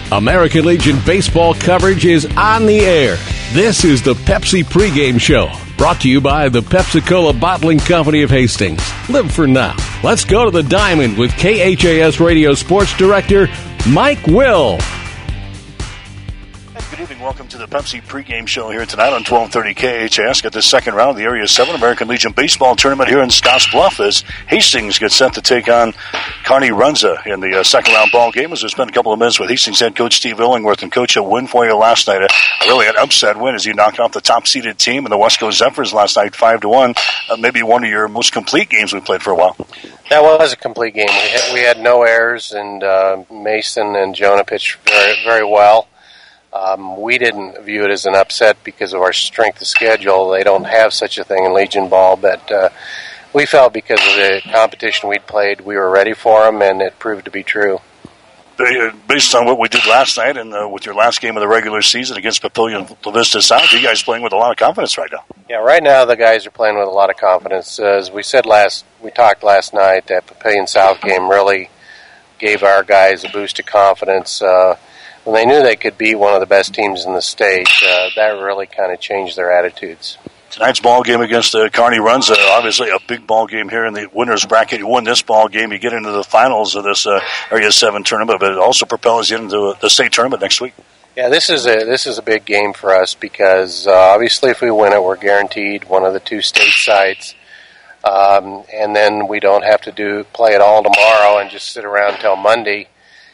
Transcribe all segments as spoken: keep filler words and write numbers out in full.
American Legion baseball coverage is on the air. This is the Pepsi Pregame Show, brought to you by the Pepsi-Cola Bottling Company of Hastings. Live for now. Let's go to the Diamond with K H A S Radio Sports Director Mike Will. Good evening. Welcome to the Pepsi Pregame Show here tonight on twelve thirty K H A S. Got the second round of the Area seven American Legion Baseball Tournament here in Scotts Bluff as Hastings gets set to take on Kearney Runza in the uh, second round ball game. As we spent a couple of minutes with Hastings head coach Steve Illingworth, and coach, a win for you last night. A, really an upset win as you knocked off the top-seeded team in the West Coast Zephyrs last night, five to one. Uh, maybe one of your most complete games we played for a while. That was a complete game. We had, we had no errors, and uh, Mason and Jonah pitched very, very well. Um, we didn't view it as an upset because of our strength of schedule. They don't have such a thing in Legion ball, but uh, we felt because of the competition we'd played, we were ready for them, and it proved to be true. Based on what we did last night and uh, with your last game of the regular season against Papillion La Vista South, you guys playing with a lot of confidence right now. Yeah, right now the guys are playing with a lot of confidence. As we said last, we talked last night, that Papillion South game really gave our guys a boost of confidence. Uh, when they knew they could be one of the best teams in the state, uh, that really kind of changed their attitudes. Tonight's ball game against uh, Kearney Runza, obviously a big ball game here in the winners bracket. You win this ball game, you get into the finals of this uh, Area seven tournament, but it also propels you into the state tournament next week. Yeah, this is a this is a big game for us because uh, obviously if we win it, we're guaranteed one of the two state sites, um, and then we don't have to do play it all tomorrow and just sit around until Monday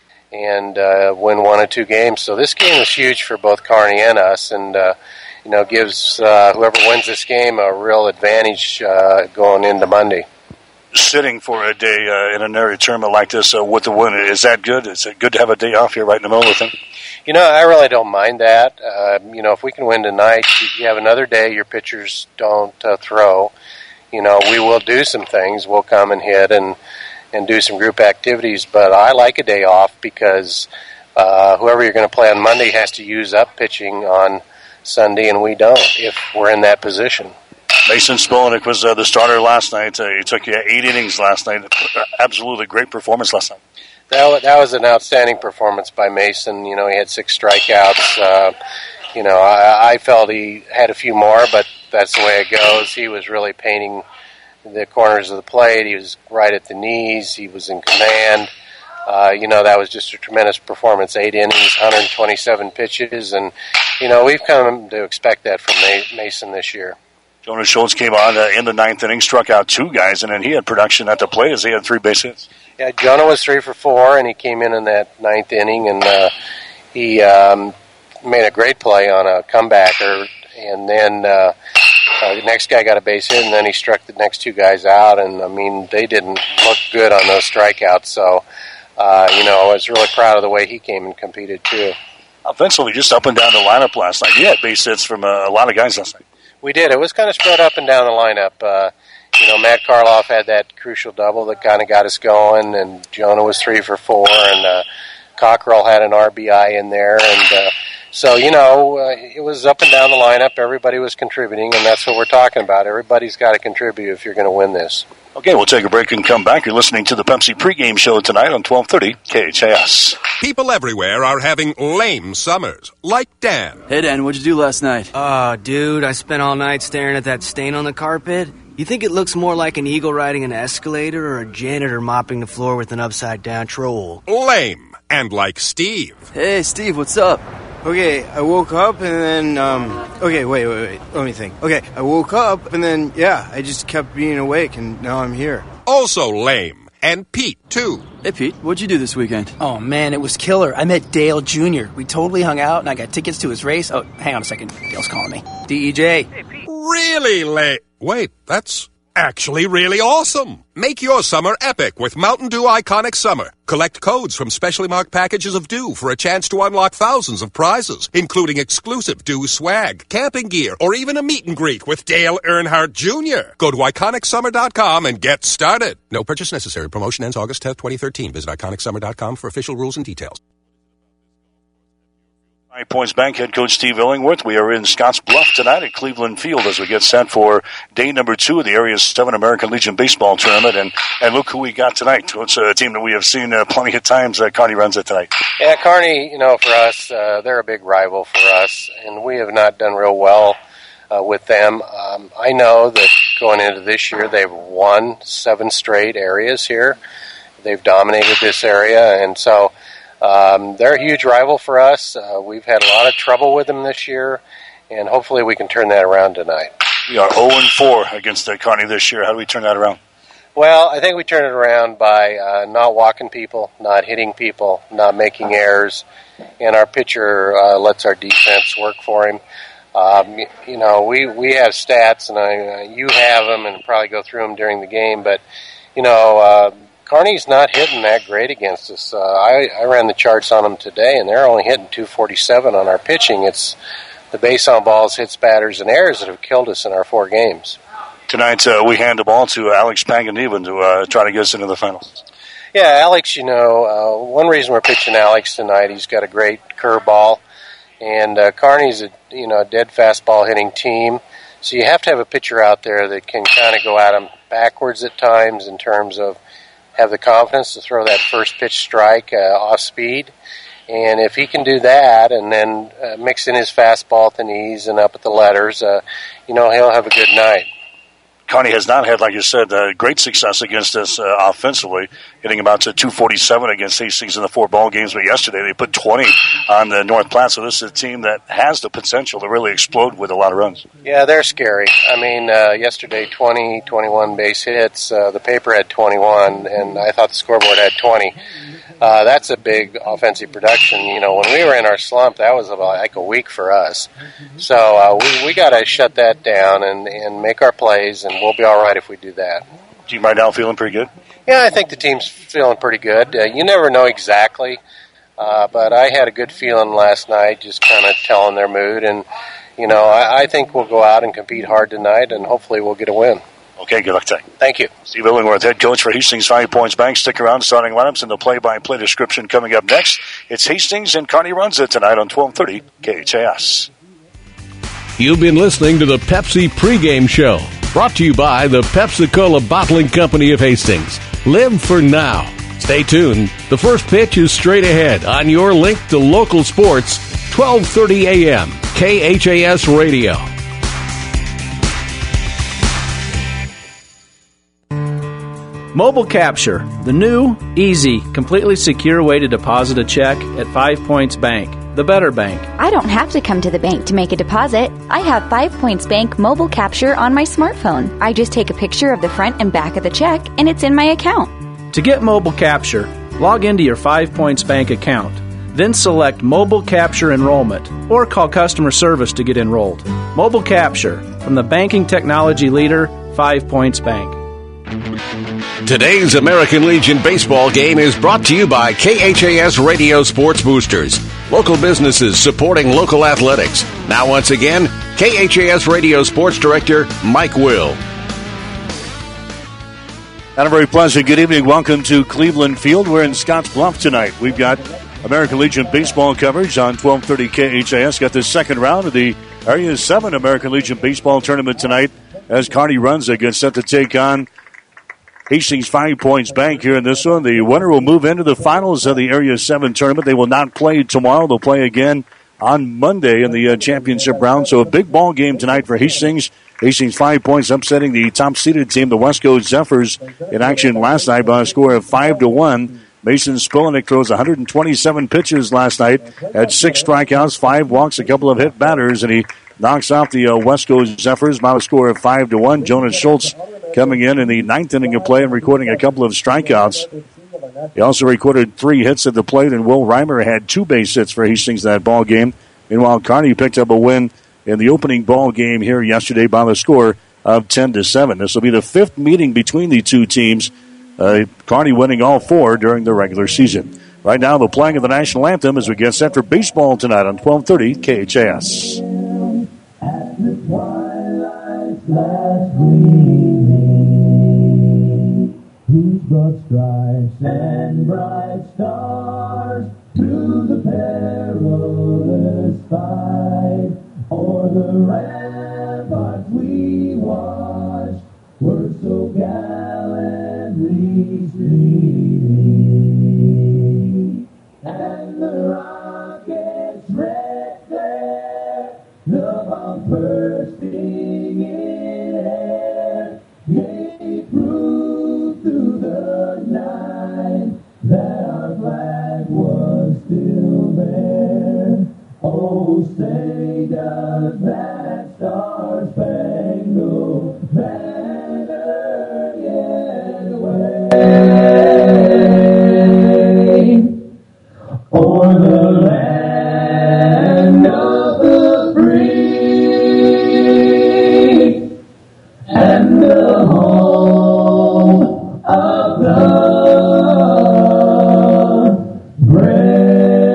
and uh, win one or two games. So this game is huge for both Kearney and us, and uh, you know gives uh, whoever wins this game a real advantage uh, going into Monday. Sitting for a day uh, in an area tournament like this uh, with the win, is that good? Is it good to have a day off here right in the middle of the thing? You know, I really don't mind that. Uh, you know, if we can win tonight, you have another day your pitchers don't uh, throw. You know, we will do some things. We'll come and hit and, and do some group activities. But I like a day off because uh, whoever you're going to play on Monday has to use up pitching on Sunday, and we don't if we're in that position. Mason Smolnik was uh, the starter last night. Uh, he took you eight innings last night. Absolutely great performance last night. That, that was an outstanding performance by Mason. You know, he had six strikeouts. Uh, you know, I, I felt he had a few more, but that's the way it goes. He was really painting the corners of the plate. He was right at the knees. He was in command. Uh, you know, that was just a tremendous performance. Eight innings, one hundred twenty-seven pitches, and, you know, we've come to expect that from Mason this year. Jonas Schultz came on uh, in the ninth inning, struck out two guys, and then he had production at the plate as he had three base hits. Yeah, Jonah was three for four, and he came in in that ninth inning, and uh, he um, made a great play on a comebacker, and then uh, uh, the next guy got a base hit, and then he struck the next two guys out, and, I mean, they didn't look good on those strikeouts, so, uh, you know, I was really proud of the way he came and competed, too. Offensively, just up and down the lineup last night. He had base hits from uh, a lot of guys last night. We did. It was kind of spread up and down the lineup. Uh, you know, Matt Karloff had that crucial double that kind of got us going, and Jonah was three for four, and uh, Cockrell had an R B I in there. And uh, so, you know, uh, it was up and down the lineup. Everybody was contributing, and that's what we're talking about. Everybody's got to contribute if you're going to win this. Okay, we'll take a break and come back. You're listening to the Pepsi Pregame Show tonight on twelve thirty K H A S. People everywhere are having lame summers, like Dan. Hey, Dan, what'd you do last night? Oh, dude, I spent all night staring at that stain on the carpet. You think it looks more like an eagle riding an escalator or a janitor mopping the floor with an upside-down troll? Lame. And like Steve. Hey, Steve, what's up? Okay, I woke up and then, um, okay, wait, wait, wait, let me think. Okay, I woke up and then, yeah, I just kept being awake and now I'm here. Also lame. And Pete, too. Hey, Pete, what'd you do this weekend? Oh, man, it was killer. I met Dale Junior We totally hung out and I got tickets to his race. Oh, hang on a second. Dale's calling me. D E J. Hey, Pete. Really lame. Wait, that's actually really awesome. Make your summer epic with Mountain Dew Iconic Summer. Collect codes from specially marked packages of Dew for a chance to unlock thousands of prizes, including exclusive Dew swag, camping gear, or even a meet and greet with Dale Earnhardt Junior Go to iconic summer dot com and get started. No purchase necessary. Promotion ends August tenth, twenty thirteen. Visit iconic summer dot com for official rules and details. Five Points Bank head coach Steve Illingworth. We are in Scotts Bluff tonight at Cleveland Field as we get set for day number two of the Area seven American Legion Baseball Tournament. And, and look who we got tonight. It's a team that we have seen uh, plenty of times. Uh, Kearney runs it tonight. Yeah, Kearney, you know, for us, uh, they're a big rival for us, and we have not done real well uh, with them. Um, I know that going into this year, they've won seven straight areas here. They've dominated this area, and so Um, they're a huge rival for us. Uh, we've had a lot of trouble with them this year, and hopefully we can turn that around tonight. We are oh and four against uh, Kearney this year. How do we turn that around? Well, I think we turn it around by uh, not walking people, not hitting people, not making errors, and our pitcher uh, lets our defense work for him. Um, you know, we, we have stats, and I, uh, you have them, and probably go through them during the game, but, you know, uh, Kearney's not hitting that great against us. Uh, I, I ran the charts on them today, and they're only hitting two forty-seven on our pitching. It's the base on balls, hits, batters, and errors that have killed us in our four games. Tonight uh, we hand the ball to Alex Panganiban to uh, try to get us into the finals. Yeah, Alex, you know, uh, one reason we're pitching Alex tonight, he's got a great curveball, and uh, Kearney's a you know a dead fastball hitting team, so you have to have a pitcher out there that can kind of go at him backwards at times in terms of have the confidence to throw that first pitch strike uh, off speed. And if he can do that and then uh, mix in his fastball at the knees and up at the letters, uh, you know, he'll have a good night. Kearney has not had, like you said, uh, great success against us uh, offensively, hitting about uh, two forty-seven against Hastings in the four ball games. But yesterday they put twenty on the North Platte. So this is a team that has the potential to really explode with a lot of runs. Yeah, they're scary. I mean, uh, yesterday twenty, twenty-one base hits. Uh, the paper had twenty-one, and I thought the scoreboard had twenty. Uh, that's a big offensive production. You know, when we were in our slump, that was about like a week for us. So uh, we we got to shut that down and, and make our plays, and we'll be all right if we do that. Team right now feeling pretty good? Yeah, I think the team's feeling pretty good. Uh, you never know exactly, uh, but I had a good feeling last night, just kind of telling their mood. And, you know, I, I think we'll go out and compete hard tonight, and hopefully we'll get a win. Okay, good luck tonight. Thank you. Steve Illingworth, head coach for Hastings Five Points Bank. Stick around, starting lineups and the play-by-play description coming up next. It's Hastings and Kearney runs it tonight on twelve thirty K H A S. You've been listening to the Pepsi pregame show, brought to you by the Pepsi-Cola Bottling Company of Hastings. Live for now. Stay tuned. The first pitch is straight ahead on your link to local sports, twelve thirty a.m. K H A S Radio. Mobile Capture, the new, easy, completely secure way to deposit a check at Five Points Bank, the better bank. I don't have to come to the bank to make a deposit. I have Five Points Bank Mobile Capture on my smartphone. I just take a picture of the front and back of the check, and it's in my account. To get Mobile Capture, log into your Five Points Bank account, then select Mobile Capture Enrollment, or call customer service to get enrolled. Mobile Capture, from the banking technology leader, Five Points Bank. Today's American Legion baseball game is brought to you by K H A S Radio Sports Boosters. Local businesses supporting local athletics. Now once again, K H A S Radio Sports Director Mike Will. And a very pleasant good evening. Welcome to Cleveland Field. We're in Scotts Bluff tonight. We've got American Legion baseball coverage on twelve thirty K H A S. Got the second round of the Area seven American Legion baseball tournament tonight as Kearney runs it gets set to take on Hastings Five Points Bank here in this one. The winner will move into the finals of the Area seven tournament. They will not play tomorrow. They'll play again on Monday in the uh, championship round. So a big ball game tonight for Hastings. Hastings Five Points upsetting the top-seeded team, the West Coast Zephyrs, in action last night by a score of five to one. Mason Spillenick throws one hundred twenty-seven pitches last night, had six strikeouts, five walks, a couple of hit batters, and he knocks off the uh, West Coast Zephyrs by a score of five to one. Jonas Schultz coming in in the ninth inning of play and recording a couple of strikeouts. He also recorded three hits at the plate, and Will Reimer had two base hits for Hastings that ball game. Meanwhile, Kearney picked up a win in the opening ball game here yesterday by the score of ten to seven. This will be the fifth meeting between the two teams. Uh, Kearney winning all four during the regular season. Right now, the playing of the national anthem as we get set for baseball tonight on twelve thirty K H A S. At the twilight's last gleaming, whose broad stripes and bright stars through the perilous fight. O'er the ramparts we watched were so gallantly streaming, and the rockets wrecked there, the bomb bursting in air, gave proof through the night that our flag was still there. Oh, say does that star-spangled banner yet wave o'er the land of the free and the home of the brave.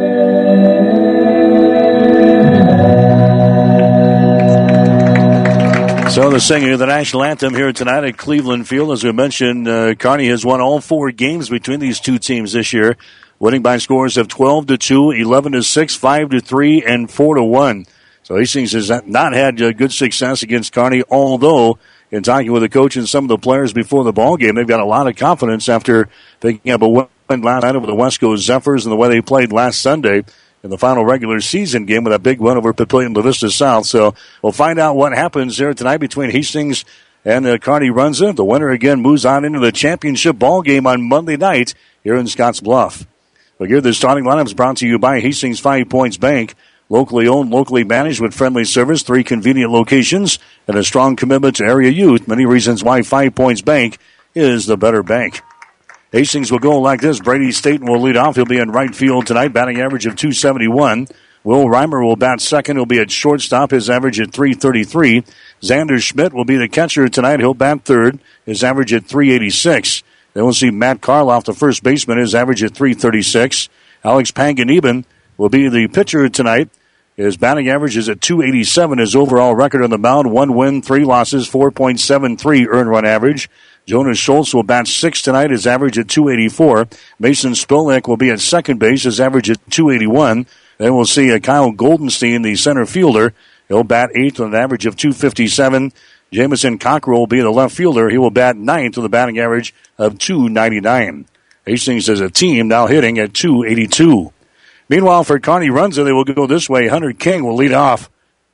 So the singing of the national anthem here tonight at Cleveland Field. As we mentioned, uh, Kearney has won all four games between these two teams this year, winning by scores of twelve to two, eleven to six, five to three, and four to one. So Hastings has not had uh, good success against Kearney, although in talking with the coach and some of the players before the ball game, they've got a lot of confidence after picking up a win last night over the West Coast Zephyrs and the way they played last Sunday in the final regular season game with a big win over Papillion La Vista South. So we'll find out what happens there tonight between Hastings and uh, Kearney Runza. The winner again moves on into the championship ball game on Monday night here in Scotts Bluff. Well, here the starting lineup is brought to you by Hastings Five Points Bank. Locally owned, locally managed with friendly service, three convenient locations, and a strong commitment to area youth. Many reasons why Five Points Bank is the better bank. Hastings will go like this. Brady Staten will lead off. He'll be in right field tonight, batting average of two seventy-one. Will Reimer will bat second. He'll be at shortstop, his average at three thirty-three. Xander Schmidt will be the catcher tonight. He'll bat third, his average at three eighty-six. Then we'll see Matt Karloff, the first baseman, his average at three thirty-six. Alex Panganiban will be the pitcher tonight. His batting average is at two eighty-seven. His overall record on the mound, one win, three losses, four point seven three earned run average. Jonas Schultz will bat sixth tonight, his average at two eighty-four. Mason Spilnick will be at second base, his average at two eighty-one. Then we'll see uh, Kyle Goldenstein, the center fielder. He'll bat eighth with an average of two fifty-seven. Jamison Cockrell will be the left fielder. He will bat ninth with a batting average of two ninety-nine. Hastings as a team now hitting at two eighty-two. Meanwhile, for Kearney Runza, they will go this way. Hunter King will lead off.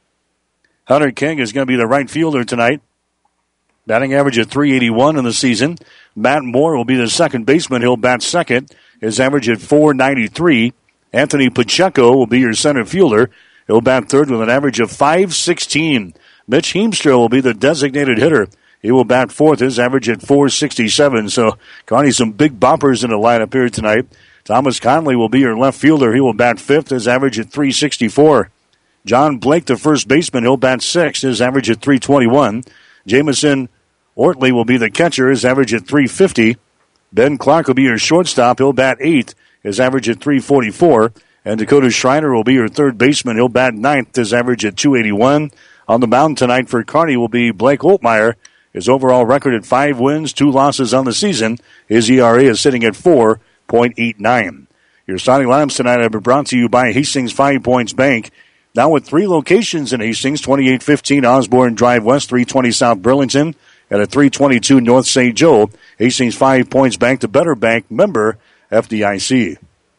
Hunter King is going to be the right fielder tonight. Batting average at three eighty-one in the season. Matt Moore will be the second baseman. He'll bat second. His average at four ninety-three. Anthony Pacheco will be your center fielder. He'll bat third with an average of five sixteen. Mitch Heemstra will be the designated hitter. He will bat fourth. His average at four sixty-seven. So, Kearney, some big boppers in the lineup here tonight. Thomas Conley will be your left fielder. He will bat fifth. His average at three sixty-four. John Blake, the first baseman, he'll bat sixth. His average at three twenty-one. Jamison Ortley will be the catcher. His average at three fifty. Ben Clark will be your shortstop. He'll bat eighth. His average at three forty-four. And Dakota Schreiner will be your third baseman. He'll bat ninth. His average at two eighty-one. On the mound tonight for Kearney will be Blake Oltmeyer. His overall record at five wins, two losses on the season. His E R A is sitting at four point eight nine. Your starting lineups tonight have been brought to you by Hastings Five Points Bank. Now with three locations in Hastings, twenty-eight fifteen Osborne Drive West, three twenty South Burlington, and at three twenty-two North Saint Joe. Hastings Five Points Bank, the better bank, member F D I C.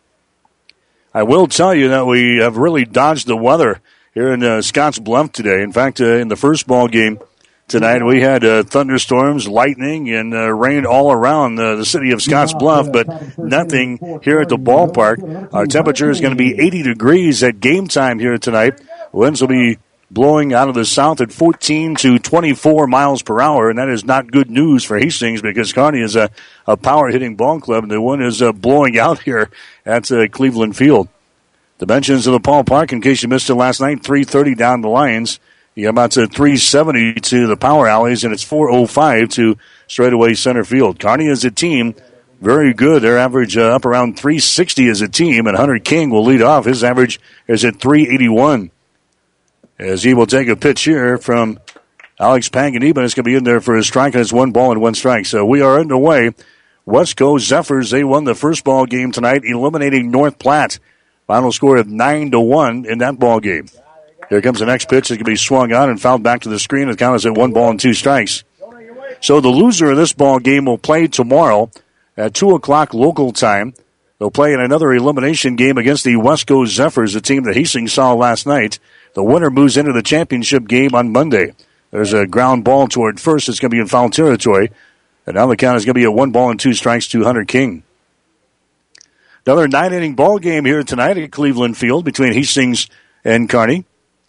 I will tell you that we have really dodged the weather here in uh, Scotts Bluff today. In fact, uh, in the first ball game tonight, we had uh, thunderstorms, lightning, and uh, rain all around uh, the city of Scotts Bluff, but nothing here at the ballpark. Our temperature is going to be eighty degrees at game time here tonight. Winds will be blowing out of the south at fourteen to twenty-four miles per hour, and that is not good news for Hastings because Kearney is a, a power-hitting ball club, and the wind is uh, blowing out here at uh, Cleveland Field. Dimensions of the ballpark, in case you missed it last night, three thirty down the Lions. You got about to three seventy to the Power Alleys, and it's four oh five to straightaway center field. Kearney as a team, very good. Their average uh, up around three sixty as a team, and Hunter King will lead off. His average is at three eighty-one. As he will take a pitch here from Alex Panganiban. It's going to be in there for a strike, and it's one ball and one strike. So we are underway. West Coast Zephyrs, they won the first ball game tonight, eliminating North Platte. Final score of nine to one in that ball game. Here comes the next pitch. It can be swung on and fouled back to the screen. The count is at one ball and two strikes. So the loser of this ball game will play tomorrow at two o'clock local time. They'll play in another elimination game against the Wesco Zephyrs, a team that Hastings saw last night. The winner moves into the championship game on Monday. There's a ground ball toward first. It's going to be in foul territory. And now the count is going to be at one ball and two strikes to Hunter King. Another nine-inning ball game here tonight at Cleveland Field between Hastings and Kearney.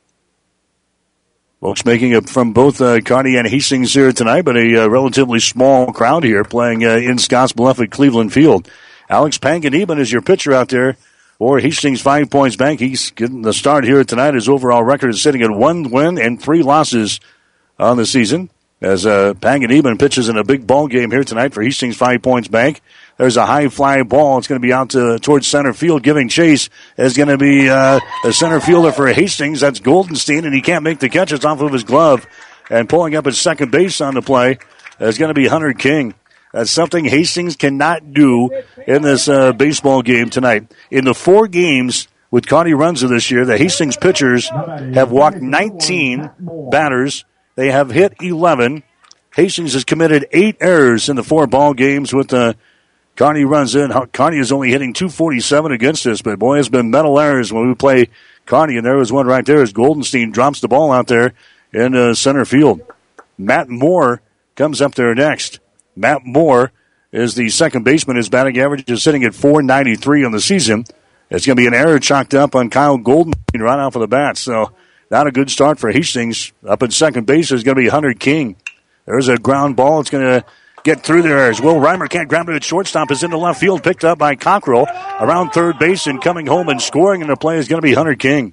Folks making it from both uh, Kearney and Hastings here tonight, but a uh, relatively small crowd here playing uh, in Scottsbluff at Cleveland Field. Alex Panganiban is your pitcher out there for Hastings Five Points Bank. He's getting the start here tonight. His overall record is sitting at one win and three losses on the season. As uh, Panganiban pitches in a big ball game here tonight for Hastings Five Points Bank. There's a high fly ball. It's going to be out to, towards center field. Giving chase is going to be uh, the center fielder for Hastings. That's Goldenstein, and he can't make the catch. It's off of his glove. And pulling up at second base on the play is going to be Hunter King. That's something Hastings cannot do in this uh, baseball game tonight. In the four games with Kearney Runza this year, the Hastings pitchers have walked nineteen batters. They have hit eleven. Hastings has committed eight errors in the four ball games with the uh, Kearney runs in. Kearney is only hitting two forty-seven against us, but boy, it's been mental errors when we play Kearney, and there was one right there as Goldenstein drops the ball out there in uh, center field. Matt Moore comes up there next. Matt Moore is the second baseman. His batting average is sitting at four ninety-three on the season. It's going to be an error chalked up on Kyle Goldenstein right off of the bat, so not a good start for Hastings. Up at second base is going to be Hunter King. There's a ground ball. It's going to get through there as Will Reimer can't grab it at shortstop. Is into left field, picked up by Cockrell around third base, and coming home and scoring in the play is going to be Hunter King.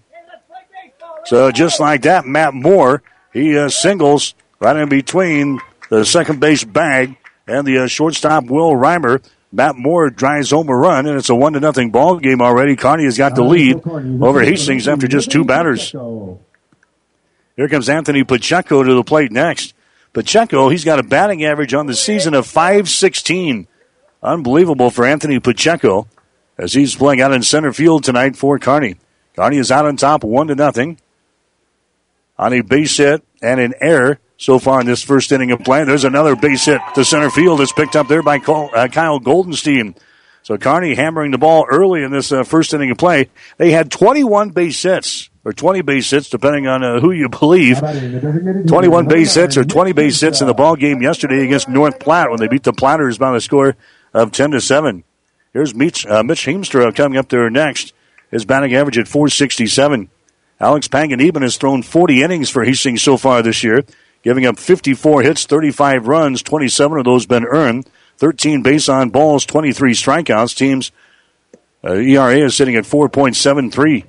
So just like that, Matt Moore, he uh, singles right in between the second base bag and the uh, shortstop Will Reimer. Matt Moore drives home a run, and it's a one to nothing ball game already. Kearney has got the lead over Hastings after just two batters. Here comes Anthony Pacheco to the plate next. Pacheco, he's got a batting average on the season of five sixteen. Unbelievable for Anthony Pacheco as he's playing out in center field tonight for Kearney. Kearney is out on top one to nothing on a base hit and an error so far in this first inning of play. There's another base hit to center field. It's picked up there by Kyle Goldenstein. So Kearney hammering the ball early in this uh, first inning of play. They had twenty-one base hits, or twenty base hits, depending on uh, who you believe. twenty-one base hits or twenty base hits in the ball game yesterday against North Platte when they beat the Platters by the score of ten to seven. Here's Mitch, uh, Mitch Heemstra coming up there next. His batting average at four sixty-seven. Alex Panganiban has thrown forty innings for Hastings so far this year, giving up fifty-four hits, thirty-five runs, twenty-seven of those been earned, thirteen base on balls, twenty-three strikeouts. Team's uh, E R A is sitting at four point seven three.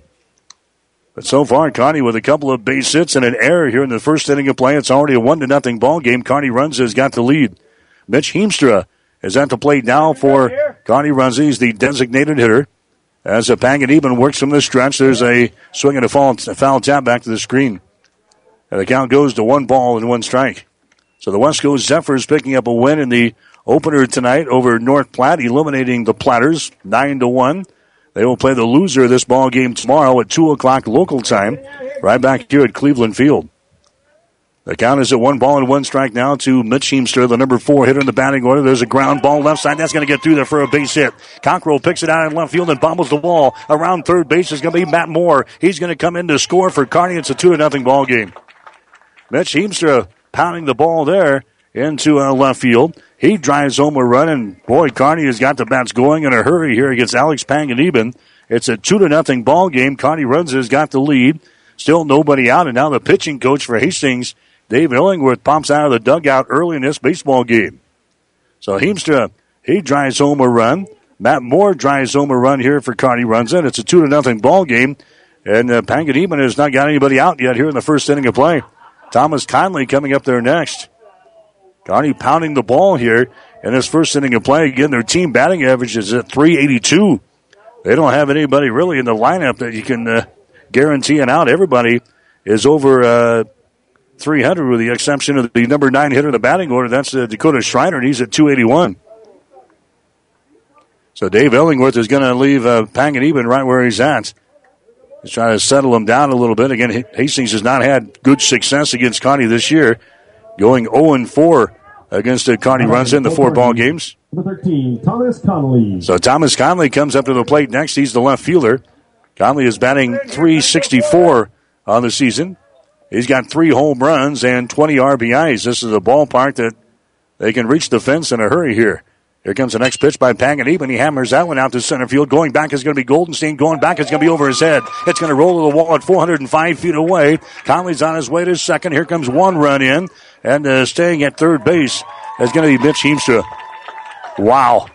But so far, Kearney with a couple of base hits and an error here in the first inning of play. It's already a one to nothing ball game. Kearney Runza has got the lead. Mitch Heemstra is at the plate now for Kearney Runza. He's the designated hitter. As a Panganiban works from the stretch, there's a swing and a foul, a foul tap back to the screen. And the count goes to one ball and one strike. So the Wesco Zephyrs picking up a win in the opener tonight over North Platte, eliminating the Platters nine to one. They will play the loser of this ball game tomorrow at two o'clock local time, right back here at Cleveland Field. The count is at one ball and one strike now to Mitch Heemstra, the number four hitter in the batting order. There's a ground ball left side. That's going to get through there for a base hit. Cockrell picks it out in left field and bobbles the ball. Around third base is going to be Matt Moore. He's going to come in to score for Kearney. It's a two to nothing ball game. Mitch Heemstra pounding the ball there into uh, left field. He drives home a run, and boy, Kearney has got the bats going in a hurry here against Alex Panganiban. It's a two to nothing ball game. Kearney Runza has got the lead. Still nobody out, and now the pitching coach for Hastings, Dave Illingworth, pops out of the dugout early in this baseball game. So Heemstra, he drives home a run. Matt Moore drives home a run here for Kearney Runza. It's a two to nothing ball game, and uh, Panganiban has not got anybody out yet here in the first inning of play. Thomas Conley coming up there next. Kearney pounding the ball here in this first inning of play. Again, their team batting average is at three eighty-two. They don't have anybody really in the lineup that you can uh, guarantee an out. Everybody is over uh, three hundred with the exception of the number nine hitter in the batting order. That's uh, Dakota Schreiner, and he's at two eighty-one. So Dave Illingworth is going to leave uh, Panganiban right where he's at. He's trying to settle him down a little bit. Again, Hastings has not had good success against Kearney this year, going oh and four against uh, Kearney Runza in the four ball games. Number thirteen, Thomas Conley. So Thomas Conley comes up to the plate next. He's the left fielder. Conley is batting three sixty-four on the season. He's got three home runs and twenty R B Is. This is a ballpark that they can reach the fence in a hurry here. Here comes the next pitch by Panganiban. He hammers that one out to center field. Going back is going to be Goldenstein. Going back is going to be over his head. It's going to roll to the wall at four hundred five feet away. Conley's on his way to second. Here comes one run in. And uh, staying at third base is going to be Mitch Heemstra. Wow.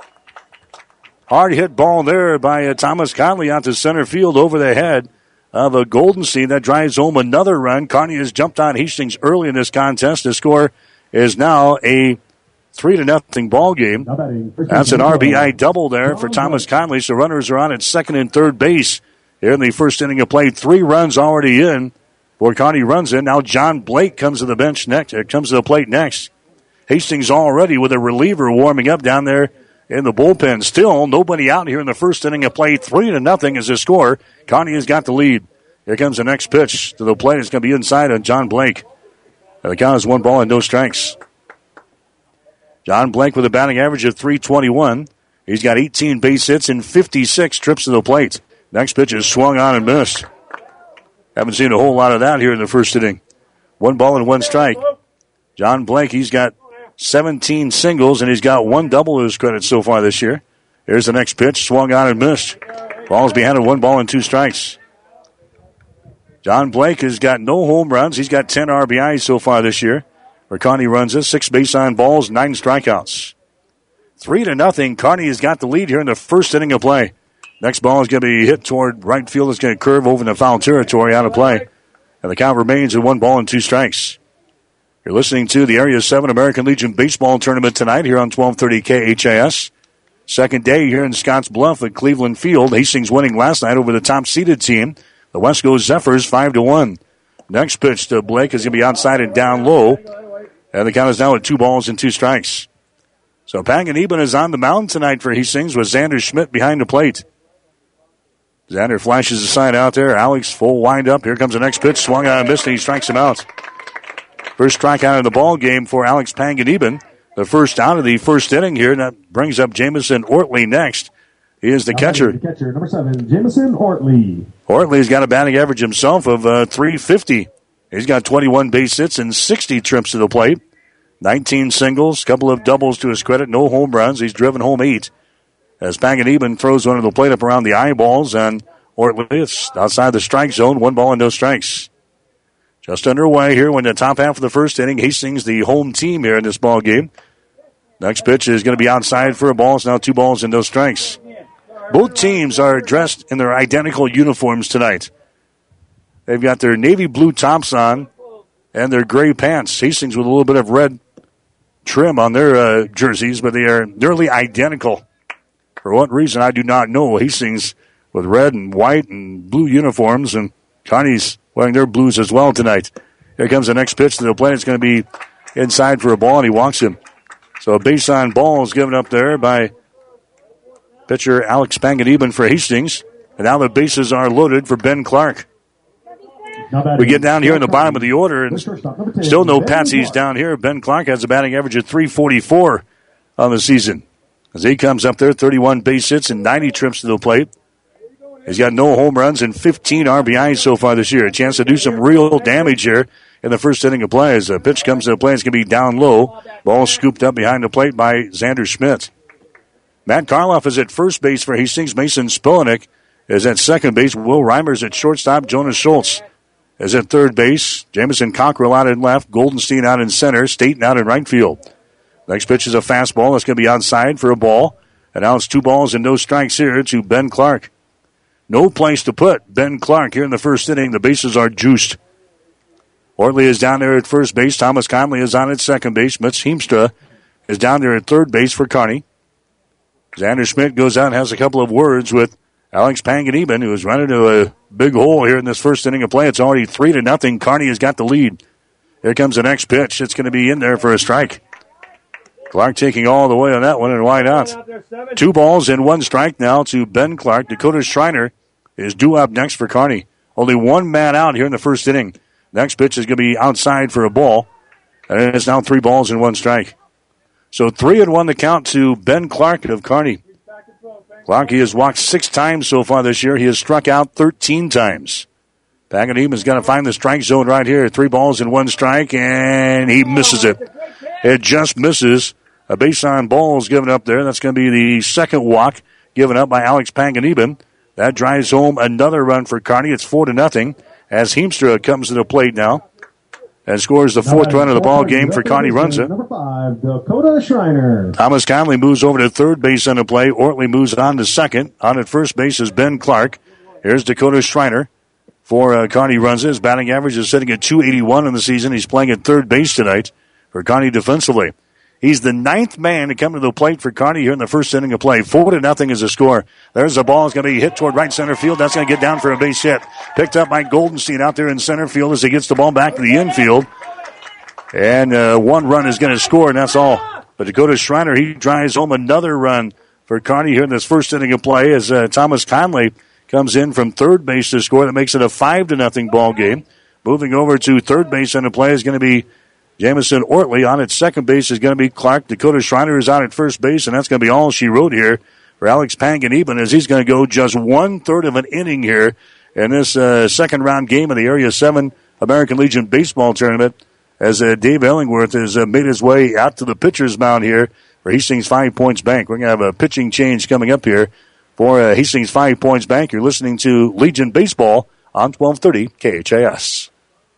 Hard hit ball there by uh, Thomas Conley out to center field over the head of a Goldenstein. That drives home another run. Kearney has jumped on Hastings early in this contest. The score is now a Three to nothing ball game. That's an R B I double there for Thomas Conley. So runners are on at second and third base here in the first inning of play. Three runs already in for Kearney Runza. Now John Blake comes to the bench next. Uh, comes to the plate next. Hastings already with a reliever warming up down there in the bullpen. Still nobody out here in the first inning of play. Three to nothing is the score. Kearney has got the lead. Here comes the next pitch to the plate. It's going to be inside on John Blake. And the count is one ball and no strikes. John Blake with a batting average of three twenty-one. He's got eighteen base hits and fifty-six trips to the plate. Next pitch is swung on and missed. Haven't seen a whole lot of that here in the first inning. One ball and one strike. John Blake, he's got seventeen singles and he's got one double to his credit so far this year. Here's the next pitch, swung on and missed. Ball's behind it, one ball and two strikes. John Blake has got no home runs. He's got ten R B Is so far this year. For Kearney Runza, six base on balls, nine strikeouts. Three to nothing. Kearney has got the lead here in the first inning of play. Next ball is going to be hit toward right field. It's going to curve over in the foul territory out of play. And the count remains at one ball and two strikes. You're listening to the Area seven American Legion Baseball Tournament tonight here on twelve thirty K H A S. Second day here in Scotts Bluff at Cleveland Field. Hastings winning last night over the top-seeded team, the Wesco Zephyrs, five to one. Next pitch to Blake is going to be outside and down low. And the count is now at two balls and two strikes. So Panganiban is on the mound tonight for Hastings with Xander Schmidt behind the plate. Xander flashes the sign out there. Alex full wind up. Here comes the next pitch. Swung on and missed, and he strikes him out. First strikeout of the ball game for Alex Panganiban. The first out of the first inning here. And that brings up Jamison Ortley next. He is the now catcher. The catcher, number seven, Jamison Ortley. Ortley's got a batting average himself of uh, three fifty. He's got twenty-one base hits and sixty trips to the plate. nineteen singles, couple of doubles to his credit, no home runs. He's driven home eight. As Panganiban throws one of the plate up around the eyeballs, and Ortley is outside the strike zone, one ball and no strikes. Just underway here when the top half of the first inning. Hastings, the home team here in this ball game. Next pitch is going to be outside for a ball. It's now two balls and no strikes. Both teams are dressed in their identical uniforms tonight. They've got their navy blue tops on and their gray pants. Hastings with a little bit of red trim on their uh, jerseys, but they are nearly identical. For what reason, I do not know. Hastings with red and white and blue uniforms, and Kearney's wearing their blues as well tonight. Here comes the next pitch to the plate. It's going to be inside for a ball, and he walks him. So a base on ball is given up there by pitcher Alex Panganiban for Hastings. And now the bases are loaded for Ben Clark. We get down here in the bottom of the order, and still no patsies down here. Ben Clark has a batting average of three forty-four on the season. As he comes up there, thirty-one base hits and ninety trips to the plate. He's got no home runs and fifteen R B Is so far this year. A chance to do some real damage here in the first inning of play. As the pitch comes to the plate, it's going to be down low. Ball scooped up behind the plate by Xander Schmidt. Matt Karloff is at first base for Hastings. Mason Spillenick is at second base. Will Reimers at shortstop. Jonas Schultz is at third base. Jamison Cockrell out in left. Goldenstein out in center. Staten out in right field. Next pitch is a fastball. That's going to be outside for a ball. And now it's two balls and no strikes here to Ben Clark. No place to put Ben Clark here in the first inning. The bases are juiced. Ortley is down there at first base. Thomas Conley is on at second base. Mitch Heemstra is down there at third base for Kearney. Xander Schmidt goes out and has a couple of words with Alex Panganiban, who is running into a big hole here in this first inning of play. It's already three to nothing. Kearney has got the lead. Here comes the next pitch. It's going to be in there for a strike. Clark taking all the way on that one, and why not? Two balls and one strike now to Ben Clark. Dakota Schreiner is due up next for Kearney. Only one man out here in the first inning. Next pitch is going to be outside for a ball. And it's now three balls and one strike. So three and one the count to Ben Clark of Kearney. Clark, he has walked six times so far this year. He has struck out thirteen times. Paganini's going to find the strike zone right here. Three balls and one strike, and he misses it. It just misses. A base on ball is given up there. That's going to be the second walk given up by Alex Paganini. That drives home another run for Kearney. It's four to nothing as Heemstra comes to the plate now and scores the fourth run of the ball game for Kearney Runza. Number five, Dakota Schreiner. Thomas Conley moves over to third base on the play. Ortley moves on to second. On at first base is Ben Clark. Here's Dakota Schreiner for uh, Kearney Runza. His batting average is sitting at two eighty-one in the season. He's playing at third base tonight for Kearney defensively. He's the ninth man to come to the plate for Kearney here in the first inning of play. Four to nothing is the score. There's a ball. It's going to be hit toward right center field. That's going to get down for a base hit. Picked up by Goldenstein out there in center field as he gets the ball back to the infield. And uh, one run is going to score, and that's all. But Dakota Schreiner, he drives home another run for Kearney here in this first inning of play as uh, Thomas Conley comes in from third base to score. That makes it a five to nothing ball game. Moving over to third base on the play is going to be Jamison Ortley. On at second base is going to be Clark. Dakota Schreiner is out at first base, and that's going to be all she wrote here for Alex Paganini as he's going to go just one-third of an inning here in this uh, second-round game of the Area seven American Legion Baseball Tournament as uh, Dave Ellingworth has uh, made his way out to the pitcher's mound here for Hastings Five Points Bank. We're going to have a pitching change coming up here for uh, Hastings Five Points Bank. You're listening to Legion Baseball on twelve thirty K H A S.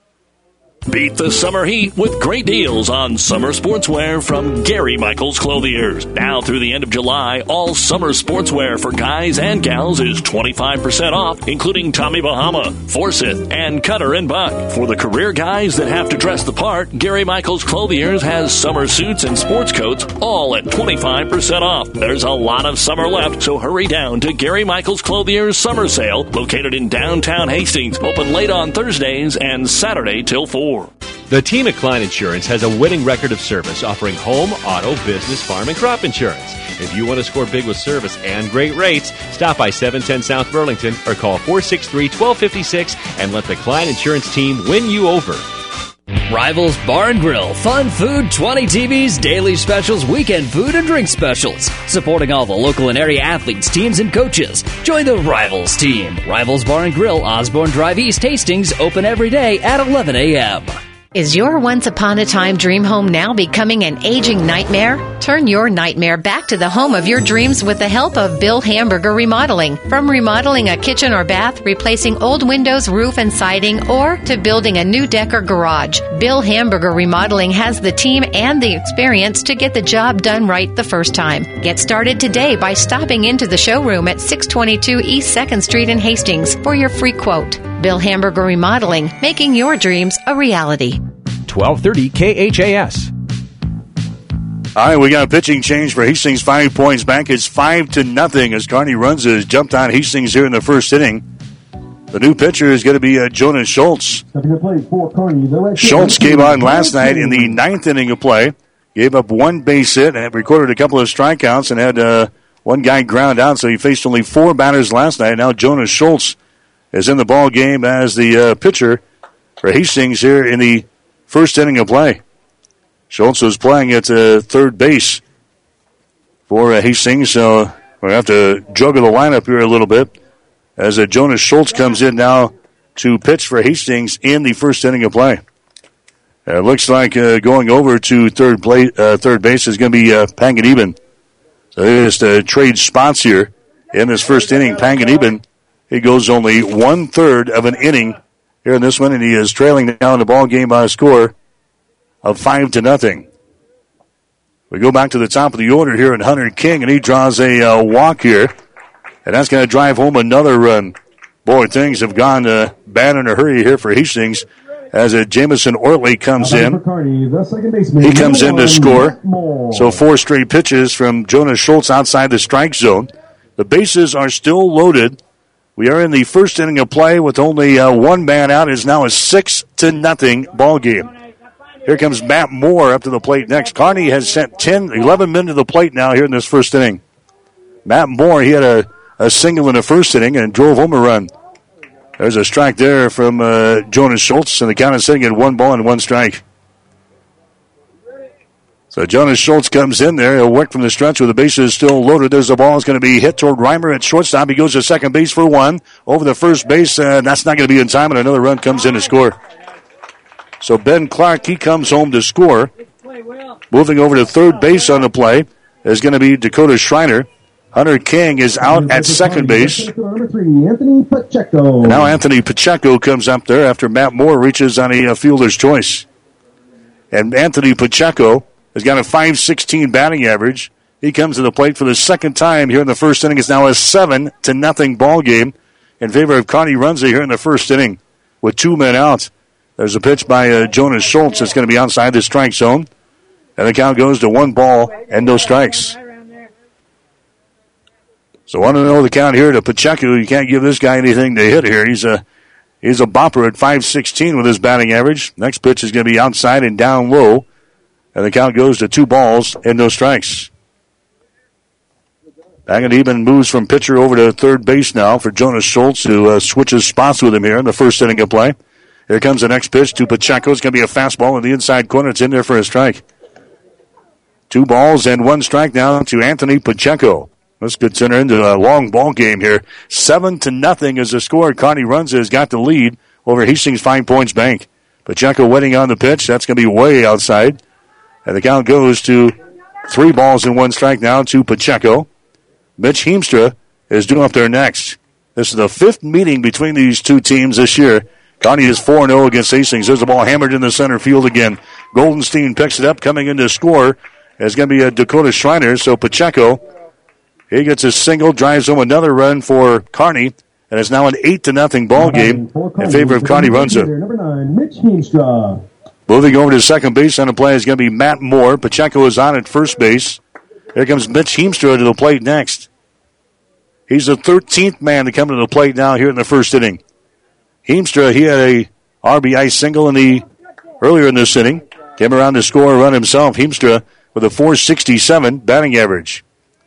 Beat the summer heat with great deals on summer sportswear from Gary Michaels Clothiers. Now through the end of July, all summer sportswear for guys and gals is twenty-five percent off, including Tommy Bahama, Forsyth, and Cutter and Buck. For the career guys that have to dress the part, Gary Michaels Clothiers has summer suits and sports coats all at twenty-five percent off. There's a lot of summer left, so hurry down to Gary Michaels Clothiers Summer Sale, located in downtown Hastings, open late on Thursdays and Saturday till four. The team at Klein Insurance has a winning record of service, offering home, auto, business, farm, and crop insurance. If you want to score big with service and great rates, stop by seven ten South Burlington or call four six three, one two five six and let the Klein Insurance team win you over. Rivals Bar and Grill, fun food, twenty T Vs, daily specials, weekend food, and drink specials. Supporting all the local and area athletes, teams, and coaches. Join the Rivals team. Rivals Bar and Grill, Osborne Drive East, Hastings, open every day at eleven a.m. Is your once-upon-a-time dream home now becoming an aging nightmare? Turn your nightmare back to the home of your dreams with the help of Bill Hamburger Remodeling. From remodeling a kitchen or bath, replacing old windows, roof, and siding, or to building a new deck or garage, Bill Hamburger Remodeling has the team and the experience to get the job done right the first time. Get started today by stopping into the showroom at six twenty-two East second Street in Hastings for your free quote. Bill Hamburger Remodeling, making your dreams a reality. twelve thirty K H A S. All right, we got a pitching change for Hastings Five Points Bank. It's five to nothing as Kearney Runza has jumped on Hastings here in the first inning. The new pitcher is going to be uh, Jonas Schultz. Schultz came on last night in the ninth inning of play. Gave up one base hit and recorded a couple of strikeouts and had uh, one guy ground out, so he faced only four batters last night. Now Jonas Schultz is in the ball game as the uh, pitcher for Hastings here in the first inning of play. Schultz was playing at uh, third base for uh, Hastings, so we're going to have to juggle the lineup here a little bit as uh, Jonas Schultz comes in now to pitch for Hastings in the first inning of play. It uh, looks like uh, going over to third play, uh, third base is going to be uh, Paganini. So they just uh, trade spots here in this first inning. Paganini, he goes only one-third of an inning here in this one, and he is trailing now in the ball game by a score of five to nothing. We go back to the top of the order here in Hunter King, and he draws a uh, walk here, and that's going to drive home another run. Boy, things have gone uh, bad in a hurry here for Hastings as uh, Jamison Ortley comes in. He comes in to score. So four straight pitches from Jonas Schultz outside the strike zone. The bases are still loaded. We are in the first inning of play with only uh, one man out. It's now a six to nothing ball game Here comes Matt Moore up to the plate next. Kearney has sent ten, eleven men to the plate now here in this first inning. Matt Moore, he had a, a single in the first inning and drove home a run. There's a strike there from uh, Jonas Schultz, and the count is sitting at one ball and one strike. So Jonas Schultz comes in there. He'll work from the stretch with the bases still loaded. There's the ball. It's going to be hit toward Reimer at shortstop. He goes to second base for one. Over the first base, uh, that's not going to be in time, and another run comes in to score. So Ben Clark, he comes home to score. Moving over to third base on the play is going to be Dakota Schreiner. Hunter King is out at second base. Anthony Pacheco. Now Anthony Pacheco comes up there after Matt Moore reaches on a, a fielder's choice. And Anthony Pacheco has got a five sixteen batting average. He comes to the plate for the second time here in the first inning. It's now a seven to nothing ball game in favor of Kearney Runza here in the first inning with two men out. There's a pitch by uh, Jonas Schultz that's going to be outside the strike zone. And the count goes to one ball and no strikes. So I want to know the count here to Pacheco. You can't give this guy anything to hit here. He's a he's a bopper at five sixteen with his batting average. Next pitch is going to be outside and down low. And the count goes to two balls and no strikes. Baggett even moves from pitcher over to third base now for Jonas Schultz, who uh, switches spots with him here in the first inning of play. Here comes the next pitch to Pacheco. It's going to be a fastball in the inside corner. It's in there for a strike. Two balls and one strike now to Anthony Pacheco. This could turn into a long ball game here. Seven to nothing is the score. Kearney Runza has got the lead over Hastings Five Points Bank. Pacheco waiting on the pitch. That's going to be way outside. And the count goes to three balls and one strike now to Pacheco. Mitch Heemstra is due up there next. This is the fifth meeting between these two teams this year. Kearney is four and oh against Hastings. There's the ball hammered in the center field again. Goldenstein picks it up. Coming in to score is going to be a Dakota Schreiner. So Pacheco, he gets a single, drives home another run for Kearney, and it's now an eight to nothing ball game in favor of Kearney Runza. Number nine, Mitch Heemstra. Moving over to second base on the play is going to be Matt Moore. Pacheco is on at first base. Here comes Mitch Heemstra to the plate next. He's the thirteenth man to come to the plate now here in the first inning. Heemstra, he had a R B I single in the earlier in this inning. Came around to score a run himself. Heemstra with a four sixty-seven batting average.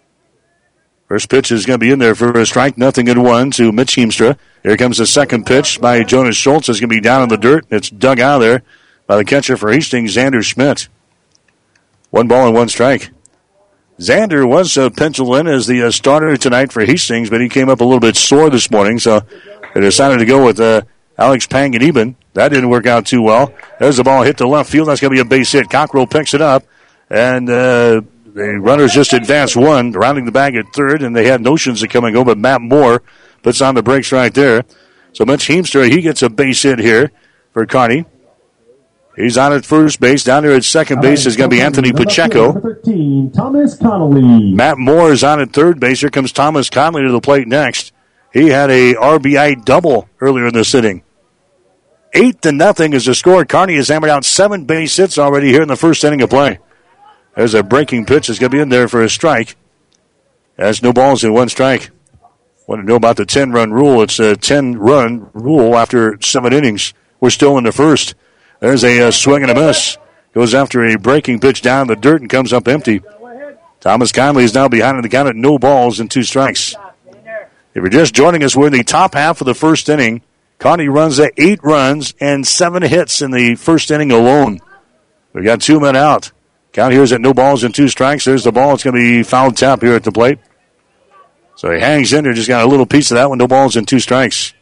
First pitch is going to be in there for a strike. Nothing in one to Mitch Heemstra. Here comes the second pitch by Jonas Schultz. It's going to be down in the dirt. It's dug out of there by the catcher for Hastings, Xander Schmidt. One ball and one strike. Xander was uh, penciled in as the uh, starter tonight for Hastings, but he came up a little bit sore this morning, so they decided to go with uh, Alex Panganiban. That didn't work out too well. There's the ball hit to left field. That's going to be a base hit. Cockrell picks it up, and uh, the runners just advanced one, rounding the bag at third, and they had notions to come and go, but Matt Moore puts on the brakes right there. So Mitch Heemstra, he gets a base hit here for Kearney. He's on at first base. Down there at second base is going to be Anthony Pacheco. thirteen, Thomas Connolly. Matt Moore is on at third base. Here comes Thomas Connolly to the plate next. He had a R B I double earlier in this inning. Eight to nothing is the score. Kearney has hammered out seven base hits already here in the first inning of play. There's a breaking pitch. It's going to be in there for a strike. There's no balls in one strike. Want to know about the ten-run rule? It's a ten-run rule after seven innings. We're still in the first. There's a uh, swing and a miss. Goes after a breaking pitch down the dirt and comes up empty. Thomas Conley is now behind in the count at no balls and two strikes. If you're just joining us, we're in the top half of the first inning. Kearney runs at eight runs and seven hits in the first inning alone. We've got two men out. Count here is at no balls and two strikes. There's the ball. It's going to be foul tap here at the plate. So he hangs in there. Just got a little piece of that one. No balls and two strikes.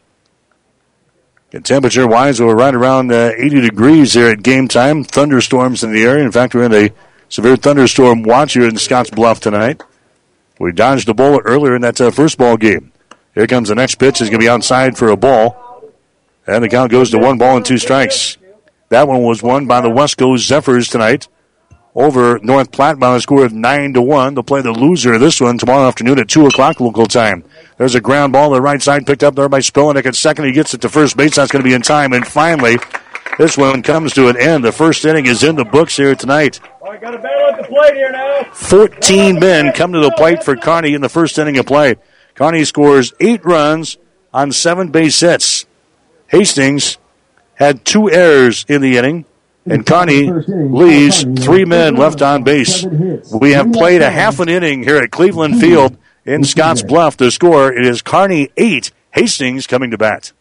And temperature-wise, we're right around uh, eighty degrees here at game time. Thunderstorms in the area. In fact, we're in a severe thunderstorm watch here in Scotts Bluff tonight. We dodged a bullet earlier in that uh, first ball game. Here comes the next pitch. It's going to be outside for a ball. And the count goes to one ball and two strikes. That one was won by the Wesco Zephyrs tonight over North Platte by a score of nine to one. They'll play the loser of this one tomorrow afternoon at two o'clock local time. There's a ground ball to the right side picked up there by Spillenick at second. He gets it to first base. That's going to be in time. And finally, this one comes to an end. The first inning is in the books here tonight. Oh, got a battle at the plate here now. fourteen men come to the plate for Kearney in the first inning of play. Kearney scores eight runs on seven base hits. Hastings had two errors in the inning. and Kearney leaves three men left on base. We have played a half an inning here at Cleveland Field in Scotts Bluff. The score, it is Kearney eight, Hastings coming to bat.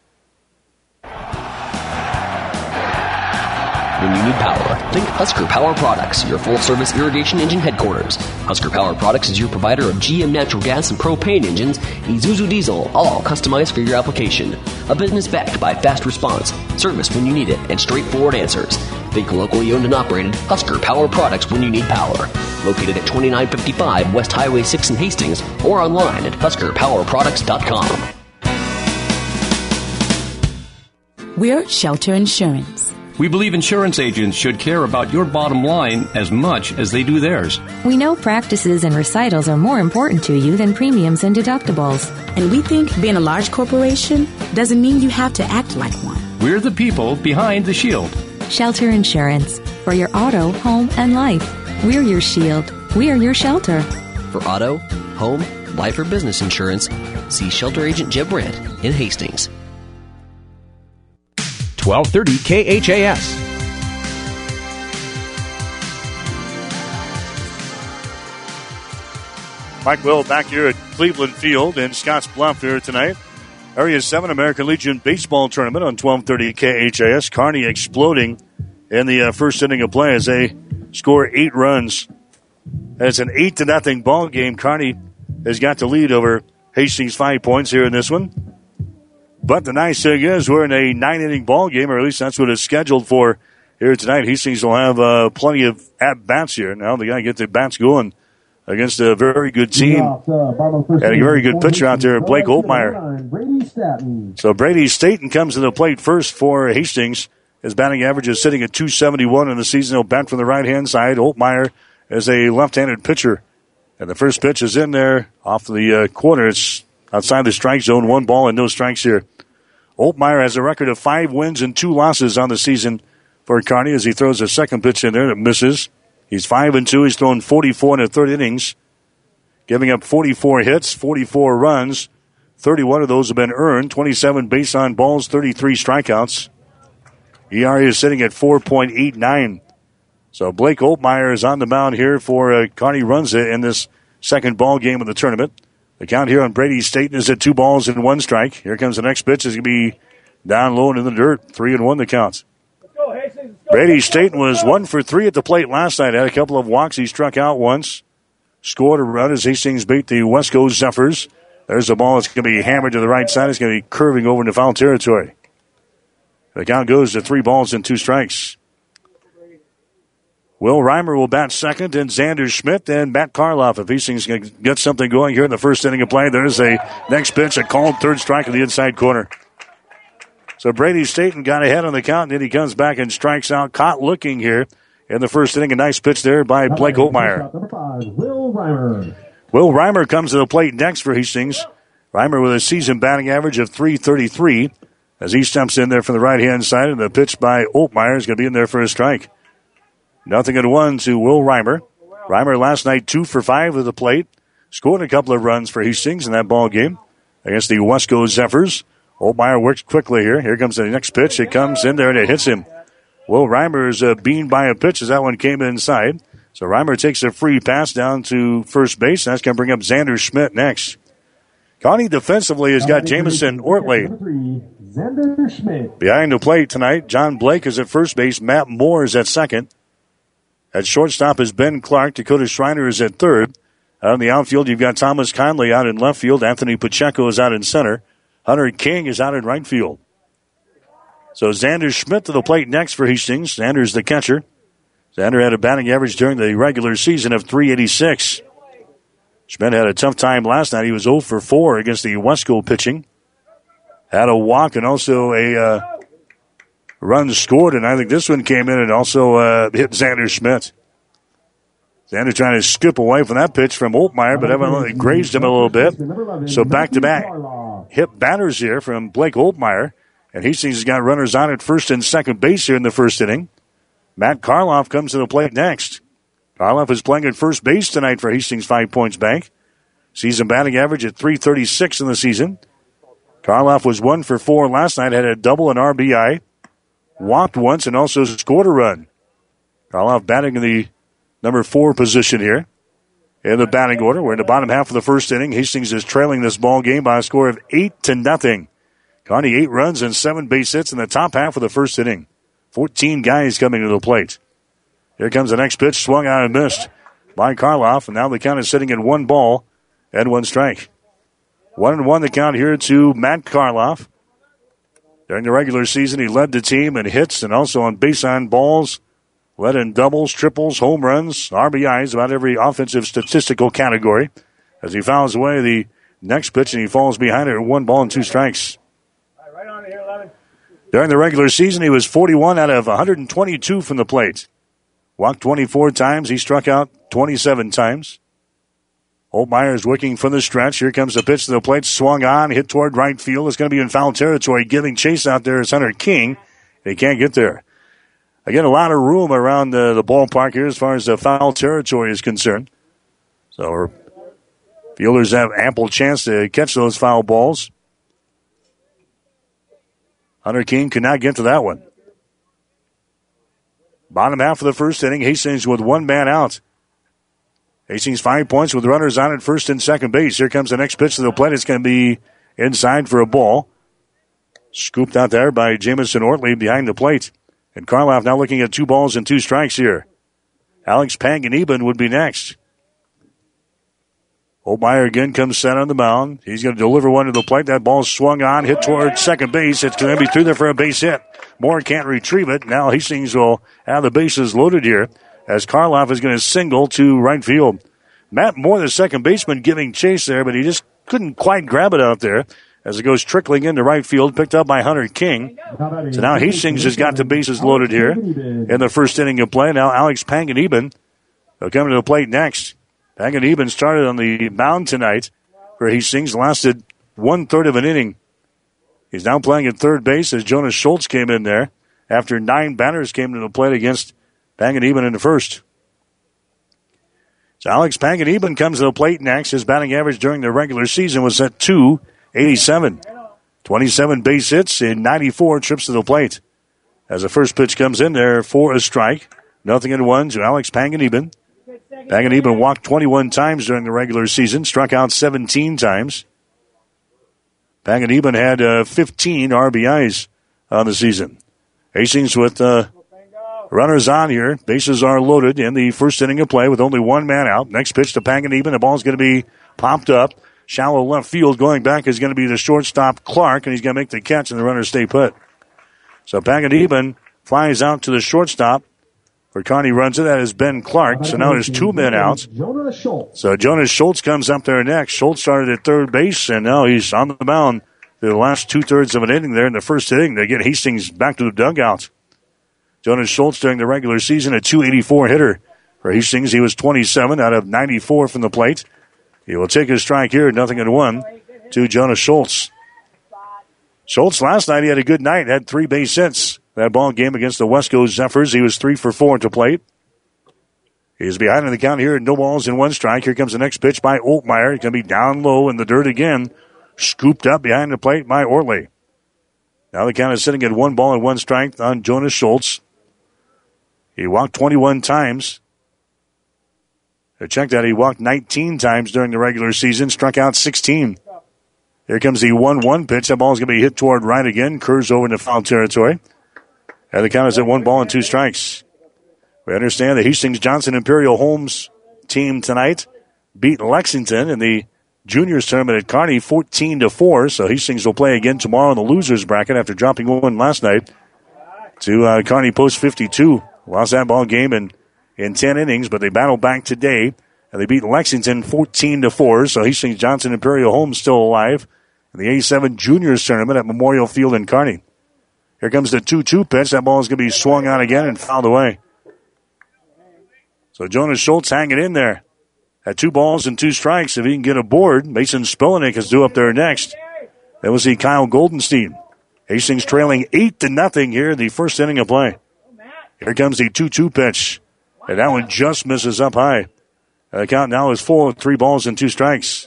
When you need power, think Husker Power Products, your full-service irrigation engine headquarters. Husker Power Products is your provider of G M natural gas and propane engines, Isuzu diesel, all customized for your application. A business backed by fast response, service when you need it, and straightforward answers. Think locally owned and operated Husker Power Products when you need power. Located at twenty-nine fifty-five West Highway six in Hastings, or online at husker power products dot com. We're Shelter Insurance. We believe insurance agents should care about your bottom line as much as they do theirs. We know practices and recitals are more important to you than premiums and deductibles. And we think being a large corporation doesn't mean you have to act like one. We're the people behind the shield. Shelter Insurance. For your auto, home, and life. We're your shield. We're your shelter. For auto, home, life, or business insurance, see Shelter Agent Jeb Brandt in Hastings. twelve thirty K H A S. Mike Will back here at Cleveland Field in Scotts Bluff here tonight. Area seven American Legion Baseball Tournament on twelve thirty K H A S. Kearney exploding in the uh, first inning of play as they score eight runs. It's an eight to nothing ball game. Kearney has got the lead over Hastings five points here in this one. But the nice thing is we're in a nine-inning ball game, or at least that's what it's scheduled for here tonight. Hastings will have uh, plenty of at-bats here. Now they got to get their bats going against a very good team and a very good pitcher out there, Blake Oltmeyer. So Brady Staten comes to the plate first for Hastings. His batting average is sitting at two seventy-one in the season. He'll bat from the right-hand side. Oltmeyer is a left-handed pitcher. And the first pitch is in there off the uh, corner. It's outside the strike zone, one ball and no strikes here. Oltmeyer has a record of five wins and two losses on the season for Kearney as he throws a second pitch in there that misses. He's five and two. He's thrown forty-four in the third innings, giving up forty-four hits, forty-four runs. thirty-one of those have been earned, twenty-seven base on balls, thirty-three strikeouts. E R A is sitting at four point eight nine. So Blake Oltmeyer is on the mound here for uh, Kearney Runza in this second ball game of the tournament. The count here on Brady Staten is at two balls and one strike. Here comes the next pitch. It's going to be down low and in the dirt. Three and one the counts. Brady Staten was one for three at the plate last night. Had a couple of walks. He struck out once. Scored a run as Hastings beat the Wesco Zephyrs. There's the ball. It's going to be hammered to the right side. It's going to be curving over into foul territory. The count goes to three balls and two strikes. Will Reimer will bat second, and Xander Schmidt and Matt Karloff. If Hastings can get something going here in the first inning of play, there's a next pitch, a called third strike in the inside corner. So Brady Staten got ahead on the count, and then he comes back and strikes out. Caught looking here in the first inning. A nice pitch there by Blake Oltmeyer. Will Reimer. Will Reimer comes to the plate next for Hastings. Reimer with a season batting average of three thirty-three as he steps in there from the right-hand side, and the pitch by Oltmeyer is going to be in there for a strike. Nothing at one to Will Reimer. Reimer last night two for five at the plate. Scored a couple of runs for Hastings in that ball game against the Wesco Zephyrs. Oltmeyer works quickly here. Here comes the next pitch. It comes in there and it hits him. Will Reimer is uh, beamed by a pitch as that one came inside. So Reimer takes a free pass down to first base. That's going to bring up Xander Schmidt next. Kearney defensively has got Jamison Ortley. Xander Schmidt. Behind the plate tonight, John Blake is at first base. Matt Moore is at second. At shortstop is Ben Clark. Dakota Schreiner is at third. Out in the outfield, you've got Thomas Conley out in left field. Anthony Pacheco is out in center. Hunter King is out in right field. So Xander Schmidt to the plate next for Hastings. Xander's the catcher. Xander had a batting average during the regular season of three eighty-six. Schmidt had a tough time last night. He was oh for four against the Wesco pitching. Had a walk and also a uh, run scored, and I think this one came in and also uh, hit Xander Schmidt. Xander trying to skip away from that pitch from Oltmeyer, but evidently grazed him a little bit. So back-to-back hit batters here from Blake Oltmeyer, and Hastings has got runners on at first and second base here in the first inning. Matt Karloff comes to the plate next. Karloff is playing at first base tonight for Hastings Five Points Bank. Season batting average at three thirty-six in the season. Karloff was one for four last night, had a double and R B I. Walked once and also scored a run. Karloff batting in the number four position here in the batting order. We're in the bottom half of the first inning. Hastings is trailing this ball game by a score of eight to nothing. Kearney eight runs and seven base hits in the top half of the first inning. Fourteen guys coming to the plate. Here comes the next pitch, swung out and missed by Karloff, and now the count is sitting at one ball and one strike. One and one the count here to Matt Karloff. During the regular season, he led the team in hits and also on base on balls. Led in doubles, triples, home runs, R B Is, about every offensive statistical category. As he fouls away the next pitch and he falls behind it at one ball and two strikes. Right on here, eleven. During the regular season, he was forty-one out of one hundred twenty-two from the plate. Walked twenty-four times. He struck out twenty-seven times. Holtmeyer is working from the stretch. Here comes the pitch to the plate. Swung on, hit toward right field. It's going to be in foul territory. Giving chase out there is Hunter King. He can't get there. Again, a lot of room around the, the ballpark here as far as the foul territory is concerned. So our fielders have ample chance to catch those foul balls. Hunter King could not get to that one. Bottom half of the first inning, Hastings with one man out. Hastings five points with runners on at first and second base. Here comes the next pitch to the plate. It's going to be inside for a ball. Scooped out there by Jamison Ortley behind the plate. And Karloff now looking at two balls and two strikes here. Alex Panganiban would be next. Holtmeyer again comes set on the mound. He's going to deliver one to the plate. That ball swung on, hit toward second base. It's going to be through there for a base hit. Moore can't retrieve it. Now Hastings will have the bases loaded here as Karloff is going to single to right field. Matt Moore, the second baseman, giving chase there, but he just couldn't quite grab it out there as it goes trickling into right field, picked up by Hunter King. So now Hastings has got the bases loaded here in the first inning of play. Now Alex Panganiban will come to the plate next. Panganiban started on the mound tonight for Hastings, lasted one-third of an inning. He's now playing at third base as Jonas Schultz came in there after nine batters came to the plate against Panganiban in the first. So Alex Panganiban comes to the plate next. His batting average during the regular season was at two eighty-seven. twenty-seven base hits in ninety-four trips to the plate. As the first pitch comes in there for a strike. Nothing in one to Alex Panganiban. Panganiban walked twenty-one times during the regular season, struck out seventeen times. Panganiban had uh, fifteen R B Is on the season. Hastings with uh, runners on here. Bases are loaded in the first inning of play with only one man out. Next pitch to Panganiban. The ball's going to be popped up. Shallow left field. Going back is going to be the shortstop Clark, and he's going to make the catch, and the runners stay put. So Panganiban flies out to the shortstop. For Kearney runs it. That is Ben Clark. So now there's two men out. So Jonas Schultz comes up there next. Schultz started at third base, and now he's on the mound through the last two-thirds of an inning there in the first inning. They get Hastings back to the dugout. Jonas Schultz during the regular season, a two eighty-four hitter. For Hastings, he was twenty-seven out of ninety-four from the plate. He will take his strike here, nothing in one, to Jonas Schultz. Schultz last night, he had a good night, had three base hits. That ball game against the Wesco Zephyrs, he was three for four at the plate. He's behind in the count here, no balls in one strike. Here comes the next pitch by Oltmeyer. He's going to be down low in the dirt again. Scooped up behind the plate by Ortley. Now the count is sitting at one ball and one strike on Jonas Schultz. He walked twenty-one times. I checked that. He walked nineteen times during the regular season, struck out sixteen. Here comes the one one pitch. That ball is going to be hit toward right again. Curves over into foul territory. And the count is at one ball and two strikes. We understand the Hastings Johnson Imperial Homes team tonight beat Lexington in the juniors tournament at Kearney fourteen to four. So Hastings will play again tomorrow in the losers bracket after dropping one last night to uh, Kearney Post fifty-two. Lost that ball game in, in ten innings, but they battled back today and they beat Lexington fourteen to four. So Hastings Johnson Imperial Homes still alive in the A seven juniors tournament at Memorial Field in Kearney. Here comes the two two pitch. That ball is going to be swung on again and fouled away. So Jonas Schultz hanging in there. At two balls and two strikes, if he can get aboard, Mason Spillenick is due up there next. Then we'll see Kyle Goldenstein. Hastings trailing eight to nothing here in the first inning of play. Here comes the two two pitch. And that one just misses up high. The count now is full of three balls and two strikes.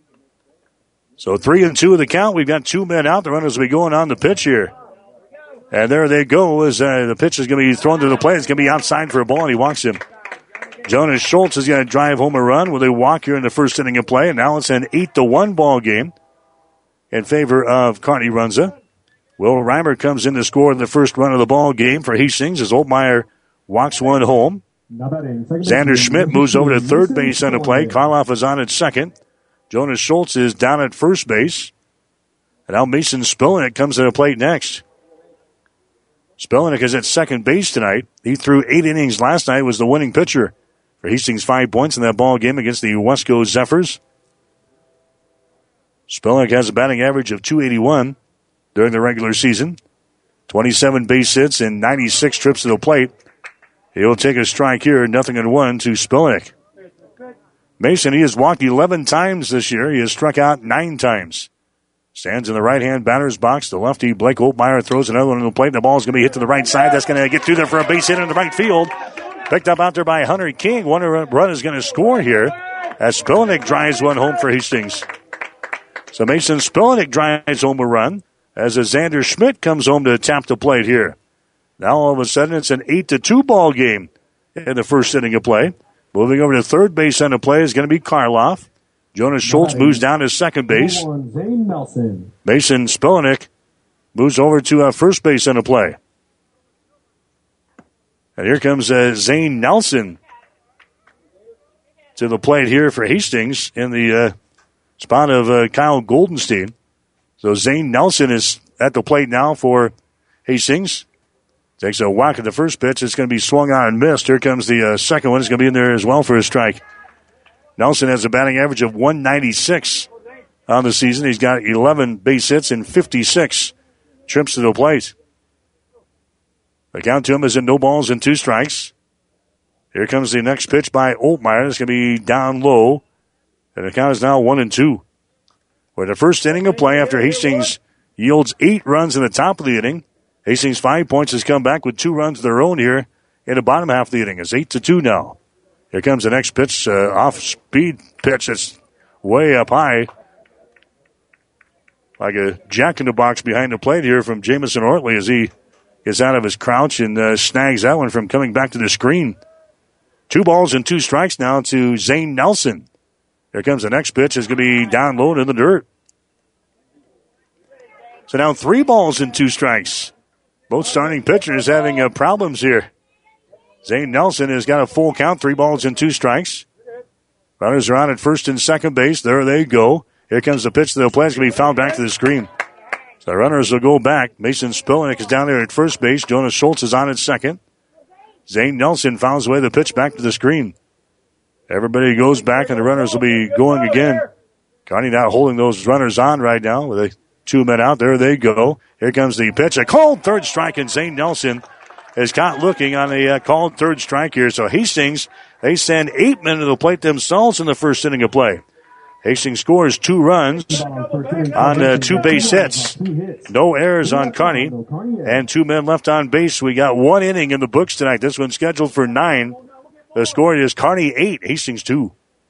So three and two of the count. We've got two men out. The runners will be going on the pitch here. And there they go as uh, the pitch is going to be thrown to the plate. It's going to be outside for a ball, and he walks him. Jonas Schultz is going to drive home a run with a walk here in the first inning of play, and now it's an eight to one ball game in favor of Kearney Runza. Will Reimer comes in to score in the first run of the ball game for Hastings as Oltmeyer walks one home. Xander Schmidt moves over to third base on the play. Karloff is on at second. Jonas Schultz is down at first base. And now Mason Spillenick comes to the plate next. Spillenick is at second base tonight. He threw eight innings last night, was the winning pitcher for Hastings, five points in that ball game against the Wesco Zephyrs. Spillenick has a batting average of two eighty-one during the regular season. twenty-seven base hits and ninety-six trips to the plate. He'll take a strike here, nothing in one to Spillenick. Mason, he has walked eleven times this year. He has struck out nine times. Stands in the right-hand batter's box. The lefty, Blake Oltmeyer, throws another one on the plate. The ball's going to be hit to the right side. That's going to get through there for a base hit in the right field. Picked up out there by Hunter King. One run is going to score here as Spillenick drives one home for Hastings. So Mason Spillenick drives home a run as a Xander Schmidt comes home to tap the plate here. Now all of a sudden it's an eight to two ball game in the first inning of play. Moving over to third base on the play is going to be Karloff. Jonas Schultz moves down to second base. Mason Spillenick moves over to uh, first base on the play. And here comes uh, Zane Nelson to the plate here for Hastings in the uh, spot of uh, Kyle Goldenstein. So Zane Nelson is at the plate now for Hastings. Takes a whack at the first pitch. It's going to be swung on and missed. Here comes the uh, second one. It's going to be in there as well for a strike. Nelson has a batting average of one ninety-six on the season. He's got eleven base hits and fifty-six trips to the plate. The count to him is in no balls and two strikes. Here comes the next pitch by Oltmeyer. It's going to be down low. And the count is now one and two. We're in the first inning of play after Hastings yields eight runs in the top of the inning. Hastings Five Points has come back with two runs of their own here in the bottom half of the inning. It's eight to two now. Here comes the next pitch, uh, off-speed pitch that's way up high. Like a jack-in-the-box behind the plate here from Jamison Ortley as he gets out of his crouch and uh, snags that one from coming back to the screen. Two balls and two strikes now to Zane Nelson. Here comes the next pitch. It's going to be down low in the dirt. So now three balls and two strikes. Both starting pitchers having uh, problems here. Zane Nelson has got a full count, three balls and two strikes. Runners are on at first and second base. There they go. Here comes the pitch to the plate. It's going to be fouled back to the screen. So the runners will go back. Mason Spillenick is down there at first base. Jonas Schultz is on at second. Zane Nelson fouls away the pitch back to the screen. Everybody goes back, and the runners will be going again. Kearney now holding those runners on right now with a two men out. There they go. Here comes the pitch. A called third strike, and Zane Nelson is caught looking on a uh, called third strike here. So Hastings, they send eight men to the plate themselves in the first inning of play. Hastings scores two runs on uh, two base hits. No errors on Kearney, and two men left on base. We got one inning in the books tonight. This one's scheduled for nine. The score is Kearney eight, Hastings two.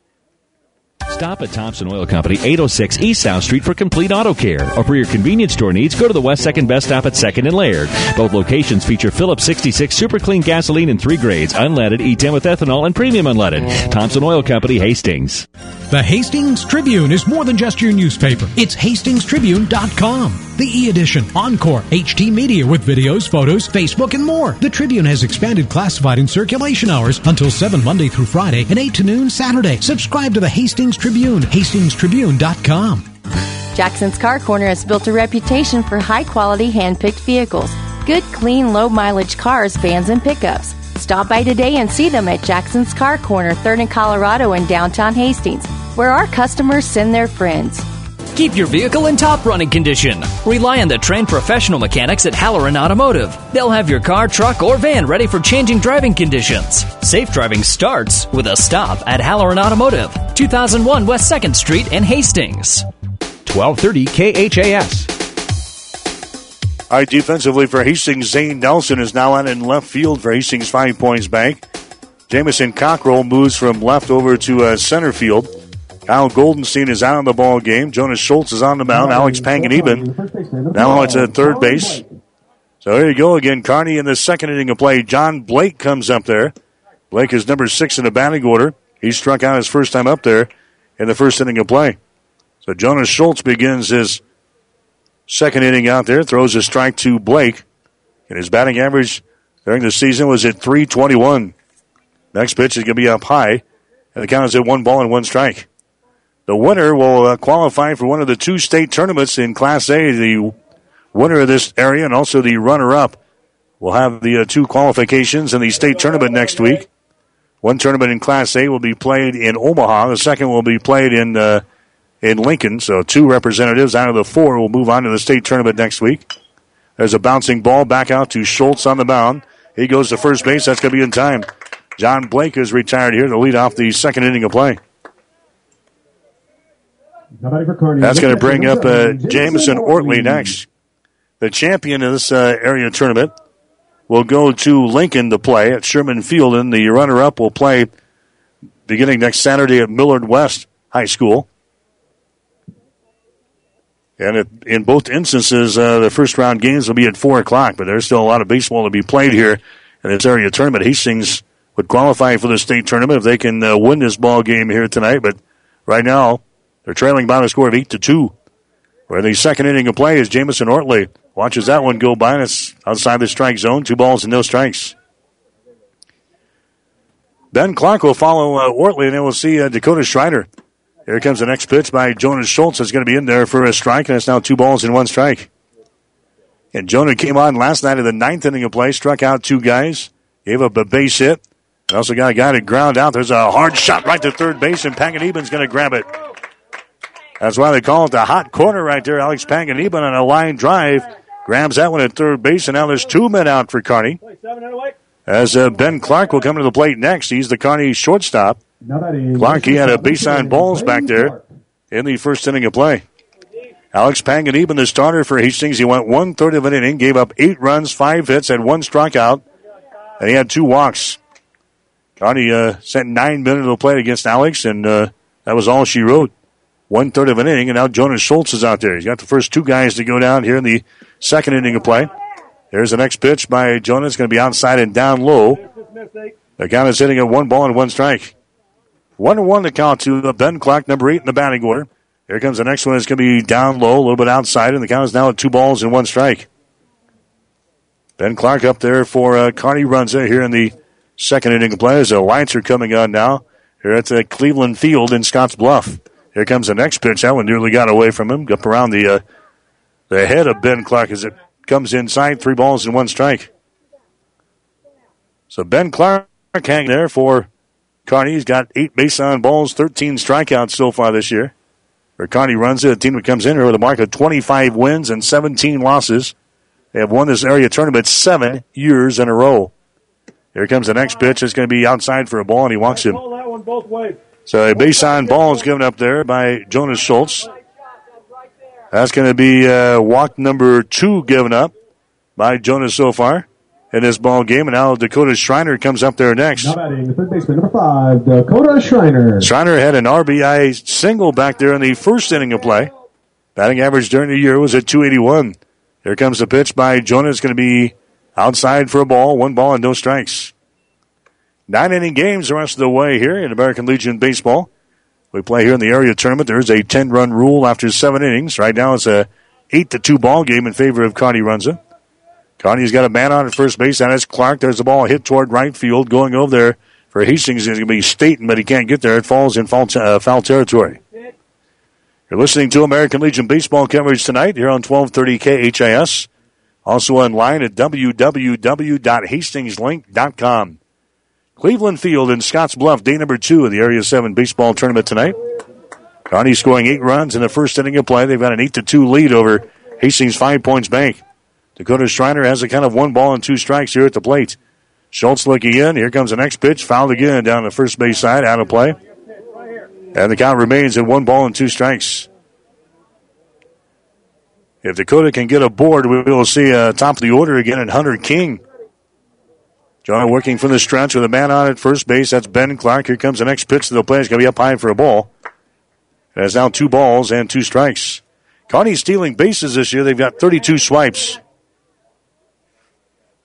Stop at Thompson Oil Company, eight oh six East South Street for complete auto care. Or for your convenience store needs, go to the West second Best Stop at second and Laird. Both locations feature Phillips sixty-six Super Clean gasoline in three grades, unleaded, E ten with ethanol, and premium unleaded. Thompson Oil Company, Hastings. The Hastings Tribune is more than just your newspaper. It's Hastings Tribune dot com. The e-edition, Encore, H D Media with videos, photos, Facebook, and more. The Tribune has expanded classified and circulation hours until seven Monday through Friday and eight to noon Saturday. Subscribe to the Hastings Tribune, Hastings Tribune dot com. Jackson's Car Corner has built a reputation for high-quality, hand-picked vehicles. Good, clean, low-mileage cars, vans, and pickups. Stop by today and see them at Jackson's Car Corner, third and Colorado in downtown Hastings, where our customers send their friends. Keep your vehicle in top running condition. Rely on the trained professional mechanics at Halloran Automotive. They'll have your car, truck, or van ready for changing driving conditions. Safe driving starts with a stop at Halloran Automotive, two thousand one West second Street in Hastings. twelve thirty K H A S. All right, defensively for Hastings, Zane Nelson is now out in left field for Hastings Five Points Bank. Jamison Cockrell moves from left over to uh, center field. Kyle Goldenstein is out of the ball game. Jonas Schultz is on the mound. Alex Panganiban now it's at third base. So here you go again. Kearney in the second inning of play. John Blake comes up there. Blake is number six in the batting order. He struck out his first time up there in the first inning of play. So Jonas Schultz begins his second inning out there, throws a strike to Blake. And his batting average during the season was at three twenty-one. Next pitch is going to be up high, and the count is at one ball and one strike. The winner will uh, qualify for one of the two state tournaments in Class A. The winner of this area and also the runner-up will have the uh, two qualifications in the state tournament next week. One tournament in Class A will be played in Omaha. The second will be played in uh, in Lincoln. So two representatives out of the four will move on to the state tournament next week. There's a bouncing ball back out to Schultz on the mound. He goes to first base. That's going to be in time. John Blake is retired here to lead off the second inning of play. That's going to bring up uh, Jameson Ortley next. The champion of this uh, area tournament will go to Lincoln to play at Sherman Field, and the runner-up will play beginning next Saturday at Millard West High School. And it, in both instances, uh, the first-round games will be at four o'clock, but there's still a lot of baseball to be played here in this area tournament. Hastings would qualify for the state tournament if they can uh, win this ball game here tonight, but right now they're trailing by a score of eight to two. Where the second inning of play is Jameson Ortley. Watches that one go by, and it's outside the strike zone. Two balls and no strikes. Ben Clark will follow uh, Ortley, and then we'll see uh, Dakota Schreiner. Here comes the next pitch by Jonas Schultz. It's going to be in there for a strike, and it's now two balls and one strike. And Jonah came on last night in the ninth inning of play, struck out two guys, gave up a base hit, and also got a guy to ground out. There's a hard shot right to third base, and Panganiban's going to grab it. That's why they call it the hot corner right there. Alex Panganiban on a line drive grabs that one at third base, and now there's two men out for Kearney. As uh, Ben Clark will come to the plate next. He's the Kearney shortstop. Clark, he had a base on balls back there in the first inning of play. Alex Panganiban, the starter for Hastings, he went one-third of an inning, gave up eight runs, five hits, had one strikeout, and he had two walks. Kearney uh, sent nine men to the plate against Alex, and uh, that was all she wrote. One-third of an inning, and now Jonas Schultz is out there. He's got the first two guys to go down here in the second inning of play. There's the next pitch by Jonas. It's going to be outside and down low. The count is sitting at one ball and one strike. One and one to count to Ben Clark, number eight in the batting order. Here comes the next one. It's going to be down low, a little bit outside, and the count is now at two balls and one strike. Ben Clark up there for uh, Kearney Runza here in the second inning of play. As the lights are coming on now here at the Cleveland Field in Scotts Bluff. Here comes the next pitch. That one nearly got away from him. Up around the uh, the head of Ben Clark as it comes inside. Three balls and one strike. So Ben Clark hanging there for Kearney. He's got eight base on balls, thirteen strikeouts so far this year. For Kearney runs it, a team that comes in here with a mark of twenty-five wins and seventeen losses. They have won this area tournament seven years in a row. Here comes the next pitch. It's going to be outside for a ball, and he walks him. That one both ways. So a base on ball is given up there by Jonas Schultz. That's going to be uh, walk number two given up by Jonas so far in this ball game. And now Dakota Schreiner comes up there next. Now batting the third baseman, number five, Dakota Schreiner. Schreiner had an R B I single back there in the first inning of play. Batting average during the year was at two eighty-one. Here comes the pitch by Jonas. It's going to be outside for a ball. One ball and no strikes. Nine-inning games the rest of the way here in American Legion Baseball. We play here in the area tournament. There's a ten-run rule after seven innings. Right now it's a eight to two ball game in favor of Kearney Runza. Kearney's got a man on at first base. That is Clark. There's the ball hit toward right field. Going over there for Hastings is going to be Staten, but he can't get there. It falls in foul, uh, foul territory. You're listening to American Legion Baseball coverage tonight here on twelve thirty K H I S. Also online at w w w dot hastings link dot com. Cleveland Field in Scotts Bluff, day number two of the Area seven baseball tournament tonight. Kearney scoring eight runs in the first inning of play. They've got an eight to two lead over Hastings Five Points Bank. Dakota Schreiner has a kind of one ball and two strikes here at the plate. Schultz looking in. Here comes the next pitch. Fouled again down the first base side, out of play. And the count remains at one ball and two strikes. If Dakota can get aboard, we will see uh, top of the order again at Hunter King. John working from the stretch with a man on at first base. That's Ben Clark. Here comes the next pitch to the plate. It's going to be up high for a ball. It has now two balls and two strikes. Kearney stealing bases this year. They've got thirty-two swipes.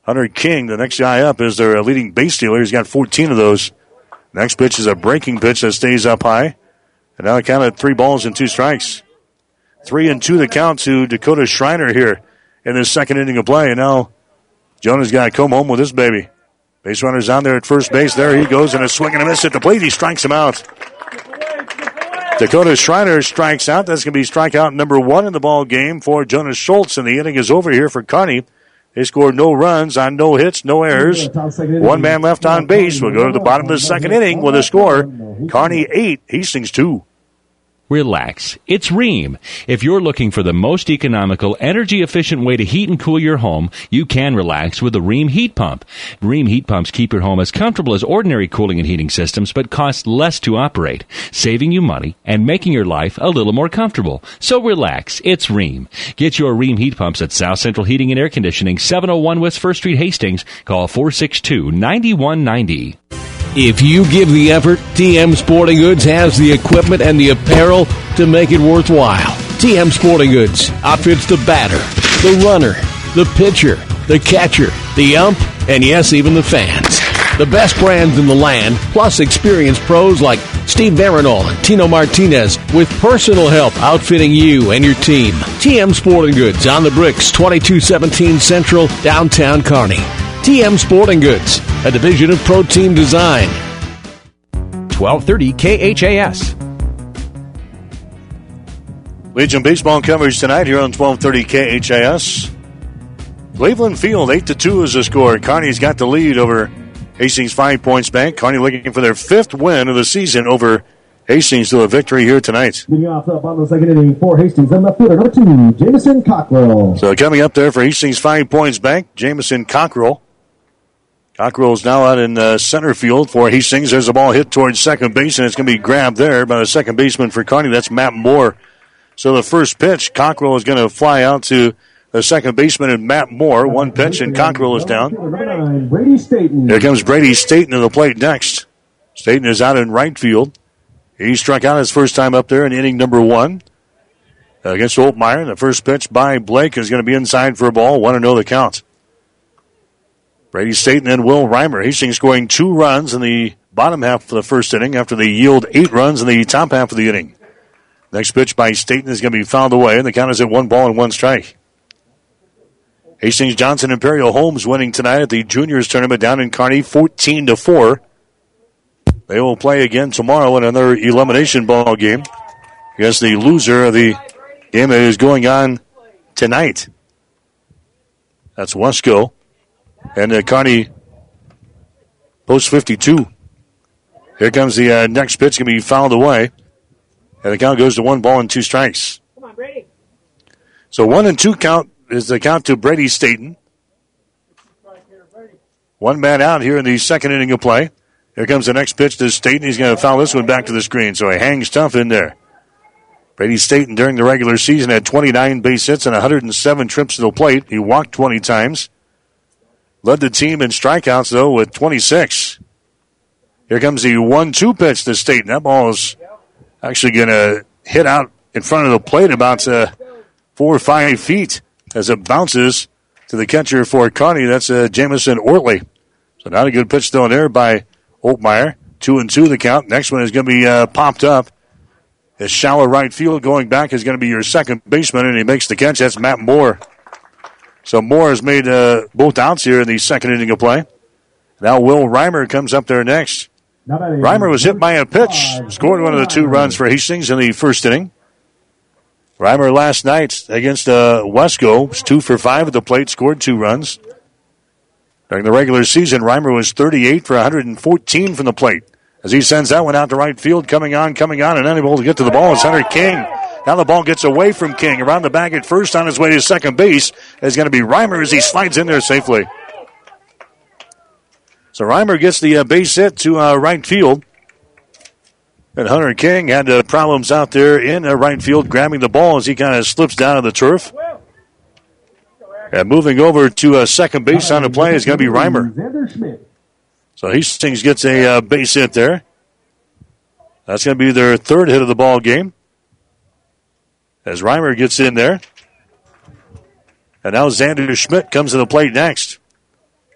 Hunter King, the next guy up, is their leading base stealer. He's got fourteen of those. Next pitch is a breaking pitch that stays up high. And now the count at three balls and two strikes. Three and two the count to Dakota Schreiner here in this second inning of play. And now Jonah's got to come home with this baby. Base runner's on there at first base. There he goes, and a swing and a miss at the plate. He strikes him out. Dakota Schreiner strikes out. That's going to be strikeout number one in the ball game for Jonas Schultz. And the inning is over here for Kearney. They scored no runs on no hits, no errors. One man left on base. We'll go to the bottom of the second inning with a score. Kearney eight, Hastings two. Relax. It's Rheem. If you're looking for the most economical, energy-efficient way to heat and cool your home, you can relax with the Rheem heat pump. Rheem heat pumps keep your home as comfortable as ordinary cooling and heating systems, but cost less to operate, saving you money and making your life a little more comfortable. So relax. It's Rheem. Get your Rheem heat pumps at South Central Heating and Air Conditioning, seven oh one West First Street, Hastings. Call four six two, nine one nine zero. If you give the effort, T M Sporting Goods has the equipment and the apparel to make it worthwhile. T M Sporting Goods outfits the batter, the runner, the pitcher, the catcher, the ump, and yes, even the fans. The best brands in the land, plus experienced pros like Steve Veronal and Tino Martinez with personal help outfitting you and your team. T M Sporting Goods on the bricks, twenty-two seventeen Central, downtown Kearney. T M Sporting Goods, a division of Pro Team Design. twelve thirty K H A S. Legion baseball coverage tonight here on twelve thirty K H A S. Cleveland Field, eight to two is the score. Kearney's got the lead over Hastings Five Points Bank. Kearney looking for their fifth win of the season over Hastings to a victory here tonight. Leading off the bottom of the second inning for Hastings, and left fielder number two, Jamison Cockrell. So coming up there for Hastings Five Points Bank, Jamison Cockrell. Cockrell's now out in uh, center field for Hastings. There's a ball hit towards second base, and it's going to be grabbed there by the second baseman for Kearney. That's Matt Moore. So the first pitch, Cockrell is going to fly out to the second baseman and Matt Moore. One pitch, and Cockrell is down. Brady Staten. Here comes Brady Staten to the plate next. Staten is out in right field. He struck out his first time up there in inning number one against Oltmeyer. The first pitch by Blake is going to be inside for a ball. one oh the count. Brady Staten and Will Reimer. Hastings scoring two runs in the bottom half of the first inning after they yield eight runs in the top half of the inning. Next pitch by Staten is going to be fouled away, and the count is at one ball and one strike. Hastings Johnson Imperial Homes winning tonight at the juniors tournament down in Kearney, fourteen to four. They will play again tomorrow in another elimination ball game against the loser of the game that is going on tonight. That's Wesco. And uh, Kearney post fifty-two. Here comes the uh, next pitch. Going to be fouled away. And the count goes to one ball and two strikes. Come on, Brady. So one and two count is the count to Brady Staten. One man out here in the second inning of play. Here comes the next pitch to Staten. He's going to foul this one back to the screen. So he hangs tough in there. Brady Staten during the regular season had twenty-nine base hits and one hundred seven trips to the plate. He walked twenty times. Led the team in strikeouts, though, with twenty-six. Here comes the one two pitch to Staten. That ball is actually going to hit out in front of the plate about uh, four or five feet as it bounces to the catcher for Kearney. That's uh, Jamison Ortley. So not a good pitch thrown there by Oltmeyer. Two and two the count. Next one is going to be uh, popped up. His shallow right field going back is going to be your second baseman, and he makes the catch. That's Matt Moore. So Moore has made uh, both outs here in the second inning of play. Now Will Reimer comes up there next. Reimer was hit by a pitch, scored one of the two runs for Hastings in the first inning. Reimer last night against uh, Wesco was two for five at the plate, scored two runs. During the regular season, Reimer was thirty-eight for one hundred fourteen from the plate. As he sends that one out to right field, coming on, coming on, and unable to get to the ball is Hunter King. Now the ball gets away from King. Around the bag at first on his way to second base is going to be Reimer as he slides in there safely. So Reimer gets the uh, base hit to uh, right field. And Hunter King had uh, problems out there in uh, right field grabbing the ball as he kind of slips down to the turf. And moving over to uh, second base on the play is going to be Reimer. So Hastings gets a uh, base hit there. That's going to be their third hit of the ball game. As Reimer gets in there. And now Xander Schmidt comes to the plate next.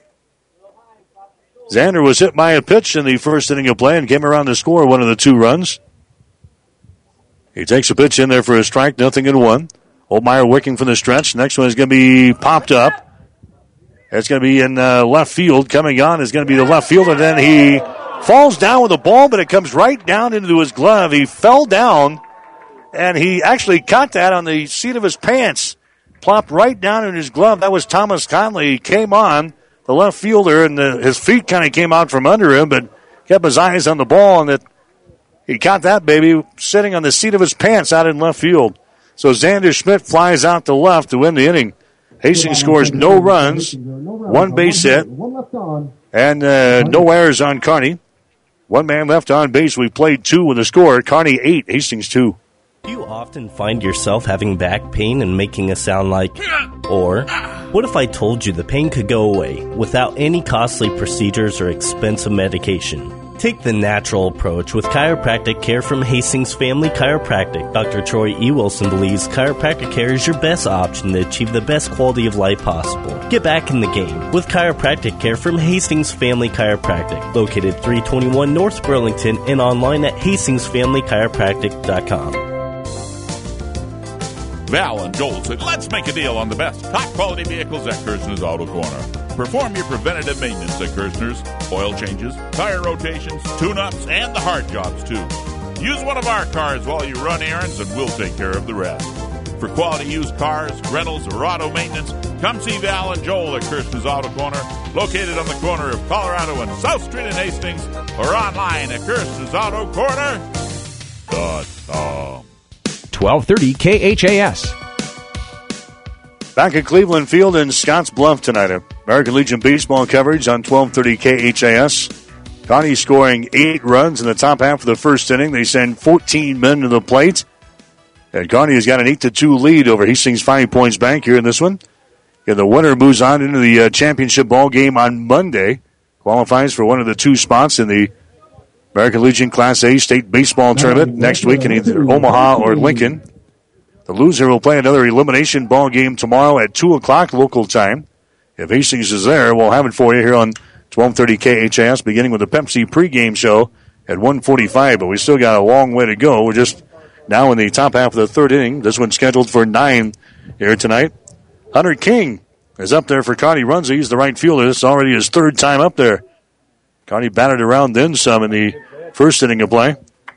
Xander was hit by a pitch in the first inning of play and came around to score one of the two runs. He takes a pitch in there for a strike, nothing in one. Holtmeyer working from the stretch. Next one is going to be popped up. It's going to be in uh, left field. Coming on is going to be the left fielder. Then he falls down with the ball, but it comes right down into his glove. He fell down, and he actually caught that on the seat of his pants. Plopped right down in his glove. That was Thomas Conley. He came on, the left fielder, and the, his feet kind of came out from under him, but kept his eyes on the ball, and that he caught that baby sitting on the seat of his pants out in left field. So Xander Schmidt flies out to left to win the inning. Hastings scores no runs, one base hit, and uh, no errors on Kearney. One man left on base. We played two with a score. Kearney eight, Hastings two. Do you often find yourself having back pain and making a sound like, or, what if I told you the pain could go away without any costly procedures or expensive medication? Take the natural approach with chiropractic care from Hastings Family Chiropractic. Doctor Troy E. Wilson believes chiropractic care is your best option to achieve the best quality of life possible. Get back in the game with chiropractic care from Hastings Family Chiropractic, located three twenty-one North Burlington and online at hastings family chiropractic dot com. Val and Joel said, let's make a deal on the best top-quality vehicles at Kirshner's Auto Corner. Perform your preventative maintenance at Kirshner's. Oil changes, tire rotations, tune-ups, and the hard jobs, too. Use one of our cars while you run errands, and we'll take care of the rest. For quality used cars, rentals, or auto maintenance, come see Val and Joel at Kirshner's Auto Corner, located on the corner of Colorado and South Street in Hastings, or online at kirshner's auto corner dot com. twelve thirty K H A S. Back at Cleveland Field in Scottsbluff tonight. American Legion baseball coverage on twelve thirty K H A S. Kearney scoring eight runs in the top half of the first inning. They send fourteen men to the plate. And Kearney has got an eight to two lead over Hastings Five Points Bank here in this one. And the winner moves on into the uh, championship ball game on Monday. Qualifies for one of the two spots in the American Legion Class A state baseball tournament next week in either Omaha or Lincoln. The loser will play another elimination ball game tomorrow at two o'clock local time. If Hastings is there, we'll have it for you here on twelve thirty K H A S, beginning with the Pepsi pregame show at one forty-five. But we still got a long way to go. We're just now in the top half of the third inning. This one's scheduled for nine here tonight. Hunter King is up there for Kearney Runza. He's the right fielder. This is already his third time up there. Kearney batted around then some in the first inning of play.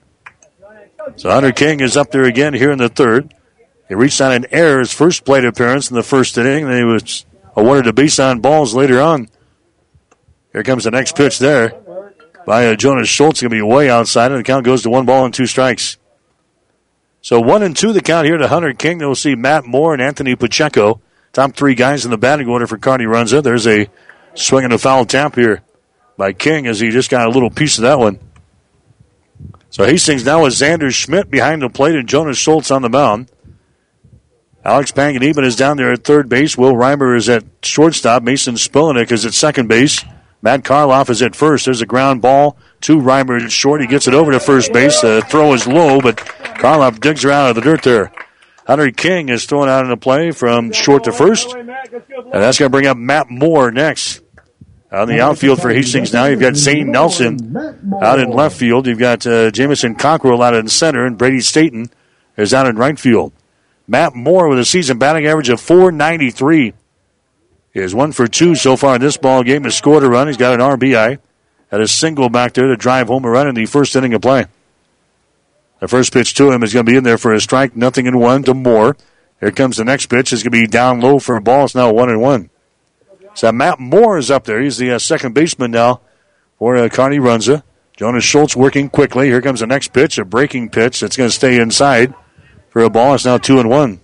So Hunter King is up there again here in the third. He reached on an error his first plate appearance in the first inning, and then he was awarded a base on balls later on. Here comes the next pitch there by uh, Jonas Schultz. Going to be way outside, and the count goes to one ball and two strikes. So one and two the count here to Hunter King. We'll see Matt Moore and Anthony Pacheco, top three guys in the batting order for Kearney Runza. There's a swing and a foul tap here by King as he just got a little piece of that one. So Hastings now with Xander Schmidt behind the plate and Jonas Schultz on the mound. Alex Panganiban is down there at third base. Will Reimer is at shortstop. Mason Spillenek is at second base. Matt Karloff is at first. There's a ground ball to Reimer at short. He gets it over to first base. The throw is low, but Karloff digs her out of the dirt there. Hunter King is thrown out in the play from short to first. And that's going to bring up Matt Moore next. On the outfield for Hastings now, you've got Zane Nelson out in left field. You've got uh, Jamison Cockrell out in center, and Brady Staten is out in right field. Matt Moore with a season batting average of four ninety-three. He is one for two so far in this ball game. Has scored a run. He's got an R B I. Had a single back there to drive home a run in the first inning of play. The first pitch to him is going to be in there for a strike. Nothing in one to Moore. Here comes the next pitch. It's going to be down low for a ball. It's now one and one. So Matt Moore is up there. He's the uh, second baseman now for uh, Kearney Runza. Jonas Schultz working quickly. Here comes the next pitch, a breaking pitch that's going to stay inside for a ball. It's now two and one.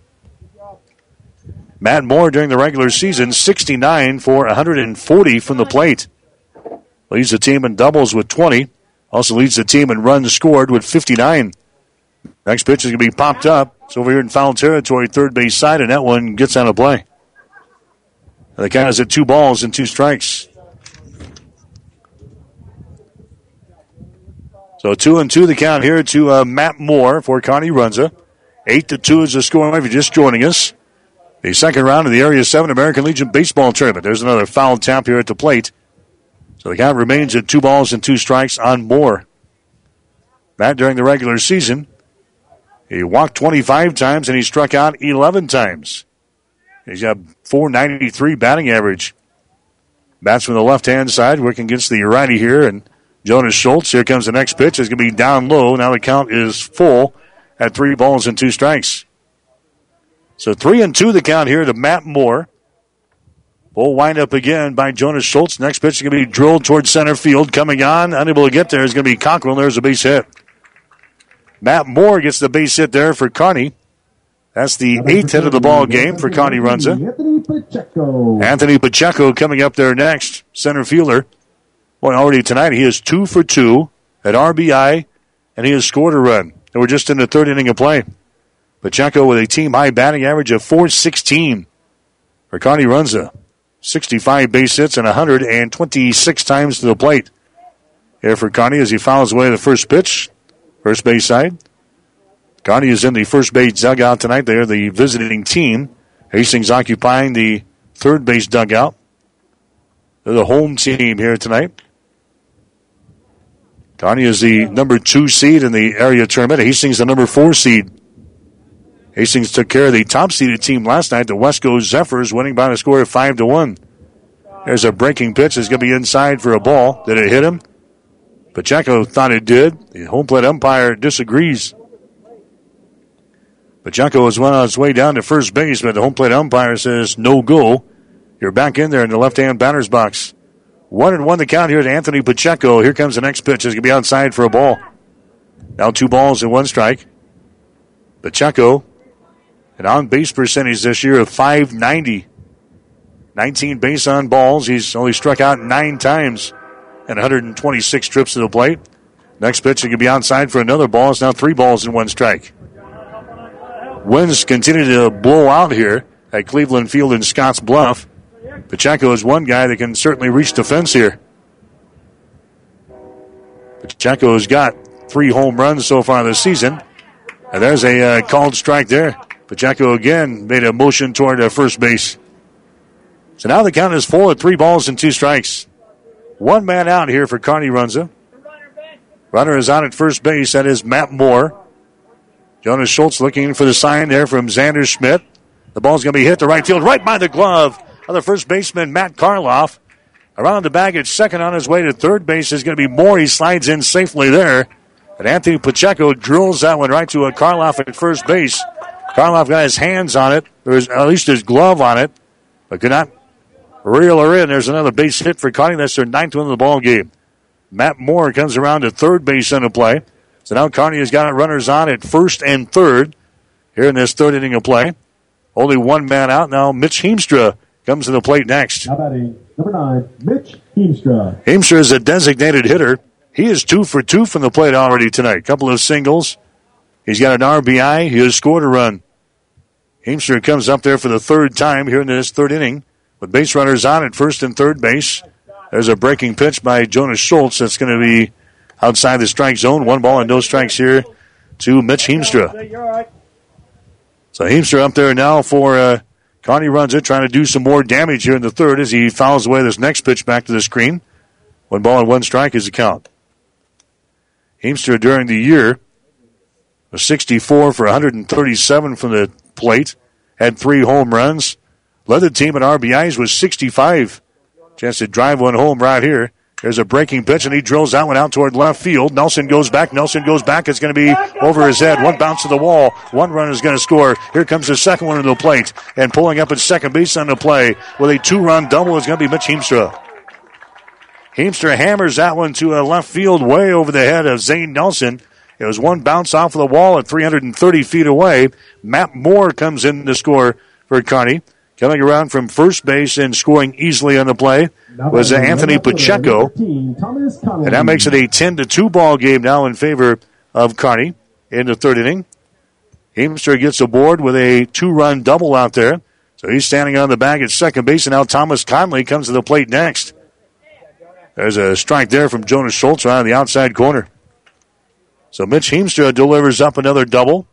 Matt Moore during the regular season, sixty-nine for one hundred forty from the plate. Leads the team in doubles with twenty. Also leads the team in runs scored with fifty-nine. Next pitch is going to be popped up. It's over here in foul territory, third base side, and that one gets out of play. The count is at two balls and two strikes. So two and two the count here to uh, Matt Moore for Kearney Runza. Eight to two is the score if you're just joining us. The second round of the Area seven American Legion Baseball Tournament. There's another foul tap here at the plate. So the count remains at two balls and two strikes on Moore. Matt, during the regular season, he walked twenty-five times and he struck out eleven times. He's got four ninety-three batting average. Bats from the left-hand side, working against the righty here, and Jonas Schultz. Here comes the next pitch. It's going to be down low. Now the count is full at three balls and two strikes. So three and two the count here to Matt Moore. Full windup again by Jonas Schultz. Next pitch is going to be drilled towards center field. Coming on, unable to get there is going to be Cockrell. There's a base hit. Matt Moore gets the base hit there for Kearney. That's the eighth hit of the ball game for Kearney Runza. Anthony Pacheco. Anthony Pacheco coming up there next, center fielder. Well, already tonight he is two for two at R B I, and he has scored a run. And we're just in the third inning of play. Pacheco with a team-high batting average of four sixteen for Kearney Runza. sixty-five base hits and one hundred twenty-six times to the plate. Here for Kearney as he fouls away the first pitch, first base side. Kearney is in the first base dugout tonight. They're the visiting team. Hastings occupying the third base dugout. They're the home team here tonight. Kearney is the number two seed in the area tournament. Hastings the number four seed. Hastings took care of the top-seeded team last night, the Wesco Zephyrs, winning by a score of five to one. There's a breaking pitch. It's going to be inside for a ball. Did it hit him? Pacheco thought it did. The home plate umpire disagrees. Pacheco is on his way down to first base, but the home plate umpire says no go. You're back in there in the left-hand batter's box. One and one the count here to Anthony Pacheco. Here comes the next pitch. It's going to be outside for a ball. Now two balls and one strike. Pacheco, an on-base percentage this year of five ninety. nineteen base on balls. He's only struck out nine times and one hundred twenty-six trips to the plate. Next pitch, it could be outside for another ball. It's now three balls and one strike. Winds continue to blow out here at Cleveland Field in Scotts Bluff. Pacheco is one guy that can certainly reach the fence here. Pacheco has got three home runs so far this season. And there's a uh, called strike there. Pacheco again made a motion toward uh, first base. So now the count is full at three balls and two strikes. One man out here for Kearney Runza. Runner is out at first base. That is Matt Moore. Jonas Schultz looking for the sign there from Xander Schmidt. The ball's going to be hit to right field, right by the glove of the first baseman, Matt Karloff. Around the bag at second on his way to third base is going to be Moore. He slides in safely there. And Anthony Pacheco drills that one right to a Karloff at first base. Karloff got his hands on it, or his, at least his glove on it, but could not reel her in. There's another base hit for Kearney. That's their ninth win of the ball game. Matt Moore comes around to third base in the play. So now Kearney has got runners on at first and third here in this third inning of play. Only one man out. Now Mitch Heemstra comes to the plate next. Now batting, number nine, Mitch Heemstra. Heemstra is a designated hitter. He is two for two from the plate already tonight. Couple of singles. He's got an R B I. He has scored a run. Heemstra comes up there for the third time here in this third inning with base runners on at first and third base. There's a breaking pitch by Jonas Schultz that's going to be outside the strike zone. One ball and no strikes here to Mitch Heemstra. So Heemstra up there now for uh, Kearney Runza, trying to do some more damage here in the third as he fouls away this next pitch back to the screen. One ball and one strike is the count. Heemstra during the year was sixty-four for one hundred thirty-seven from the plate, had three home runs, led the team in R B Is, was sixty-five. Chance to drive one home right here. There's a breaking pitch, and he drills that one out toward left field. Nelson goes back. Nelson goes back. It's going to be over his head. One bounce to the wall. One runner is going to score. Here comes the second one to the plate. And pulling up at second base on the play with a two-run double is going to be Mitch Heemstra. Heemstra hammers that one to a left field way over the head of Zane Nelson. It was one bounce off of the wall at three hundred thirty feet away. Matt Moore comes in to score for Kearney. Coming around from first base and scoring easily on the play was Anthony Pacheco. And that makes it a ten to two ball game now in favor of Kearney in the third inning. Heemstra gets aboard with a two-run double out there. So he's standing on the bag at second base, and now Thomas Conley comes to the plate next. There's a strike there from Jonas Schultz around the outside corner. So Mitch Heemstra delivers up another double.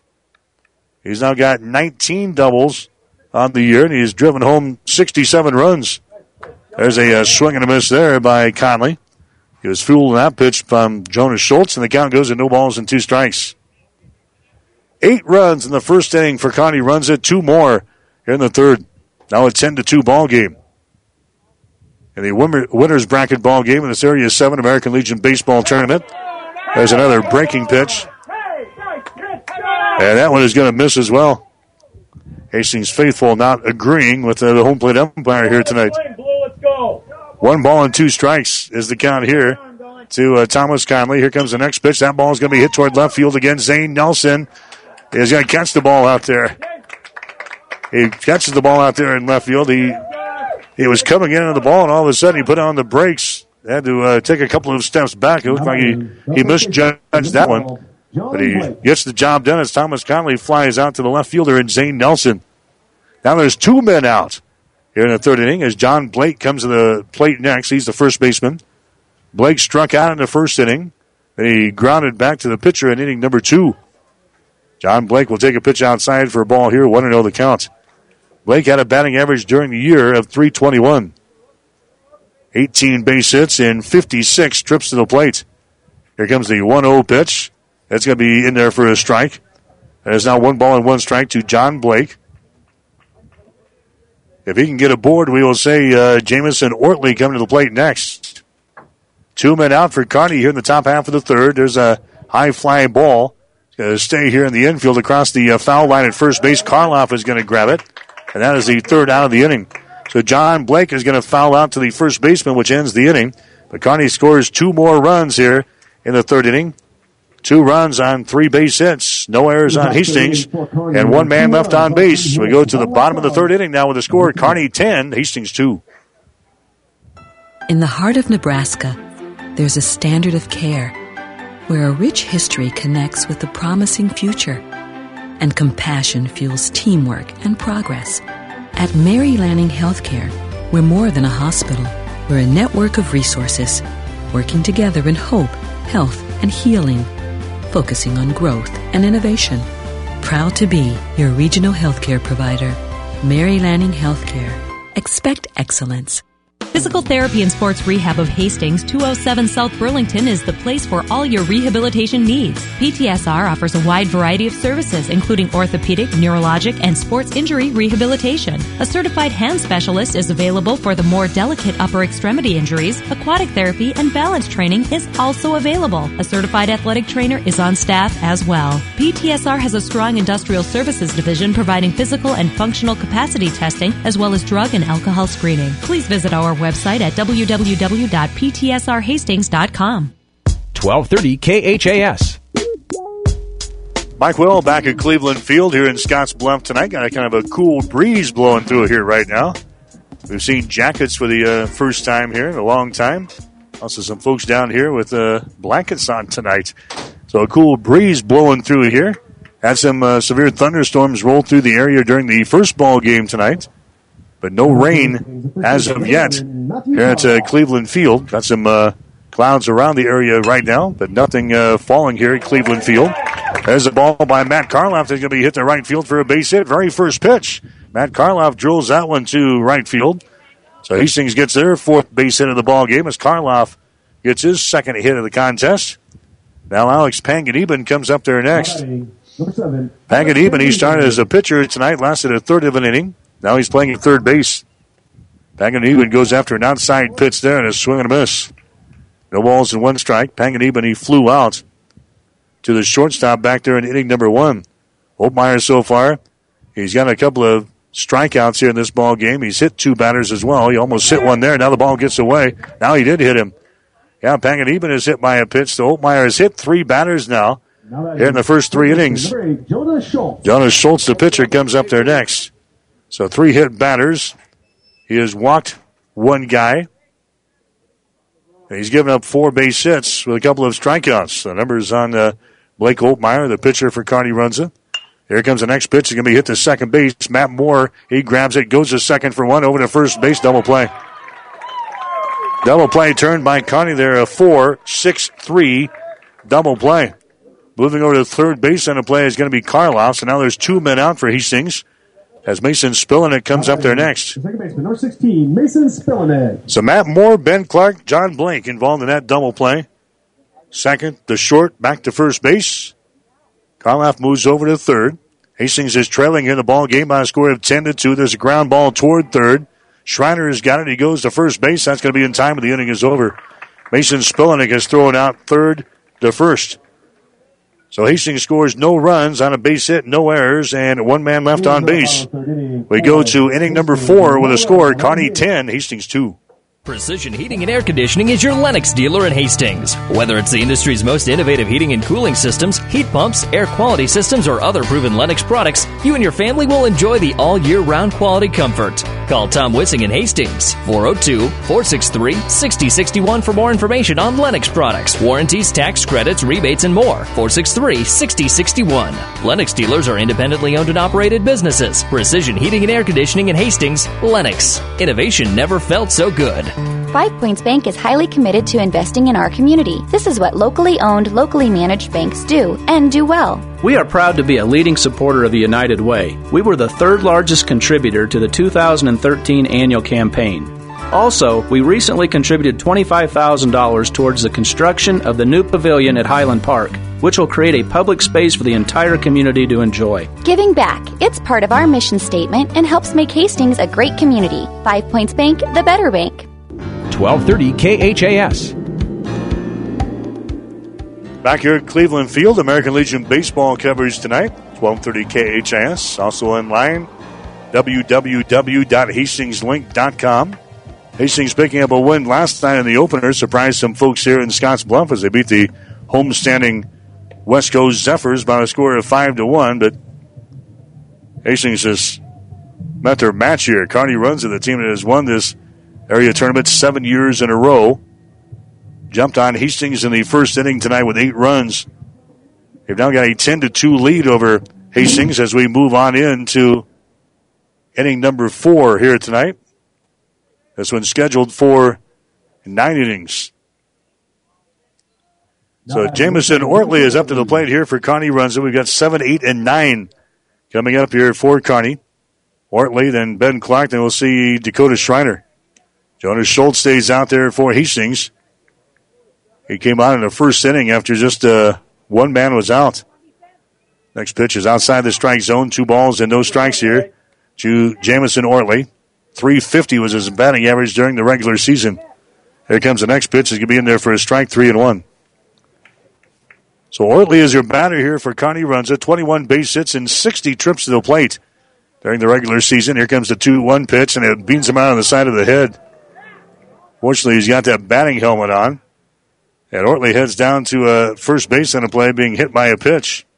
He's now got nineteen doubles on the year, and he's driven home sixty-seven runs. There's a uh, swing and a miss there by Conley. He was fooled in that pitch from Jonas Schultz, and the count goes to no balls and two strikes. Eight runs in the first inning for Kearney Runza. Two more here in the third. Now a ten to two ball game. In the winners bracket ball game in this Area seven American Legion Baseball Tournament. There's another breaking pitch. And that one is going to miss as well. Hastings faithful not agreeing with uh, the home plate umpire here tonight. One ball and two strikes is the count here to uh, Thomas Conley. Here comes the next pitch. That ball is going to be hit toward left field again. Zane Nelson is going to catch the ball out there. He catches the ball out there in left field. He he was coming into the ball, and all of a sudden he put on the brakes. Had to uh, take a couple of steps back. It looked like he, he misjudged that one. But he gets the job done as Thomas Conley flies out to the left fielder and Zane Nelson. Now there's two men out here in the third inning as John Blake comes to the plate next. He's the first baseman. Blake struck out in the first inning. Then he grounded back to the pitcher in inning number two. John Blake will take a pitch outside for a ball here. one and oh the count. Blake had a batting average during the year of three twenty-one. eighteen base hits and fifty-six trips to the plate. Here comes the one oh pitch. That's going to be in there for a strike. There's now one ball and one strike to John Blake. If he can get aboard, we will say uh, Jamison Ortley coming to the plate next. Two men out for Kearney here in the top half of the third. There's a high-flying ball. It's going to stay here in the infield across the uh, foul line at first base. Karloff is going to grab it, and that is the third out of the inning. So John Blake is going to foul out to the first baseman, which ends the inning. But Kearney scores two more runs here in the third inning. Two runs on three base hits. No errors on Hastings. And one man left on base. We go to the bottom of the third inning now with a score. Kearney ten, Hastings two. In the heart of Nebraska, there's a standard of care where a rich history connects with a promising future and compassion fuels teamwork and progress. At Mary Lanning Healthcare, we're more than a hospital. We're a network of resources working together in hope, health, and healing, focusing on growth and innovation. Proud to be your regional healthcare provider. Mary Lanning Healthcare. Expect excellence. Physical Therapy and Sports Rehab of Hastings, two oh seven South Burlington is the place for all your rehabilitation needs. P T S R offers a wide variety of services, including orthopedic, neurologic, and sports injury rehabilitation. A certified hand specialist is available for the more delicate upper extremity injuries. Aquatic therapy and balance training is also available. A certified athletic trainer is on staff as well. P T S R has a strong industrial services division providing physical and functional capacity testing, as well as drug and alcohol screening. Please visit our website at w w w dot p t s r hastings dot com. twelve thirty K H A S. Mike Will back at Cleveland Field here in Scottsbluff tonight. Got a kind of a cool breeze blowing through here right now. We've seen jackets for the uh, first time here in a long time. Also some folks down here with uh, blankets on tonight. So a cool breeze blowing through here. Had some uh, severe thunderstorms roll through the area during the first ball game tonight. But no rain as of yet here at uh, Cleveland Field. Got some uh, clouds around the area right now, but nothing uh, falling here at Cleveland Field. There's a ball by Matt Karloff that's going to be hit to right field for a base hit. Very first pitch. Matt Karloff drills that one to right field. So Hastings gets their fourth base hit of the ball game as Karloff gets his second hit of the contest. Now Alex Panganiban comes up there next. Panganiban, he started as a pitcher tonight, lasted a third of an inning. Now he's playing at third base. Panganiban goes after an outside pitch there and a swing and a miss. No balls and one strike. Panganiban, he flew out to the shortstop back there in inning number one. Holtmeyer so far, he's got a couple of strikeouts here in this ball game. He's hit two batters as well. He almost hit one there. Now the ball gets away. Now he did hit him. Yeah, Panganiban is hit by a pitch. So Holtmeyer has hit three batters now here in the first three innings. Jonas Schultz, Jonas Schultz, the pitcher, comes up there next. So three hit batters. He has walked one guy. And he's given up four base hits with a couple of strikeouts. The numbers on uh, Blake Holtmeyer, the pitcher for Kearney Runza. Here comes the next pitch. It's going to be hit to second base. Matt Moore, he grabs it, goes to second for one, over to first base, double play. Double play turned by Kearney there, a four six three double play. Moving over to third base on the play is going to be Karloff. So now there's two men out for Hastings. as Mason Spillenick comes up there next. Second baseman, number sixteen, Mason Spillenick. So Matt Moore, Ben Clark, John Blake involved in that double play. Second, the short, back to first base. Karloff moves over to third. Hastings is trailing in the ball game by a score of ten to two. There's a ground ball toward third. Schreiner has got it. He goes to first base. That's going to be in time when the inning is over. Mason Spillenick is throwing out third to first. So Hastings scores no runs on a base hit, no errors, and one man left on base. We go to inning number four with a score, Kearney ten, Hastings two. Precision Heating and Air Conditioning is your Lennox dealer in Hastings. Whether it's the industry's most innovative heating and cooling systems, heat pumps, air quality systems, or other proven Lennox products, you and your family will enjoy the all-year-round quality comfort. Call Tom Wissing in Hastings, four oh two, four six three, six oh six one for more information on Lennox products, warranties, tax credits, rebates, and more. four six three, six oh six one. Lennox dealers are independently owned and operated businesses. Precision Heating and Air Conditioning in Hastings, Lennox. Innovation never felt so good. Five Points Bank is highly committed to investing in our community. This is what locally owned, locally managed banks do, and do well. We are proud to be a leading supporter of the United Way. We were the third largest contributor to the two thousand thirteen annual campaign. Also, we recently contributed twenty-five thousand dollars towards the construction of the new pavilion at Highland Park, which will create a public space for the entire community to enjoy. Giving back. It's part of our mission statement and helps make Hastings a great community. Five Points Bank, the better bank. twelve thirty K H A S. Back here at Cleveland Field, American Legion baseball coverage tonight, twelve thirty K H A S. Also online, w w w dot hastings link dot com. Hastings picking up a win last night in the opener. Surprised some folks here in Scottsbluff as they beat the homestanding West Coast Zephyrs by a score of five to one. But Hastings has met their match here. Kearney Runza, the team that has won this area tournament seven years in a row. Jumped on Hastings in the first inning tonight with eight runs. They've now got a ten to two lead over Hastings as we move on into inning number four here tonight. This one's scheduled for nine innings. So Jamison Ortley is up to the plate here for Kearney Runza. We've got seven, eight, and nine coming up here for Kearney. Ortley, then Ben Clark, then we'll see Dakota Schreiner. Jonas Schultz stays out there for Hastings. He came out in the first inning after just uh, one man was out. Next pitch is outside the strike zone. Two balls and no strikes here to Jamison Ortley. three fifty was his batting average during the regular season. Here comes the next pitch. He's going to be in there for a strike, three and one. So Ortley is your batter here for Kearney Runza. twenty-one base hits and sixty trips to the plate during the regular season. Here comes the two one pitch, and it beans him out on the side of the head. Fortunately, he's got that batting helmet on. And Ortley heads down to uh, first base on a play, being hit by a pitch.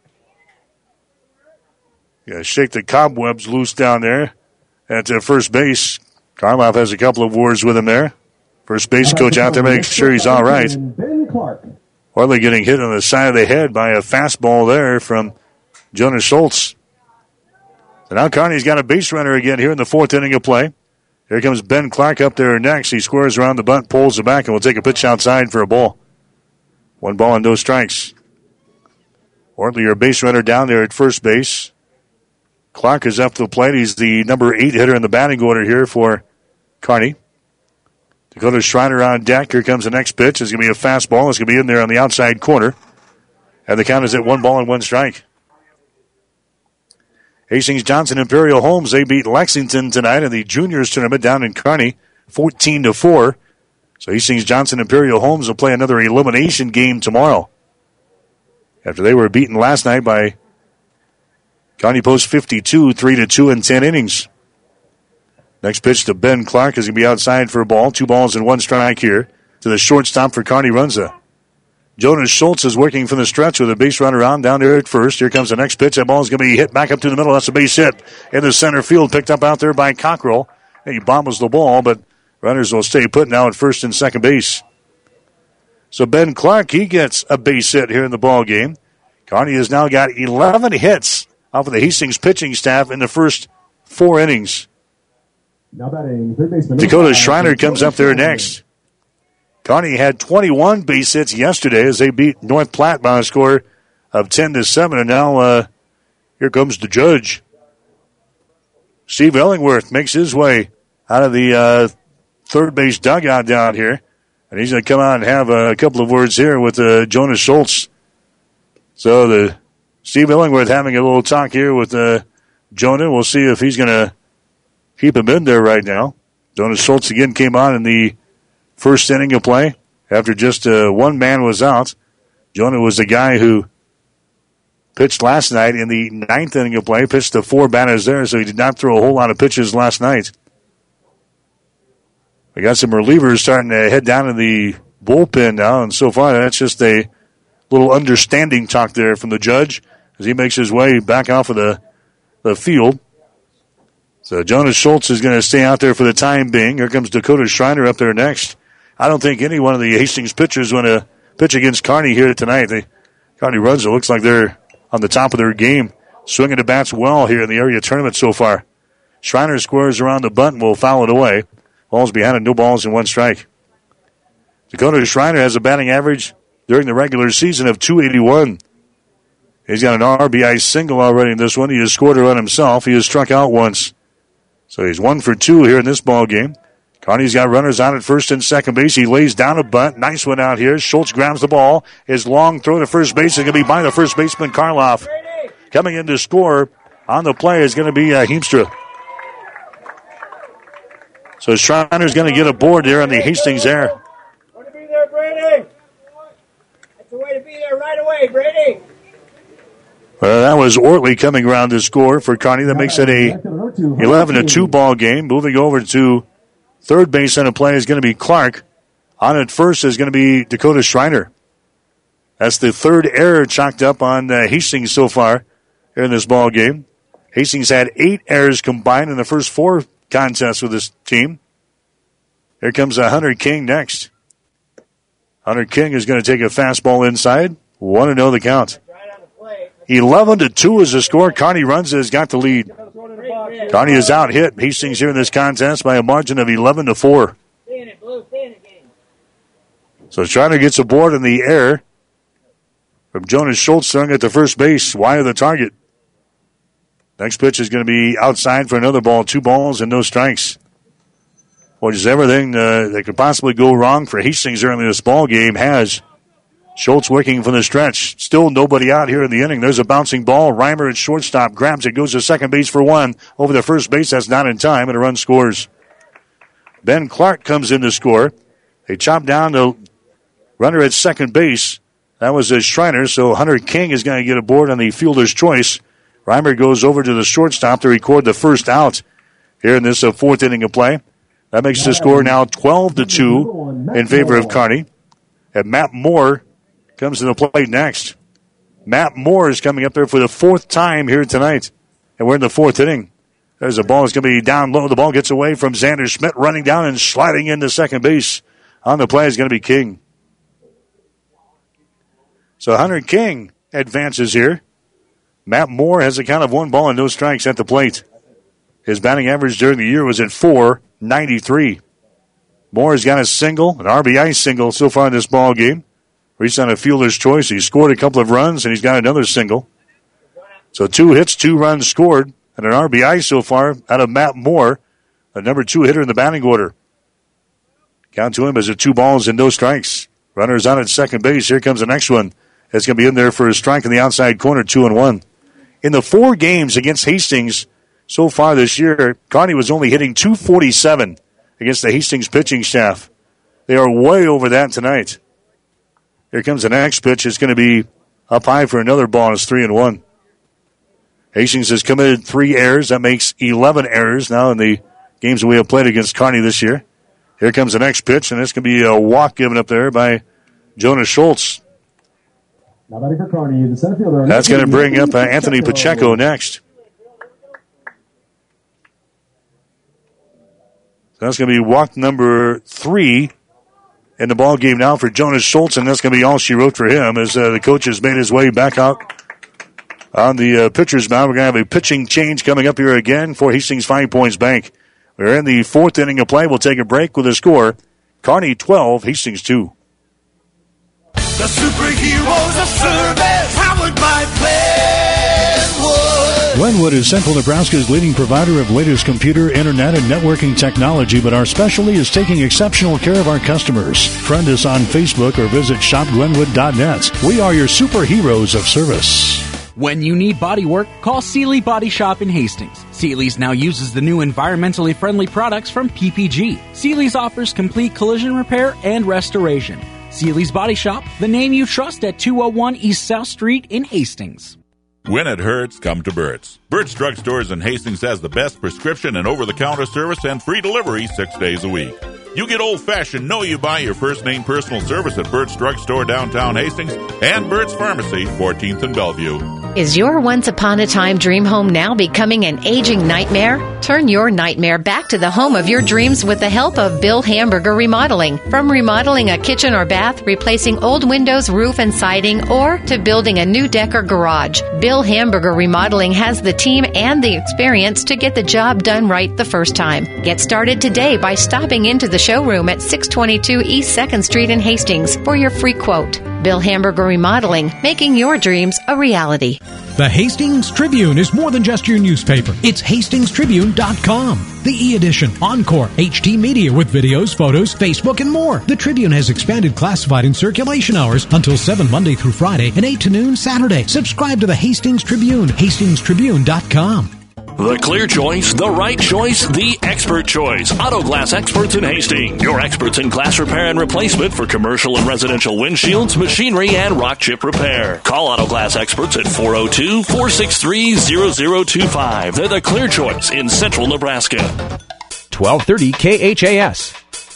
Yeah, shake the cobwebs loose down there at uh, first base. Karloff has a couple of words with him there. First base coach out there making sure he's all right. Ben Clark. Ortley getting hit on the side of the head by a fastball there from Jonas Schultz. So now Kearney's got a base runner again here in the fourth inning of play. Here comes Ben Clark up there next. He squares around the bunt, pulls it back, and will take a pitch outside for a ball. One ball and no strikes. Ortley, your base runner down there at first base. Clark is up to the plate. He's the number eight hitter in the batting order here for Kearney. Dakota Schreiner on deck. Here comes the next pitch. It's going to be a fastball. It's going to be in there on the outside corner. And the count is at one ball and one strike. Hastings Johnson Imperial Homes, they beat Lexington tonight in the juniors tournament down in Kearney, fourteen to four. So Hastings Johnson Imperial Homes will play another elimination game tomorrow, after they were beaten last night by Kearney Post fifty-two, three to two in ten innings. Next pitch to Ben Clark is going to be outside for a ball. Two balls and one strike here to the shortstop for Kearney Runza. Jonas Schultz is working from the stretch with a base runner on down there at first. Here comes the next pitch. That ball is going to be hit back up to the middle. That's a base hit in the center field, picked up out there by Cockrell. He bobbles the ball, but runners will stay put now at first and second base. So Ben Clark, he gets a base hit here in the ball game. Kearney has now got eleven hits off of the Hastings pitching staff in the first four innings. Now batting, third baseman. Dakota Schreiner comes up there next. Kearney had twenty-one base hits yesterday as they beat North Platte by a score of ten to seven, and now uh, here comes the judge. Steve Illingworth makes his way out of the uh, third base dugout down here. And he's going to come out and have a couple of words here with uh, Jonas Schultz. So the Steve Illingworth having a little talk here with uh, Jonah. We'll see if he's going to keep him in there right now. Jonas Schultz again came on in the first inning of play after just uh, one man was out. Jonah was the guy who pitched last night in the ninth inning of play, pitched the four batters there, so he did not throw a whole lot of pitches last night. We got some relievers starting to head down to the bullpen now, and so far that's just a little understanding talk there from the judge as he makes his way back off of the, the field. So Jonas Schultz is going to stay out there for the time being. Here comes Dakota Schreiner up there next. I don't think any one of the Hastings pitchers want to pitch against Kearney here tonight. The Kearney Runza looks like they're on the top of their game, swinging the bats well here in the area tournament so far. Schreiner squares around the bunt and will foul it away. Ball's behind it, no balls and one strike. Dakota Schreiner has a batting average during the regular season of two eighty-one. He's got an R B I single already in this one. He has scored a run himself. He has struck out once. So he's one for two here in this ball game. Kearney's got runners on at first and second base. He lays down a bunt. Nice one out here. Schultz grabs the ball. His long throw to first base is going to be by the first baseman, Karloff. Coming in to score on the play is going to be uh, Heemstra. So Schreiner's going to get a board there on the Hastings air. Want to be there, Brady? That's the way to be there right away, Brady. Well, that was Ortley coming around to score for Kearney. That makes it a eleven to two ball game. Moving over to third base on a play is going to be Clark. On at first is going to be Dakota Schreiner. That's the third error chalked up on uh, Hastings so far here in this ball game. Hastings had eight errors combined in the first four contests with this team. Here comes uh, Hunter King next. Hunter King is going to take a fastball inside. one to oh the count. eleven to two is the score. Kearney Runza has got the lead. Kearney is out hit Hastings here in this contest by a margin of eleven to four. So Schreiner gets a board in the air from Jonas Schultz throwing at the first base, wide of the target. Next pitch is going to be outside for another ball, two balls and no strikes. Well, just everything uh, that could possibly go wrong for Hastings early in this ball game has Schultz working from the stretch. Still nobody out here in the inning. There's a bouncing ball. Reimer at shortstop grabs it, goes to second base for one. Over the first base, that's not in time, and a run scores. Ben Clark comes in to score. They chop down the runner at second base. That was a Schreiner, so Hunter King is going to get a board on the fielder's choice. Reimer goes over to the shortstop to record the first out here in this uh, fourth inning of play. That makes the score now twelve to two in favor of Kearney. And Matt Moore comes to the plate next. Matt Moore is coming up there for the fourth time here tonight. And we're in the fourth inning. There's a ball that's going to be down low. The ball gets away from Xander Schmidt, running down and sliding into second base. On the play is going to be King. So Hunter King advances here. Matt Moore has a count of one ball and no strikes at the plate. His batting average during the year was at four ninety-three. Moore has got a single, an R B I single so far in this ball game. Reached on a fielder's choice. He scored a couple of runs, and he's got another single. So two hits, two runs scored, and an R B I so far out of Matt Moore, the number two hitter in the batting order. Count to him as a two balls and no strikes. Runners on at second base. Here comes the next one. It's going to be in there for a strike in the outside corner, two and one. In the four games against Hastings so far this year, Kearney was only hitting two forty-seven against the Hastings pitching staff. They are way over that tonight. Here comes the next pitch. It's going to be up high for another ball. It's three and one. Hastings has committed three errors. That makes eleven errors now in the games that we have played against Kearney this year. Here comes the next pitch, and it's going to be a walk given up there by Jonas Schultz. Now batting for Kearney, the center fielder. That's going to bring up uh, Anthony Pacheco next. So that's going to be walk number three in the ball game now for Jonas Schultz, and that's going to be all she wrote for him as uh, the coach has made his way back out on the uh, pitcher's mound. We're going to have a pitching change coming up here again for Hastings Five Points Bank. We're in the fourth inning of play. We'll take a break with a score. Kearney twelve, Hastings two. The superheroes of service, powered by Glenwood. Glenwood is Central Nebraska's leading provider of latest computer, internet, and networking technology, but our specialty is taking exceptional care of our customers. Friend us on Facebook or visit shop glenwood dot net. We are your superheroes of service. When you need body work, call Seeley Body Shop in Hastings. Seeley's now uses the new environmentally friendly products from P P G. Seeley's offers complete collision repair and restoration. Seeley's Body Shop, the name you trust at two oh one East South Street in Hastings. When it hurts, come to Burt's. Burt's Drug Stores in Hastings has the best prescription and over-the-counter service and free delivery six days a week. You get old-fashioned, know you buy your first name personal service at Burt's Drug Store downtown Hastings and Burt's Pharmacy, fourteenth and Bellevue. Is your once-upon-a-time dream home now becoming an aging nightmare? Turn your nightmare back to the home of your dreams with the help of Bill Hamburger Remodeling. From remodeling a kitchen or bath, replacing old windows, roof, and siding, or to building a new deck or garage, Bill Hamburger Remodeling has the team and the experience to get the job done right the first time. Get started today by stopping into the showroom at six twenty-two East second Street in Hastings for your free quote. Bill Hamburger Remodeling, making your dreams a reality. The Hastings Tribune is more than just your newspaper. It's hastings tribune dot com. The e-edition, Encore, H D media with videos, photos, Facebook, and more. The Tribune has expanded classified and circulation hours until seven Monday through Friday and eight to noon Saturday. Subscribe to the Hastings Tribune, hastings tribune dot com. The clear choice, the right choice, the expert choice. Auto Glass Experts in Hastings. Your experts in glass repair and replacement for commercial and residential windshields, machinery, and rock chip repair. Call Auto Glass Experts at four oh two, four six three, zero zero two five. They're the clear choice in central Nebraska. twelve thirty K H A S.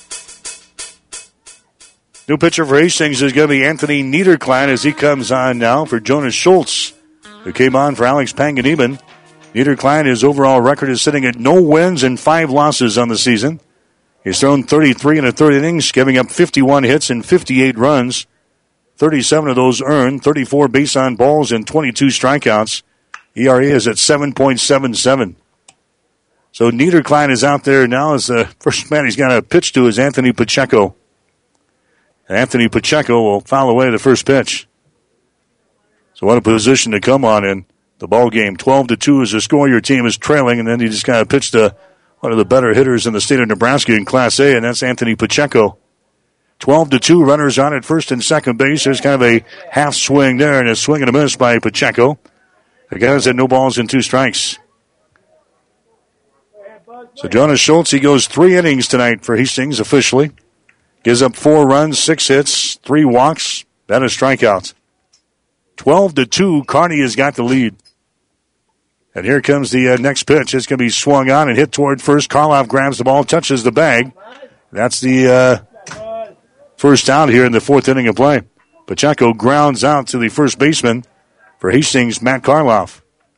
New pitcher for Hastings is going to be Anthony Niederklein as he comes on now for Jonas Schultz, who came on for Alex Panganiban. Niederklein, his overall record is sitting at no wins and five losses on the season. He's thrown thirty-three in a third innings, giving up fifty-one hits and fifty-eight runs. thirty-seven of those earned, thirty-four base on balls, and twenty-two strikeouts. E R A is at seven point seven seven. So Niederklein is out there now as the first man he's got to pitch to is Anthony Pacheco. And Anthony Pacheco will foul away the first pitch. So what a position to come on in the ball game. twelve to two is the score. Your team is trailing, and then you just kind of pitch to one of the better hitters in the state of Nebraska in Class A, and that's Anthony Pacheco. twelve to two, runners on at first and second base. There's kind of a half swing there, and a swing and a miss by Pacheco. The guys had no balls and two strikes. So Jonas Schultz, he goes three innings tonight for Hastings officially. Gives up four runs, six hits, three walks, and a strikeout. twelve to two, Kearney has got the lead. And here comes the uh, next pitch. It's going to be swung on and hit toward first. Karloff grabs the ball, touches the bag. That's the uh, first out here in the fourth inning of play. Pacheco grounds out to the first baseman for Hastings, Matt Karloff.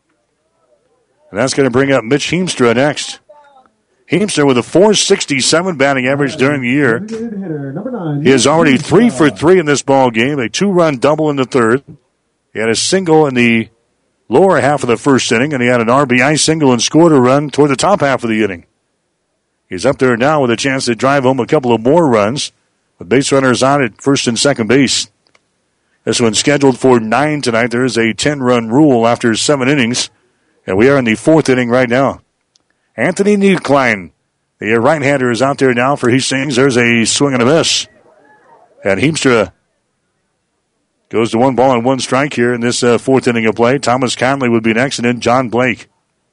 And that's going to bring up Mitch Heemstra next. Heemstra with a four sixty-seven batting average during the year. He is already three for three in this ball game, a two-run double in the third. He had a single in the lower half of the first inning, and he had an R B I single and scored a run toward the top half of the inning. He's up there now with a chance to drive home a couple of more runs, with base runners on at first and second base. This one's scheduled for nine tonight. There is a ten-run rule after seven innings, and we are in the fourth inning right now. Anthony Niederklein, the right-hander, is out there now for Hastings. There's a swing and a miss. And Heemstra goes to one ball and one strike here in this uh, fourth inning of play. Thomas Conley would be next, and then John Blake.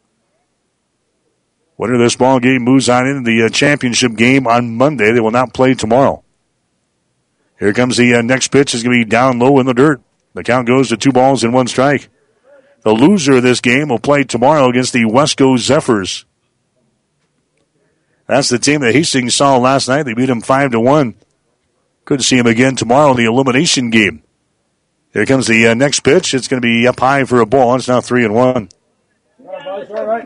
Winner of this ball game moves on into the uh, championship game on Monday. They will not play tomorrow. Here comes the uh, next pitch. It's going to be down low in the dirt. The count goes to two balls and one strike. The loser of this game will play tomorrow against the Wesco Zephyrs. That's the team that Hastings saw last night. They beat them five to one. Could see him again tomorrow in the elimination game. Here comes the uh, next pitch. It's going to be up high for a ball. It's now three and one. The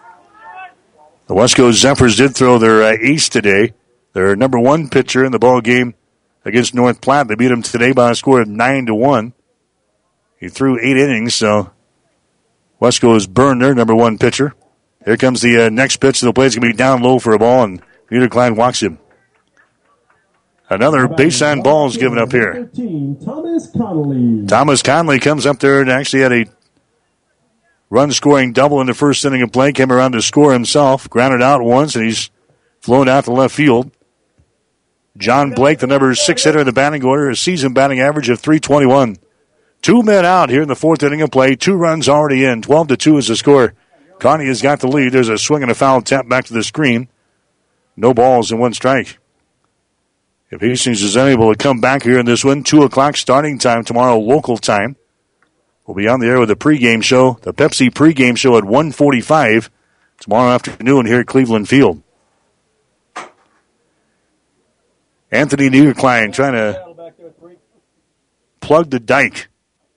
Wesco Zephyrs did throw their uh, ace today. Their number one pitcher in the ball game against North Platte. They beat them today by a score of nine to one. He threw eight innings, so Wesco has burned their number one pitcher. Here comes the uh, next pitch to the plate. It's going to be down low for a ball, and Niederklein walks him. Another base on ball is given up here. Thomas Conley. Thomas Conley comes up there and actually had a run-scoring double in the first inning of play. Came around to score himself. Grounded out once, and he's flown out to left field. John Blake, the number six hitter in the batting order, a season batting average of three twenty-one. Two men out here in the fourth inning of play. Two runs already in. twelve to two is the score. Kearney has got the lead. There's a swing and a foul tap back to the screen. No balls and one strike. If Hastings is unable to come back here in this one, two o'clock starting time tomorrow, local time. We'll be on the air with the pregame show, the Pepsi pregame show at one forty-five tomorrow afternoon here at Cleveland Field. Anthony Niederklein trying to plug the dike.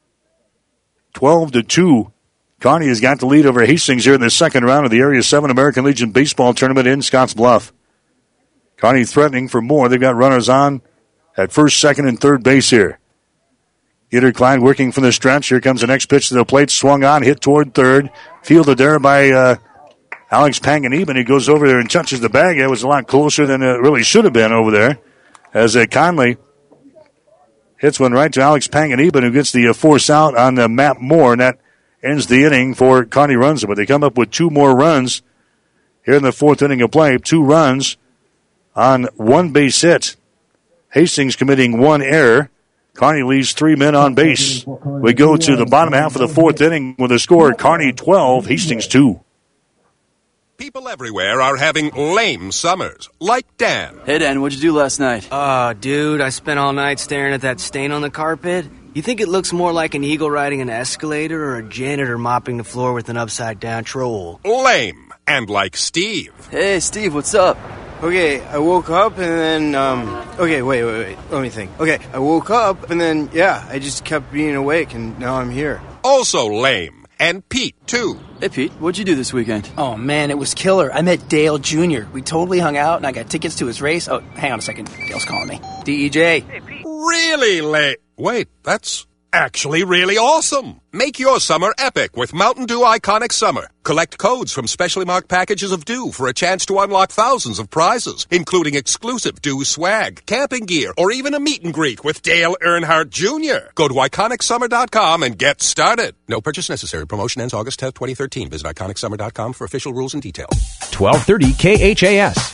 twelve to two. Kearney has got the lead over Hastings here in the second round of the Area seven American Legion Baseball Tournament in Scotts Bluff. Kearney threatening for more. They've got runners on at first, second, and third base here. Niederklein working from the stretch. Here comes the next pitch to the plate. Swung on, hit toward third. Fielded there by uh, Alex Panganiban. He goes over there and touches the bag. It was a lot closer than it really should have been over there. As uh, Conley hits one right to Alex Panganiban, who gets the uh, force out on uh, Matt Moore, and that ends the inning for Kearney Runza. But they come up with two more runs here in the fourth inning of play. Two runs on one base hit. Hastings committing one error. Kearney leaves three men on base. We go to the bottom half of the fourth inning with a score: Kearney twelve, Hastings two. People everywhere are having lame summers, like Dan. Hey, Dan, what'd you do last night? Oh, dude, I spent all night staring at that stain on the carpet. You think it looks more like an eagle riding an escalator or a janitor mopping the floor with an upside-down troll? Lame. And like Steve. Hey, Steve, what's up? Okay, I woke up and then, um... Okay, wait, wait, wait. Let me think. Okay, I woke up and then, yeah, I just kept being awake and now I'm here. Also lame. And Pete, too. Hey, Pete, what'd you do this weekend? Oh, man, it was killer. I met Dale Junior We totally hung out, and I got tickets to his race. Oh, hang on a second. Dale's calling me. D E J. Hey, Pete. Really lame. Wait, that's actually really awesome. Make your summer epic with Mountain Dew Iconic Summer. Collect codes from specially marked packages of Dew for a chance to unlock thousands of prizes, including exclusive Dew swag, camping gear, or even a meet and greet with Dale Earnhardt Junior Go to iconic summer dot com and get started. No purchase necessary. Promotion ends August tenth, twenty thirteen. Visit iconic summer dot com for official rules and details. twelve thirty K H A S.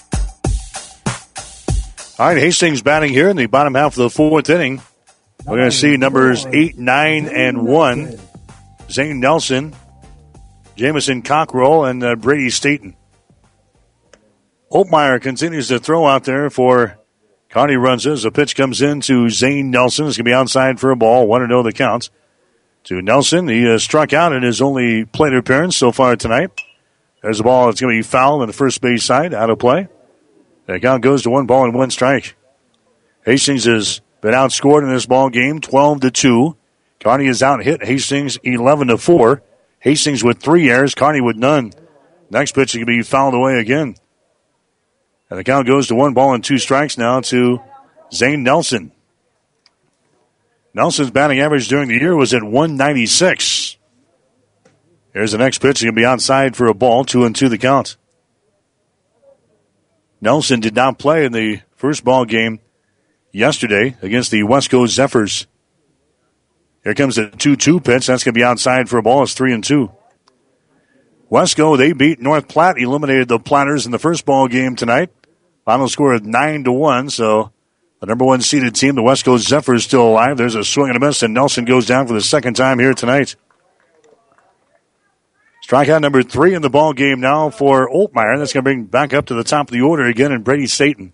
All right, Hastings batting here in the bottom half of the fourth inning. We're going to see numbers eight, nine, and one. Zane Nelson, Jamison Cockrell, and uh, Brady Staten. Holtmeyer continues to throw out there for Kearney Runza as the pitch comes in to Zane Nelson. It's going to be outside for a ball. one to oh the count to Nelson. He uh, struck out in his only plate appearance so far tonight. There's a ball that's going to be fouled on the first base side, out of play. The count goes to one ball and one strike. Hastings has been outscored in this ball game, twelve to two. Kearney is out hit Hastings eleven to four. Hastings with three errors, Kearney with none. Next pitch is going to be fouled away again. And the count goes to one ball and two strikes now to Zane Nelson. Nelson's batting average during the year was at one ninety-six. Here's the next pitch. It's going to be outside for a ball, two and two the count. Nelson did not play in the first ball game yesterday against the Wesco Zephyrs. Here comes the two two pitch. That's going to be outside for a ball. It's three and two. Wesco, they beat North Platte, eliminated the Platters in the first ball game tonight. Final score of nine to one. So the number one seeded team, the Wesco Zephyrs, still alive. There's a swing and a miss, and Nelson goes down for the second time here tonight. Strikeout number three in the ball game now for Oltmeyer. That's going to bring back up to the top of the order again, and Brady Staten.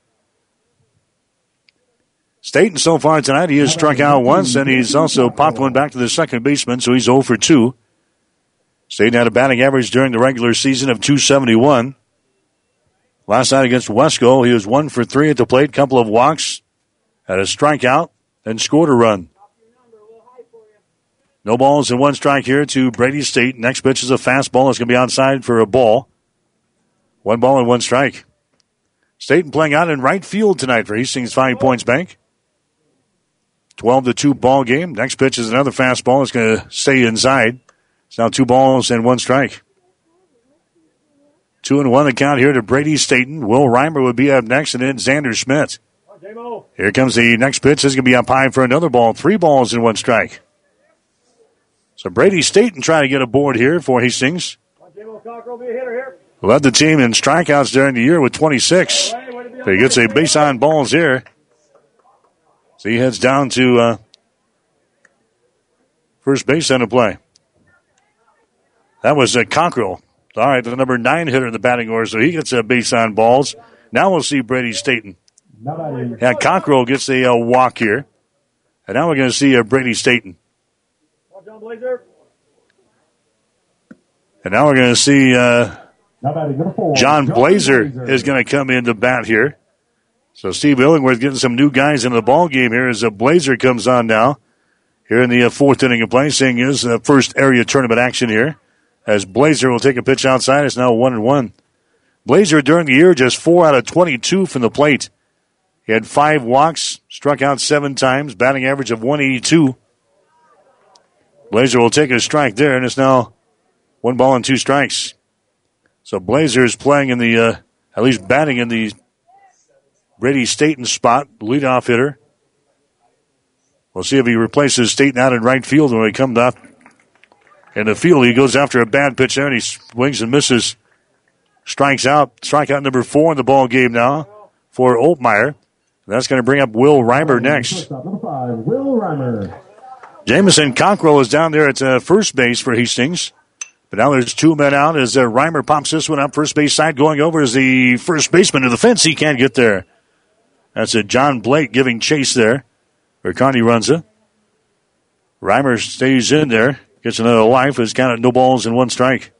Staten so far tonight, he has struck out once, and he's also popped one back to the second baseman, so he's oh for two. Staten had a batting average during the regular season of two seventy-one. Last night against Wesco, he was one for three at the plate, couple of walks, had a strikeout, and scored a run. No balls and one strike here to Brady Staten. Next pitch is a fastball. It's going to be outside for a ball. One ball and one strike. Staten playing out in right field tonight for Hastings Five Points Bank. twelve to two ball game. Next pitch is another fastball. It's going to stay inside. It's now two balls and one strike. Two and one the count here to Brady Staten. Will Reimer would be up next, and then Xander Schmidt. Here comes the next pitch. This is going to be up high for another ball. Three balls and one strike. So Brady Staten trying to get aboard here for Hastings. Led the team in strikeouts during the year with twenty-six. So he gets a base on balls here. So he heads down to uh, first base on the play. That was uh, Cockrell. All right, the number nine hitter in the batting order, so he gets a base on balls. Now we'll see Brady Staten. Yeah, Cockrell gets a uh, walk here. And now we're going to see uh, Brady Staten. And now we're going to see uh, John Blazer is going to come in to bat here. So Steve Illingworth getting some new guys into the ball game here as uh, Blazer comes on now. Here in the uh, fourth inning of play, seeing his uh, first area tournament action here. As Blazer will take a pitch outside, it's now one and one. Blazer during the year just four out of twenty-two from the plate. He had five walks, struck out seven times, batting average of one eighty-two. Blazer will take a strike there, and it's now one ball and two strikes. So Blazer is playing in the, uh, at least batting in the Brady Staten spot, leadoff hitter. We'll see if he replaces Staten out in right field when he comes up. In the field, he goes after a bad pitch there, and he swings and misses. Strikes out. Strikeout number four in the ball game now for Oltmeyer. That's going to bring up Will Reimer next. Will Reimer. Jamison Cockrell is down there at uh, first base for Hastings. But now there's two men out as uh, Reimer pops this one up first base side. Going over is the first baseman to the fence. He can't get there. That's a John Blake giving chase there for Carney Runza. Reimer stays in there. Gets another life. It's counted no balls and one strike.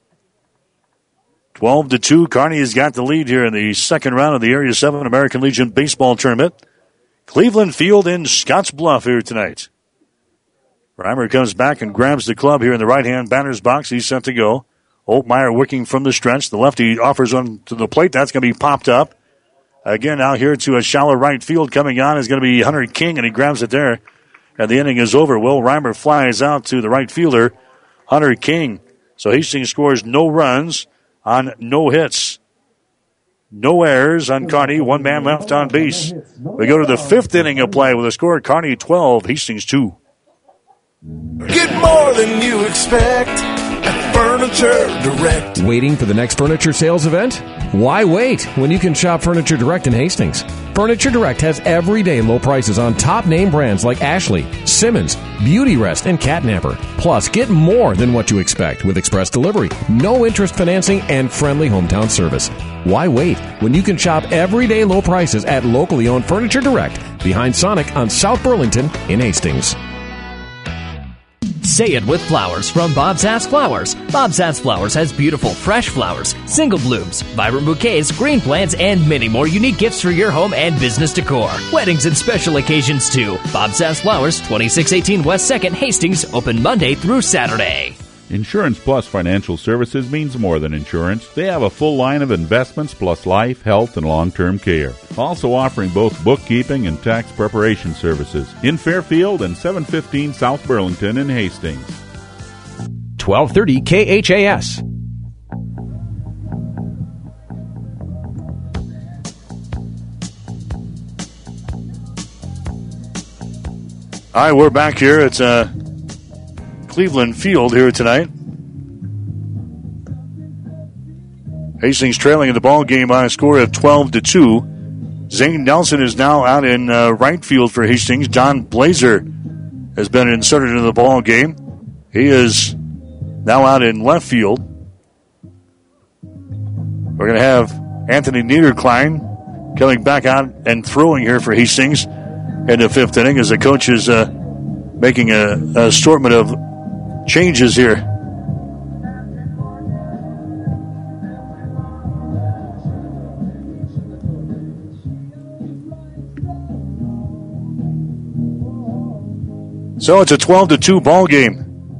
twelve to two. Kearney has got the lead here in the second round of the Area seven American Legion Baseball Tournament. Cleveland Field in Scottsbluff here tonight. Reimer comes back and grabs the club here in the right-hand batter's box. He's set to go. Oltmeyer working from the stretch. The lefty offers one to the plate. That's going to be popped up. Again, out here to a shallow right field. Coming on is going to be Hunter King, and he grabs it there. And the inning is over. Will Reimer flies out to the right fielder, Hunter King. So Hastings scores no runs on no hits. No errors on Kearney. One man left on base. We go to the fifth inning of play with a score of Kearney twelve, Hastings two. Get more than you expect at Furniture Direct. Waiting for the next furniture sales event? Why wait when you can shop Furniture Direct in Hastings? Furniture Direct has everyday low prices on top name brands like Ashley, Simmons, Beauty Rest, and Catnapper. Plus, get more than what you expect with express delivery, no interest financing, and friendly hometown service. Why wait when you can shop everyday low prices at locally owned Furniture Direct behind Sonic on South Burlington in Hastings? Say it with flowers from Bob Sass Flowers. Bob Sass Flowers has beautiful, fresh flowers, single blooms, vibrant bouquets, green plants, and many more unique gifts for your home and business decor. Weddings and special occasions, too. Bob Sass Flowers, twenty-six eighteen West second, Hastings, open Monday through Saturday. Insurance Plus Financial Services means more than insurance. They have a full line of investments plus life, health, and long-term care. Also offering both bookkeeping and tax preparation services in Fairfield and seven fifteen South Burlington in Hastings. twelve thirty K H A S. All right, we're back here at uh, Cleveland Field here tonight. Hastings trailing in the ball game by a score of twelve to two. Zane Nelson is now out in uh, right field for Hastings. John Blazer has been inserted into the ball game. He is now out in left field. We're going to have Anthony Niederklein coming back out and throwing here for Hastings in the fifth inning as the coach is uh, making a, a assortment of changes here. So it's a twelve to two ball game.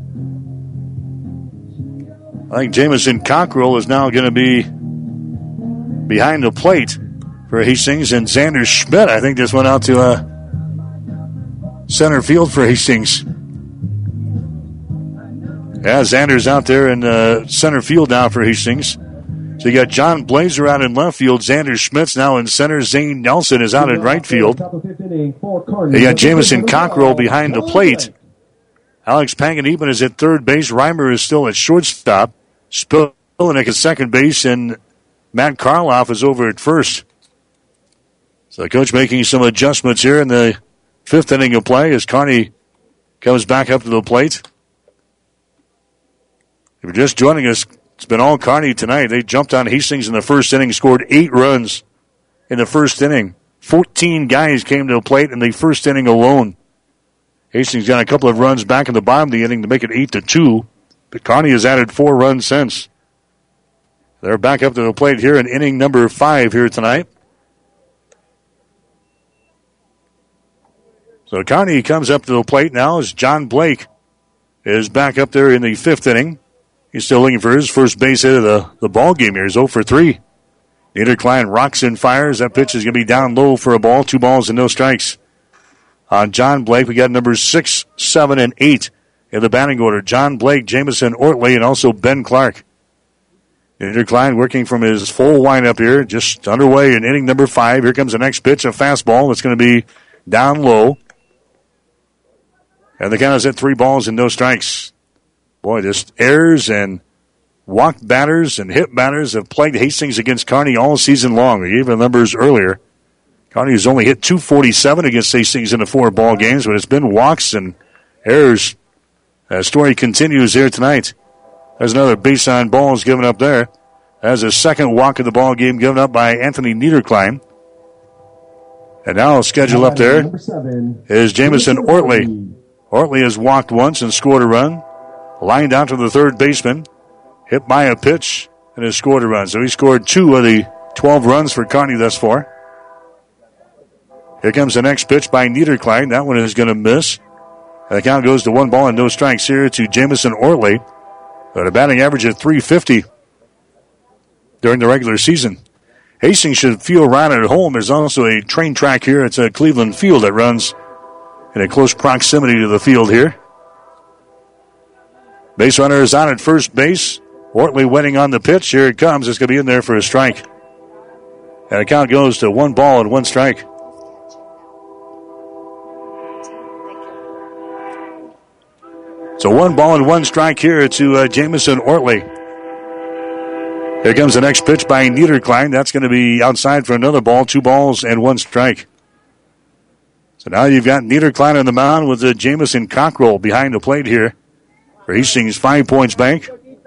I think Jamison Cockrell is now going to be behind the plate for Hastings, and Xander Schmidt, I think, just went out to uh, center field for Hastings. Yeah, Xander's out there in uh, center field now for Hastings. So you got John Blazer out in left field. Xander Schmidt's now in center. Zane Nelson is out in right field. You got Jamison Cockrell behind the plate. Alex Panganiban is at third base. Reimer is still at shortstop. Spillenick at second base, and Matt Karloff is over at first. So the coach making some adjustments here in the fifth inning of play as Kearney comes back up to the plate. If you're just joining us, it's been all Kearney tonight. They jumped on Hastings in the first inning, scored eight runs in the first inning. fourteen guys came to the plate in the first inning alone. Hastings got a couple of runs back in the bottom of the inning to make it eight to two. But Kearney has added four runs since. They're back up to the plate here in inning number five here tonight. So Kearney comes up to the plate now as John Blake is back up there in the fifth inning. He's still looking for his first base hit of the, the ball game here. He's oh for three. Niederklein rocks and fires. That pitch is going to be down low for a ball. Two balls and no strikes. On John Blake, we got numbers six, seven, and eight in the batting order. John Blake, Jamison Ortley, and also Ben Clark. Niederklein working from his full windup here, just underway in inning number five. Here comes the next pitch, a fastball that's going to be down low. And the count is at three balls and no strikes. Boy, just errors and walked batters and hit batters have plagued Hastings against Kearney all season long. We gave the numbers earlier. Kearney has only hit two forty-seven against Hastings in the four ball games, but it's been walks and errors. That story continues here tonight. There's another base on balls given up there. That's a second walk of the ball game given up by Anthony Niederklein. And now scheduled up there is Jamison Ortley. Ortley has walked once and scored a run. Lined out to the third baseman. Hit by a pitch and has scored a run. So he scored two of the twelve runs for Kearney thus far. Here comes the next pitch by Niederklein. That one is going to miss. The count goes to one ball and no strikes here to Jamison Ortley. But a batting average of three fifty during the regular season. Hastings should feel right at home. There's also a train track here. It's a Cleveland Field that runs in a close proximity to the field here. Base runner is on at first base. Ortley waiting on the pitch. Here it comes. It's going to be in there for a strike. And the count goes to one ball and one strike. So one ball and one strike here to uh, Jamison Ortley. Here comes the next pitch by Niederklein. That's going to be outside for another ball. Two balls and one strike. So now you've got Niederklein on the mound with uh, Jamison Cockrell behind the plate here for Hastings Five Points Bank.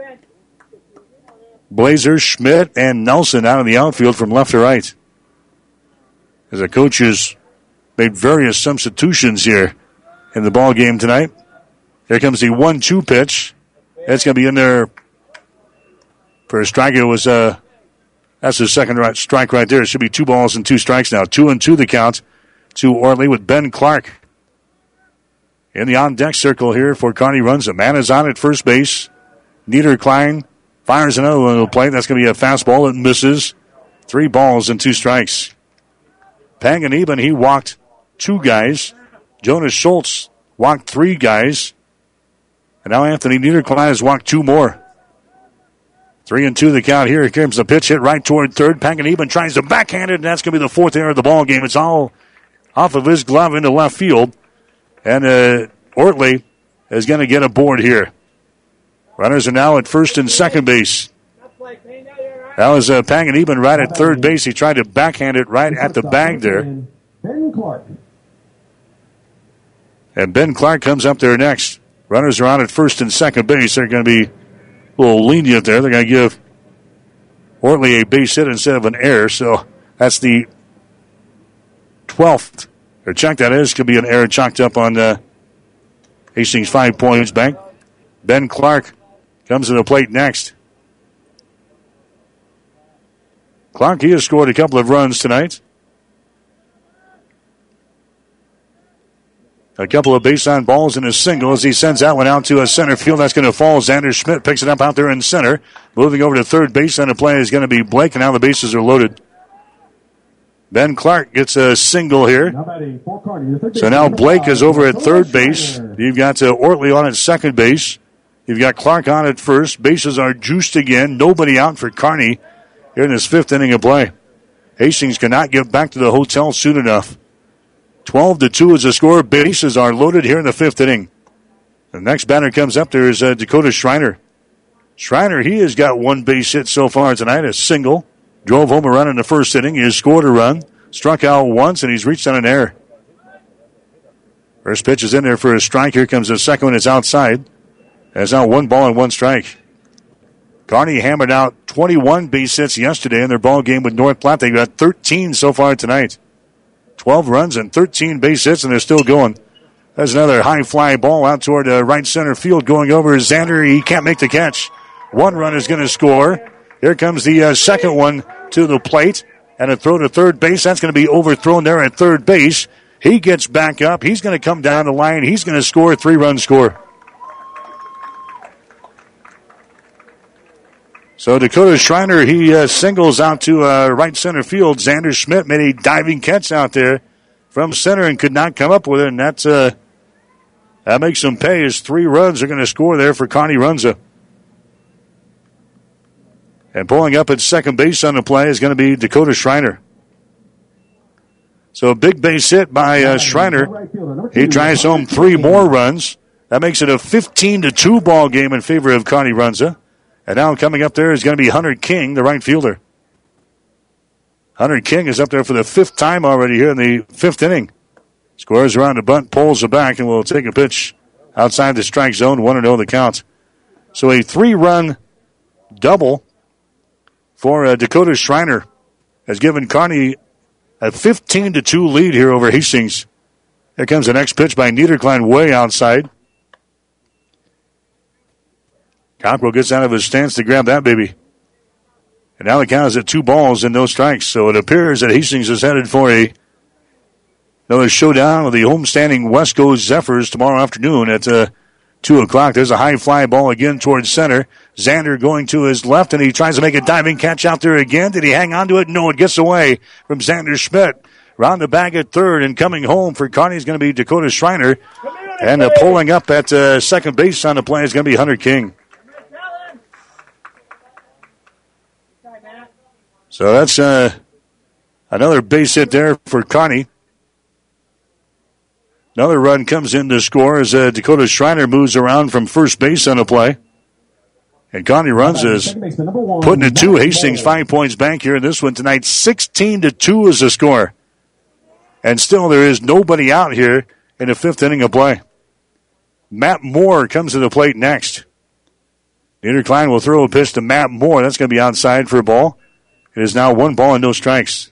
Blazer, Schmidt, and Nelson out in the outfield from left to right. As the coaches made various substitutions here in the ball game tonight. Here comes the one two pitch. That's going to be in there for a strike. It was, uh, that's the second right strike right there. It should be two balls and two strikes now. Two and two the count to Ortley with Ben Clark. In the on-deck circle here for Kearney runs. A man is on at first base. Niederklein fires another one to the plate. That's going to be a fastball. It misses. Three balls and two strikes. Panganiban, he walked two guys. Jonas Schultz walked three guys. And now Anthony Niederklein has walked two more. Three and two the count here. Here comes the pitch hit right toward third. Panganiban tries to backhand it, and that's going to be the fourth error of the ball game. It's all off of his glove into left field. And uh, Ortley is going to get a board here. Runners are now at first and second base. That was uh, Panganiban right at third base. He tried to backhand it right at the bag there. Ben Clark. And Ben Clark comes up there next. Runners are on at first and second base. They're going to be a little lenient there. They're going to give Ortley a base hit instead of an error. So that's the twelfth. Or check that is. Could be an error chalked up on uh, Hastings Five Points Bank. Ben Clark comes to the plate next. Clark, he has scored a couple of runs tonight. A couple of base on balls and a single as he sends that one out to a center field. That's going to fall. Xander Schmidt picks it up out there in center. Moving over to third base on the play is going to be Blake, and now the bases are loaded. Ben Clark gets a single here. So now Blake is over at third base. You've got uh, Ortley on at second base. You've got Clark on at first. Bases are juiced again. Nobody out for Kearney here in this fifth inning of play. Hastings cannot get back to the hotel soon enough. twelve to two is the score. Bases are loaded here in the fifth inning. The next batter comes up there is uh, Dakota Schreiner. Schreiner, he has got one base hit so far tonight, a single. Drove home a run in the first inning. He has scored a run, struck out once, and he's reached on an error. First pitch is in there for a strike. Here comes the second one. It's outside. That's now one ball and one strike. Kearney hammered out twenty-one base hits yesterday in their ball game with North Platte. They got thirteen so far tonight. twelve runs and thirteen base hits, and they're still going. There's another high fly ball out toward uh, right center field going over Xander. He can't make the catch. One run is going to score. Here comes the uh, second one to the plate. And a throw to third base. That's going to be overthrown there at third base. He gets back up. He's going to come down the line. He's going to score a three-run score. So Dakota Schreiner, he uh, singles out to uh, right center field. Xander Schmidt made a diving catch out there from center and could not come up with it. And that's, uh, that makes him pay. His three runs are going to score there for Kearney Runza. And pulling up at second base on the play is going to be Dakota Schreiner. So a big base hit by uh, Schreiner. He drives home three more runs. That makes it a fifteen to two ball game in favor of Kearney Runza. And now coming up there is going to be Hunter King, the right fielder. Hunter King is up there for the fifth time already here in the fifth inning. Scores around the bunt, pulls it back, and will take a pitch outside the strike zone. one and oh the count. So a three-run double for uh, Dakota Schreiner has given Kearney a fifteen to two lead here over Hastings. Here comes the next pitch by Niederklein way outside. Cockrell gets out of his stance to grab that baby. And now the count is at two balls and no strikes. So it appears that Hastings is headed for a another showdown with the homestanding Wesco Zephyrs tomorrow afternoon at uh, two o'clock. There's a high fly ball again towards center. Xander going to his left, and he tries to make a diving catch out there again. Did he hang on to it? No, it gets away from Xander Schmidt. Round the bag at third, and coming home for Kearney is going to be Dakota Schreiner. And uh, pulling up at uh, second base on the play is going to be Hunter King. So that's uh, another base hit there for Kearney. Another run comes in to score as uh, Dakota Schreiner moves around from first base on the play. And Kearney runs is putting it to Hastings five points bank here in this one tonight. sixteen to two is the score. And still there is nobody out here in the fifth inning of play. Matt Moore comes to the plate next. Niederklein will throw a pitch to Matt Moore. That's going to be outside for a ball. It is now one ball and no strikes.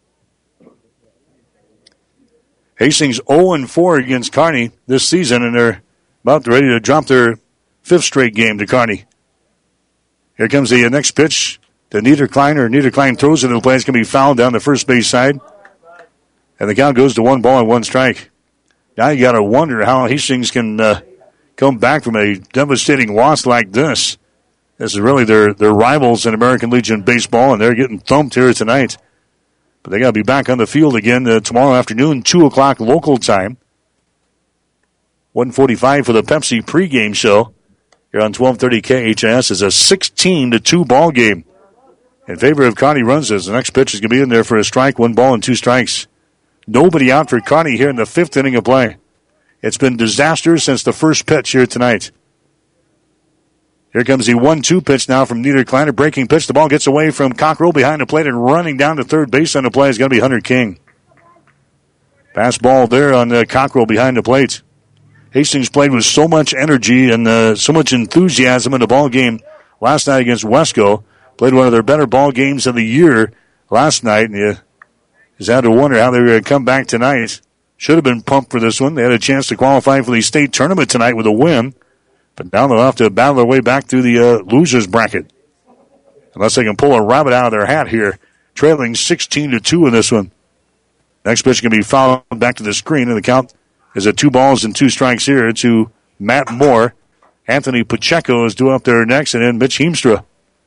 Hastings oh and four against Kearney this season, and they're about ready to drop their fifth straight game to Kearney. Here comes the next pitch to Niederklein, or Niederklein throws it to the play. It's going to be fouled down the first base side. And the count goes to one ball and one strike. Now you got to wonder how Hastings can uh, come back from a devastating loss like this. This is really their, their rivals in American Legion baseball, and they're getting thumped here tonight. But they got to be back on the field again uh, tomorrow afternoon, two o'clock local time. one forty-five for the Pepsi pregame show here on twelve thirty K H S is a sixteen to two ball game in favor of Kearney Runza. The next pitch is going to be in there for a strike, one ball and two strikes. Nobody out for Kearney here in the fifth inning of play. It's been disaster since the first pitch here tonight. Here comes the one two pitch now from Niederklein. A breaking pitch. The ball gets away from Cockrell behind the plate, and running down to third base on the play is going to be Hunter King. Pass ball there on uh, Cockrell behind the plate. Hastings played with so much energy and uh, so much enthusiasm in the ball game last night against Wesco. Played one of their better ball games of the year last night, and you just had to wonder how they were going to come back tonight. Should have been pumped for this one. They had a chance to qualify for the state tournament tonight with a win. But now they'll have to battle their way back through the uh, losers bracket. Unless they can pull a rabbit out of their hat here. Trailing sixteen to two in this one. Next pitch can be fouled back to the screen, and the count is at two balls and two strikes here to Matt Moore. Anthony Pacheco is due up there next, and then Mitch Heemstra.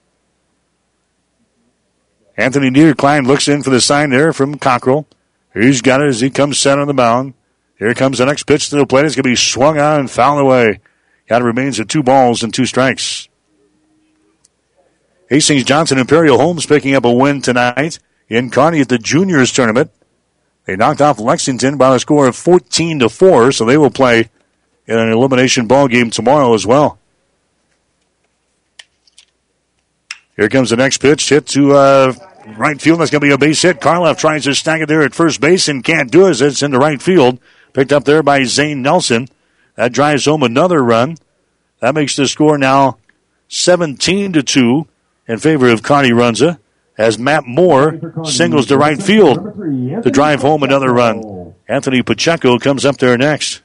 Anthony Niederklein looks in for the sign there from Cockrell. He's got it as he comes set on the mound. Here comes the next pitch to the plate. It's going to be swung on and fouled away. Count remains at two balls and two strikes. Hastings Johnson Imperial Homes picking up a win tonight in Kearney at the juniors tournament. They knocked off Lexington by a score of fourteen to four, so they will play in an elimination ball game tomorrow as well. Here comes the next pitch. Hit to uh, right field. That's going to be a base hit. Karloff tries to snag it there at first base and can't do it as it's in the right field. Picked up there by Zane Nelson. That drives home another run. That makes the score now seventeen to two in favor of Connie Runza as Matt Moore singles to right field to drive home another run. Anthony Pacheco comes up there next.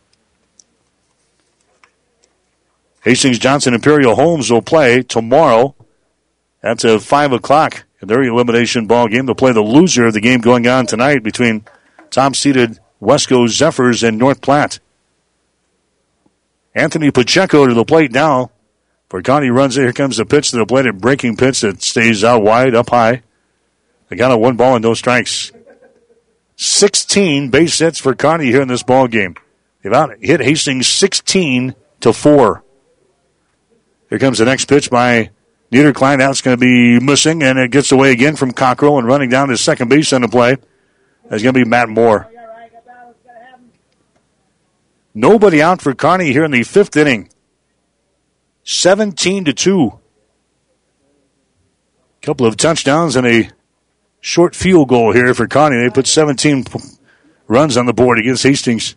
Hastings Johnson Imperial Homes will play tomorrow. That's at five o'clock in their elimination ball game. They'll play the loser of the game going on tonight between top-seeded Wesco Zephyrs and North Platte. Anthony Pacheco to the plate now for Connie Runza. Here comes the pitch to the plate, a breaking pitch that stays out wide, up high. They got a one ball and no strikes. sixteen base hits for Connie here in this ball game. They've out hit Hastings sixteen to four. Here comes the next pitch by Niederklein. That's going to be missing, and it gets away again from Cockrell, and running down to second base on the play is going to be Matt Moore. Nobody out for Kearney here in the fifth inning. seventeen to two. Couple of touchdowns and a short field goal here for Kearney. They put seventeen runs on the board against Hastings.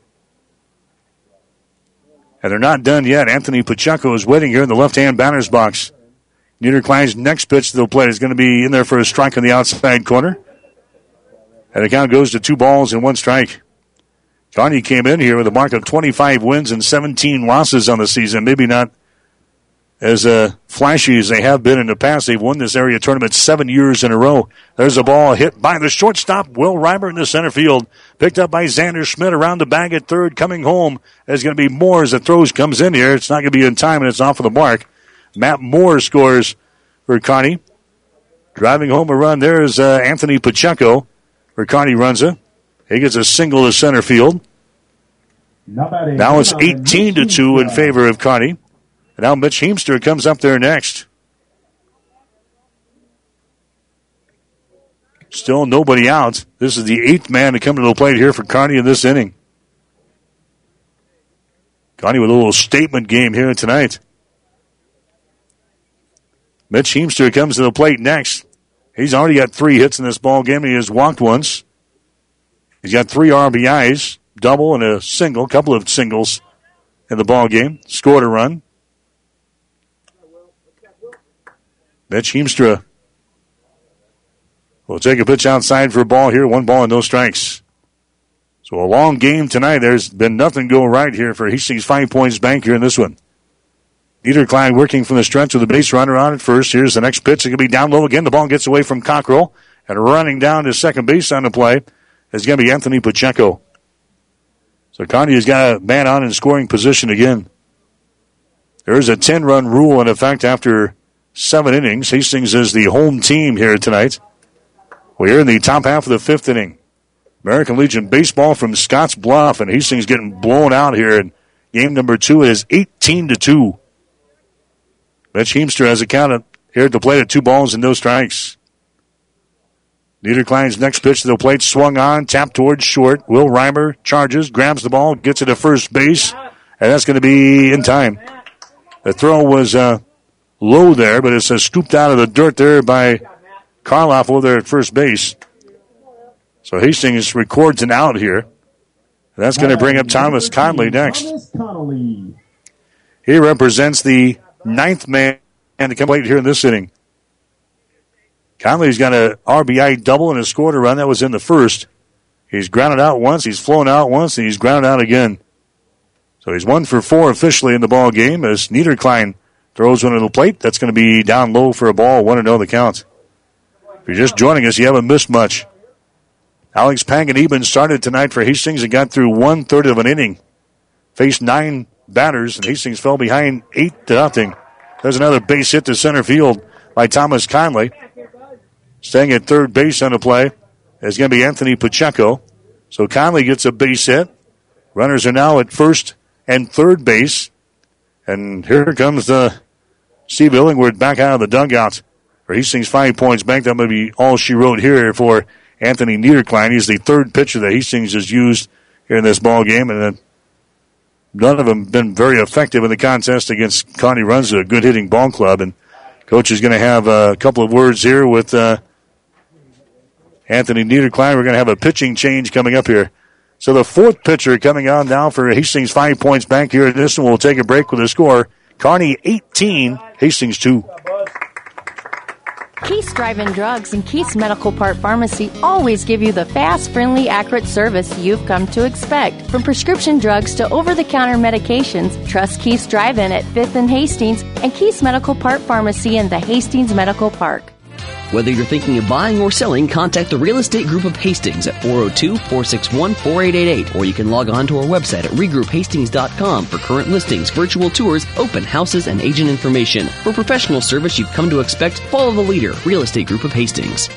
And they're not done yet. Anthony Pacheco is waiting here in the left-hand batter's box. Niederklein's next pitch to the plate is going to be in there for a strike on the outside corner. And the count goes to two balls and one strike. Kearney came in here with a mark of twenty-five wins and seventeen losses on the season. Maybe not as uh, flashy as they have been in the past. They've won this area tournament seven years in a row. There's a ball hit by the shortstop, Will Reimer, in the center field. Picked up by Xander Schmidt around the bag at third. Coming home is going to be Moore as the throws comes in here. It's not going to be in time, and it's off of the mark. Matt Moore scores for Kearney. Driving home a run, there's uh, Anthony Pacheco for Kearney Runza. He gets a single to center field. Now it's eighteen to two in favor of Kearney. And now Mitch Heemster comes up there next. Still nobody out. This is the eighth man to come to the plate here for Kearney in this inning. Kearney with a little statement game here tonight. Mitch Heemster comes to the plate next. He's already got three hits in this ball game. He has walked once. He's got three R B Is, double and a single, couple of singles in the ball game. Scored a run. Mitch Heemstra will take a pitch outside for a ball here. One ball and no strikes. So a long game tonight. There's been nothing go right here for Hastings Five Points Bank here in this one. Niederklein working from the stretch with a base runner on at first. Here's the next pitch. It's going to be down low again. The ball gets away from Cockrell. And running down to second base on the play is going to be Anthony Pacheco. So Kearney has got a man on in scoring position again. There is a ten-run rule in effect after seven innings. Hastings is the home team here tonight. We're in the top half of the fifth inning. American Legion baseball from Scotts Bluff, and Hastings getting blown out here in game number two. It is eighteen to two. Mitch Heemster has a count here at the plate at two balls and no strikes. Niederklein's next pitch to the plate swung on, tapped towards short. Will Reimer charges, grabs the ball, gets it to first base, and that's going to be in time. The throw was uh, low there, but it's uh, scooped out of the dirt there by Karloff over there at first base. So Hastings records an out here. That's going to bring up Thomas Conley next. He represents the ninth man to come late here in this inning. Conley's got an R B I double and has scored a run. That was in the first. He's grounded out once, he's flown out once, and he's grounded out again. So he's one for four officially in the ball game as Niederklein throws one to the plate. That's going to be down low for a ball, one and oh the count. If you're just joining us, you haven't missed much. Alex Panganiban started tonight for Hastings and got through one-third of an inning. Faced nine batters, and Hastings fell behind eight to nothing. There's another base hit to center field by Thomas Conley. Staying at third base on the play is going to be Anthony Pacheco. So Conley gets a base hit. Runners are now at first and third base. And here comes the Steve Illingworth back out of the dugout for Hastings Five Points Bank. That may be all she wrote here for Anthony Niederklein. He's the third pitcher that Hastings has used here in this ball game. And then none of them been very effective in the contest against Kearney Runza, a good hitting ball club. And Coach is going to have a couple of words here with uh, Anthony Niederklein. We're going to have a pitching change coming up here. So the fourth pitcher coming on now for Hastings Five Points Bank here at this one. We'll take a break with a score. Kearney eighteen, Hastings two. Keith's Drive-In Drugs and Keith's Medical Part Pharmacy always give you the fast, friendly, accurate service you've come to expect. From prescription drugs to over-the-counter medications, trust Keith's Drive-In at fifth and Hastings and Keith's Medical Part Pharmacy in the Hastings Medical Park. Whether you're thinking of buying or selling, contact the Real Estate Group of Hastings at four oh two, four six one, four eight eight eight, or you can log on to our website at regroup hastings dot com for current listings, virtual tours, open houses, and agent information. For professional service you've come to expect, follow the leader, Real Estate Group of Hastings.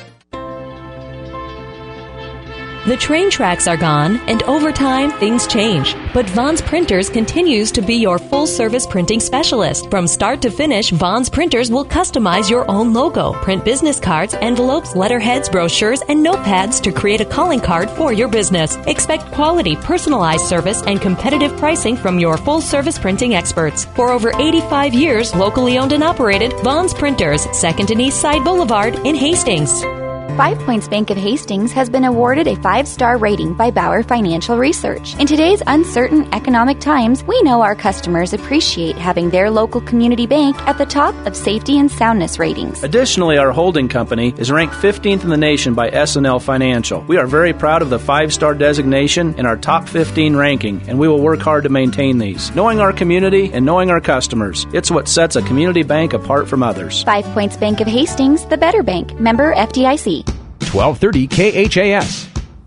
The train tracks are gone, and over time, things change. But Vaughn's Printers continues to be your full-service printing specialist. From start to finish, Vaughn's Printers will customize your own logo, print business cards, envelopes, letterheads, brochures, and notepads to create a calling card for your business. Expect quality, personalized service and competitive pricing from your full-service printing experts. For over eighty-five years, locally owned and operated, Vaughn's Printers, second and East Side Boulevard in Hastings. Five Points Bank of Hastings has been awarded a five-star rating by Bauer Financial Research. In today's uncertain economic times, we know our customers appreciate having their local community bank at the top of safety and soundness ratings. Additionally, our holding company is ranked fifteenth in the nation by S and L Financial. We are very proud of the five-star designation in our top fifteen ranking, and we will work hard to maintain these. Knowing our community and knowing our customers, it's what sets a community bank apart from others. Five Points Bank of Hastings, the better bank. Member F D I C. twelve thirty K H A S.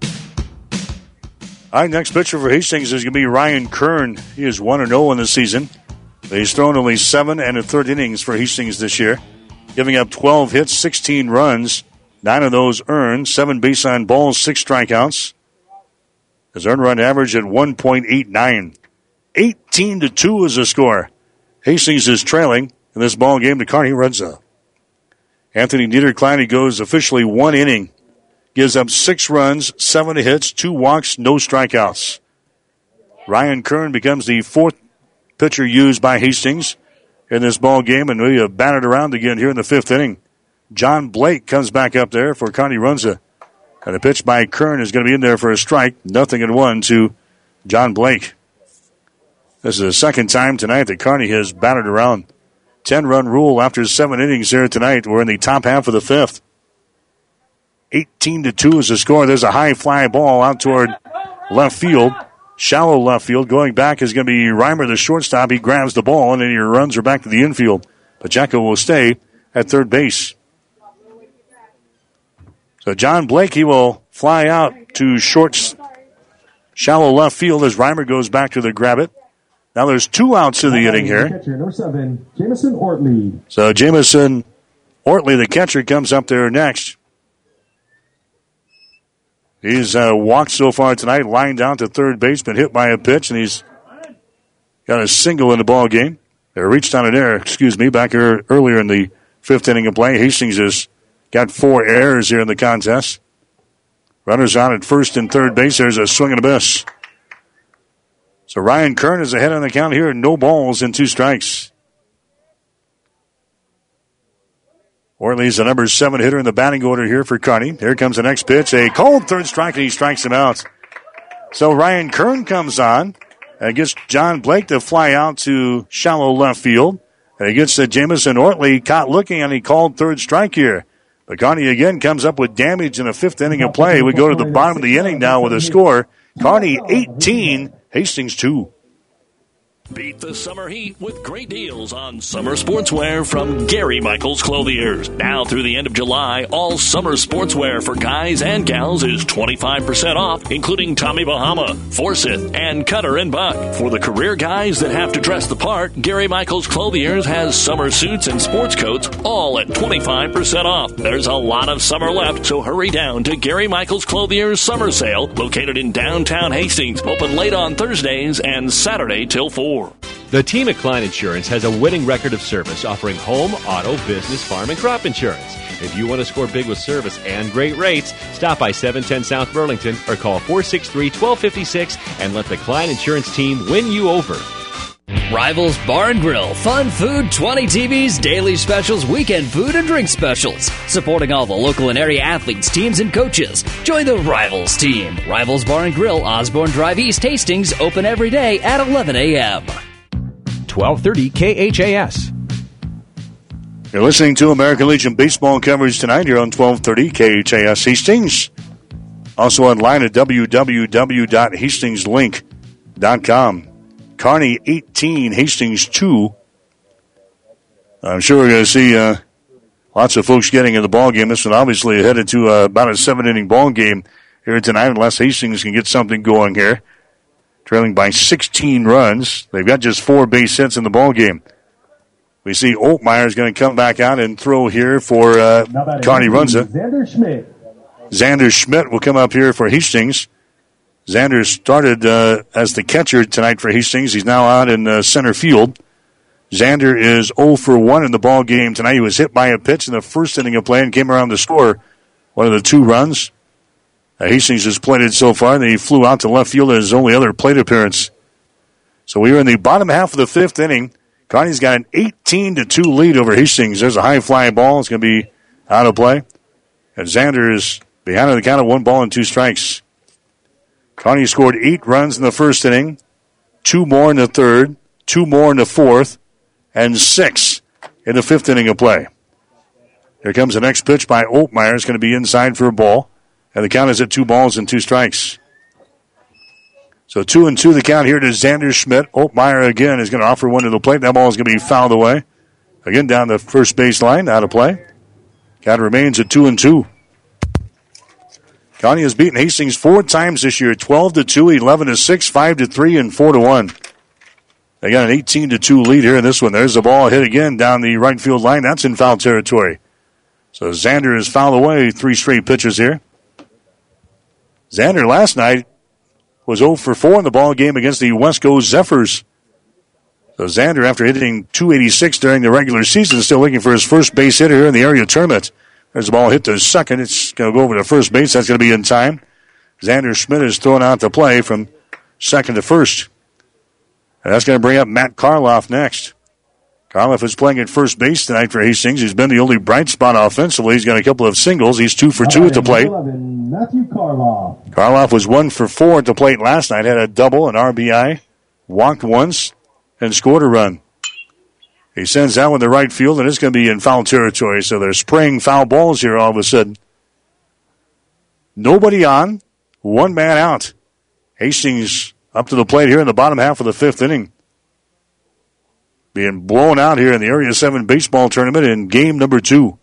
All right, next pitcher for Hastings is going to be Ryan Kern. He is one and oh in the season. He's thrown only seven and a third innings for Hastings this year, giving up twelve hits, sixteen runs, nine of those earned, seven base on balls, six strikeouts. His earned run average at one point eight nine. eighteen to two is the score. Hastings is trailing in this ball game to Kearney Runza. Anthony Niederklein, he goes officially one inning. Gives up six runs, seven hits, two walks, no strikeouts. Ryan Kern becomes the fourth pitcher used by Hastings in this ball game, and we have batted around again here in the fifth inning. John Blake comes back up there for Kearney Runza. And a pitch by Kern is going to be in there for a strike. Nothing in one to John Blake. This is the second time tonight that Kearney has batted around. ten-run rule after seven innings here tonight. We're in the top half of the fifth. eighteen to two is the score. There's a high fly ball out toward left field. Shallow left field. Going back is going to be Reimer, the shortstop. He grabs the ball, and then he runs her back to the infield. Pacheco will stay at third base. So John Blake, he will fly out to short, shallow left field as Reimer goes back to the grab it. Now there's two outs in the inning here. Catcher, number seven, Jamison Ortley. So Jamison Ortley, the catcher, comes up there next. He's uh, walked so far tonight, lined down to third base, been hit by a pitch, and he's got a single in the ball game. They reached on an error, excuse me, back here earlier in the fifth inning of play. Hastings has got four errors here in the contest. Runners on at first and third base. There's a swing and a miss. So Ryan Kern is ahead on the count here. No balls and two strikes. Ortley's the number seven hitter in the batting order here for Kearney. Here comes the next pitch. A cold third strike, and he strikes him out. So Ryan Kern comes on and gets John Blake to fly out to shallow left field. And he gets uh, Jamison Ortley caught looking, and he called third strike here. But Kearney again comes up with damage in the fifth inning of play. We go to the bottom of the inning now with a score. Kearney eighteen, Hastings two. Beat the summer heat with great deals on summer sportswear from Gary Michaels Clothiers. Now through the end of July, all summer sportswear for guys and gals is twenty-five percent off, including Tommy Bahama, Forsyth, and Cutter and Buck. For the career guys that have to dress the part, Gary Michaels Clothiers has summer suits and sports coats all at twenty-five percent off. There's a lot of summer left, so hurry down to Gary Michaels Clothiers Summer Sale, located in downtown Hastings, open late on Thursdays and Saturday till four. The team at Klein Insurance has a winning record of service offering home, auto, business, farm, and crop insurance. If you want to score big with service and great rates, stop by seven ten South Burlington or call four six three, one two five six and let the Klein Insurance team win you over. Rivals Bar and Grill, fun food, twenty T Vs, daily specials, weekend food and drink specials. Supporting all the local and area athletes, teams, and coaches. Join the Rivals team. Rivals Bar and Grill, Osborne Drive East, Hastings, open every day at eleven a.m. twelve thirty K H A S. You're listening to American Legion baseball coverage tonight here on twelve thirty K H A S Hastings. Also online at w w w dot hastings link dot com. Kearney eighteen, Hastings two. I'm sure we're going to see uh, lots of folks getting in the ball game. This one obviously headed to uh, about a seven-inning ball game here tonight unless Hastings can get something going here. Trailing by sixteen runs. They've got just four base hits in the ball game. We see Oltmeyer is going to come back out and throw here for uh, Kearney Runza. Xander Schmidt. Xander Schmidt will come up here for Hastings. Xander started uh, as the catcher tonight for Hastings. He's now out in uh, center field. Xander is oh for one in the ball game tonight. He was hit by a pitch in the first inning of play and came around to score one of the two runs. Uh, Hastings has played it so far, and he flew out to left field in his only other plate appearance. So we are in the bottom half of the fifth inning. Kearney's got an eighteen to two lead over Hastings. There's a high fly ball. It's going to be out of play. And Xander is behind on the count of one ball and two strikes. Kearney scored eight runs in the first inning, two more in the third, two more in the fourth, and six in the fifth inning of play. Here comes the next pitch by Oltmeyer. It's going to be inside for a ball, and the count is at two balls and two strikes. So two and two the count here to Xander Schmidt. Oltmeyer again is going to offer one to the plate. That ball is going to be fouled away. Again down the first base line, out of play. Count remains at two and two. Kearney has beaten Hastings four times this year, twelve to two, eleven to six, five to three, and four to one. They got an eighteen to two lead here in this one. There's the ball hit again down the right field line. That's in foul territory. So Xander has fouled away three straight pitches here. Xander last night was oh for four in the ball game against the Wesco Zephyrs. So Xander, after hitting two eighty-six during the regular season, still looking for his first base hitter here in the area tournament. There's the ball hit to second. It's going to go over to first base. That's going to be in time. Xander Schmidt is thrown out to play from second to first. And that's going to bring up Matt Karloff next. Karloff is playing at first base tonight for Hastings. He's been the only bright spot offensively. He's got a couple of singles. He's two for two at the plate. Matthew Karloff. Karloff was one for four at the plate last night. Had a double, an R B I, walked once, and scored a run. He sends that one to right field, and it's going to be in foul territory. So they're spraying foul balls here all of a sudden. Nobody on, one man out. Hastings up to the plate here in the bottom half of the fifth inning. Being blown out here in the Area seven baseball tournament in game number two.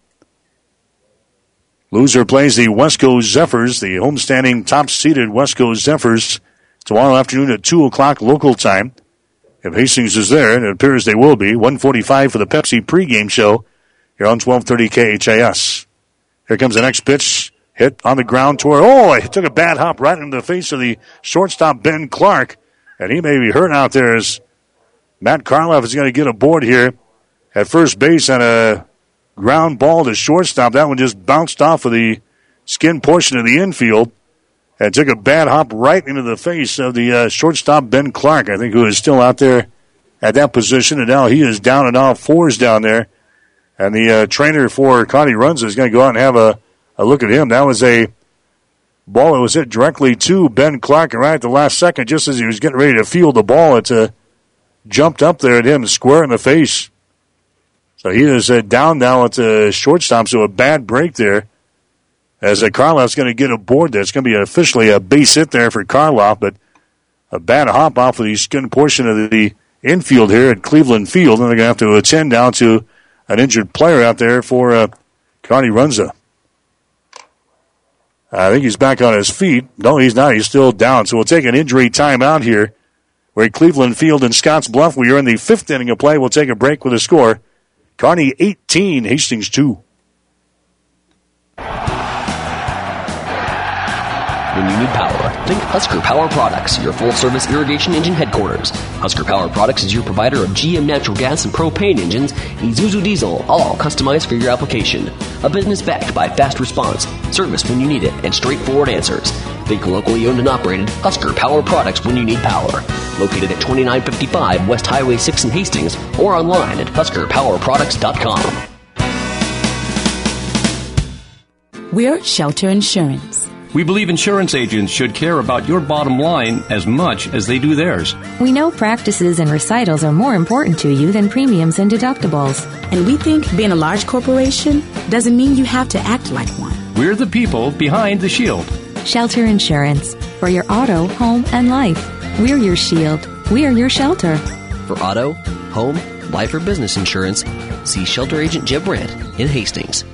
Loser plays the Wesco Zephyrs, the homestanding top-seeded Wesco Zephyrs, tomorrow afternoon at two o'clock local time. If Hastings is there, and it appears they will be, one forty-five for the Pepsi pregame show here on twelve thirty K H A S. Here comes the next pitch. Hit on the ground toward, oh, it took a bad hop right into the face of the shortstop, Ben Clark. And he may be hurt out there as Matt Karloff is going to get aboard here at first base on a ground ball to shortstop. That one just bounced off of the skin portion of the infield and took a bad hop right into the face of the uh, shortstop, Ben Clark, I think, who is still out there at that position. And now he is down and all fours down there. And the uh, trainer for Kearney Runza is going to go out and have a, a look at him. That was a ball that was hit directly to Ben Clark. And right at the last second, just as he was getting ready to field the ball, it uh, jumped up there at him square in the face. So he is uh, down now at the shortstop, so a bad break there. As uh, Karloff's going to get aboard there. It's going to be officially a base hit there for Karloff, but a bad hop off of the skin portion of the infield here at Cleveland Field, and they're going to have to attend down to an injured player out there for uh, Kearney Runza. I think he's back on his feet. No, he's not. He's still down. So we'll take an injury timeout here. We're at Cleveland Field in Scotts Bluff. We are in the fifth inning of play. We'll take a break with a score. Kearney eighteen, Hastings two. when you need power. Think Husker Power Products, your full-service irrigation engine headquarters. Husker Power Products is your provider of G M natural gas and propane engines, Isuzu diesel, all customized for your application. A business backed by fast response, service when you need it, and straightforward answers. Think locally owned and operated Husker Power Products when you need power. Located at twenty-nine fifty-five West Highway six in Hastings or online at husker power products dot com. We're Shelter Insurance. We believe insurance agents should care about your bottom line as much as they do theirs. We know practices and recitals are more important to you than premiums and deductibles. And we think being a large corporation doesn't mean you have to act like one. We're the people behind the shield. Shelter Insurance. For your auto, home, and life. We're your shield. We're your shelter. For auto, home, life, or business insurance, see Shelter Agent Jeb Brandt in Hastings.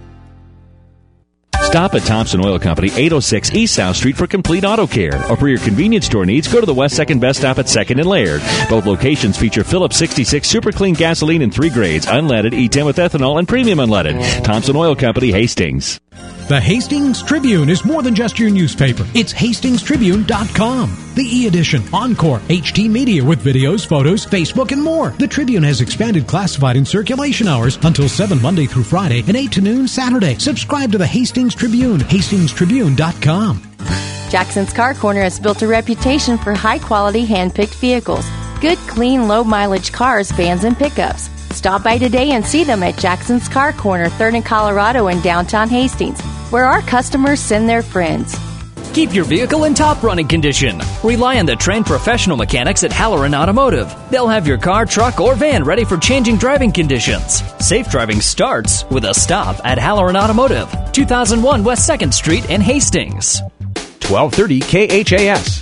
Stop at Thompson Oil Company, eight oh six East South Street for complete auto care. Or for your convenience store needs, go to the West second Best Stop at second and Laird. Both locations feature Phillips sixty-six Super Clean gasoline in three grades, unleaded, E ten with ethanol, and premium unleaded. Thompson Oil Company, Hastings. The Hastings Tribune is more than just your newspaper. It's hastings tribune dot com. The e-edition, Encore, H D Media with videos, photos, Facebook, and more. The Tribune has expanded classified and circulation hours until seven Monday through Friday and eight to noon Saturday. Subscribe to the Hastings Tribune, hastings tribune dot com. Jackson's Car Corner has built a reputation for high-quality hand-picked vehicles. Good, clean, low-mileage cars, vans, and pickups. Stop by today and see them at Jackson's Car Corner, third and Colorado in downtown Hastings, where our customers send their friends. Keep your vehicle in top running condition. Rely on the trained professional mechanics at Halloran Automotive. They'll have your car, truck, or van ready for changing driving conditions. Safe driving starts with a stop at Halloran Automotive, two thousand one West second Street in Hastings. twelve thirty K H A S.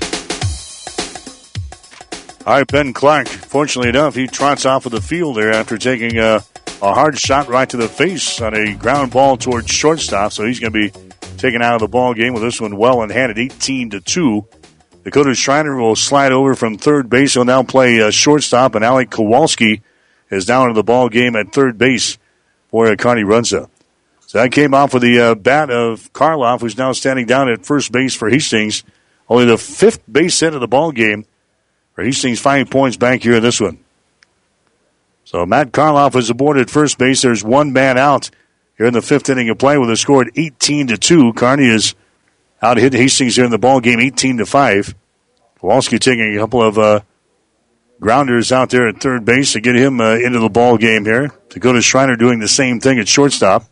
All right, Ben Clark, fortunately enough, he trots off of the field there after taking a, a hard shot right to the face on a ground ball towards shortstop, so he's going to be taken out of the ball game with this one well in hand at eighteen to two. Dakota Schreiner will slide over from third base. He'll now play uh, shortstop, and Alec Kowalski is down in the ball game at third base for uh, Kearney Runza. So that came off with the uh, bat of Karloff, who's now standing down at first base for Hastings. Only the fifth base hit of the ball game for Hastings, five points back here in this one. So Matt Karloff is aboard at first base. There's one man out here in the fifth inning of play with a score at eighteen to two. Kearney is out hit Hastings here in the ball game, eighteen to five. Kowalski taking a couple of uh, grounders out there at third base to get him uh, into the ball game here. Dakota Schreiner doing the same thing at shortstop.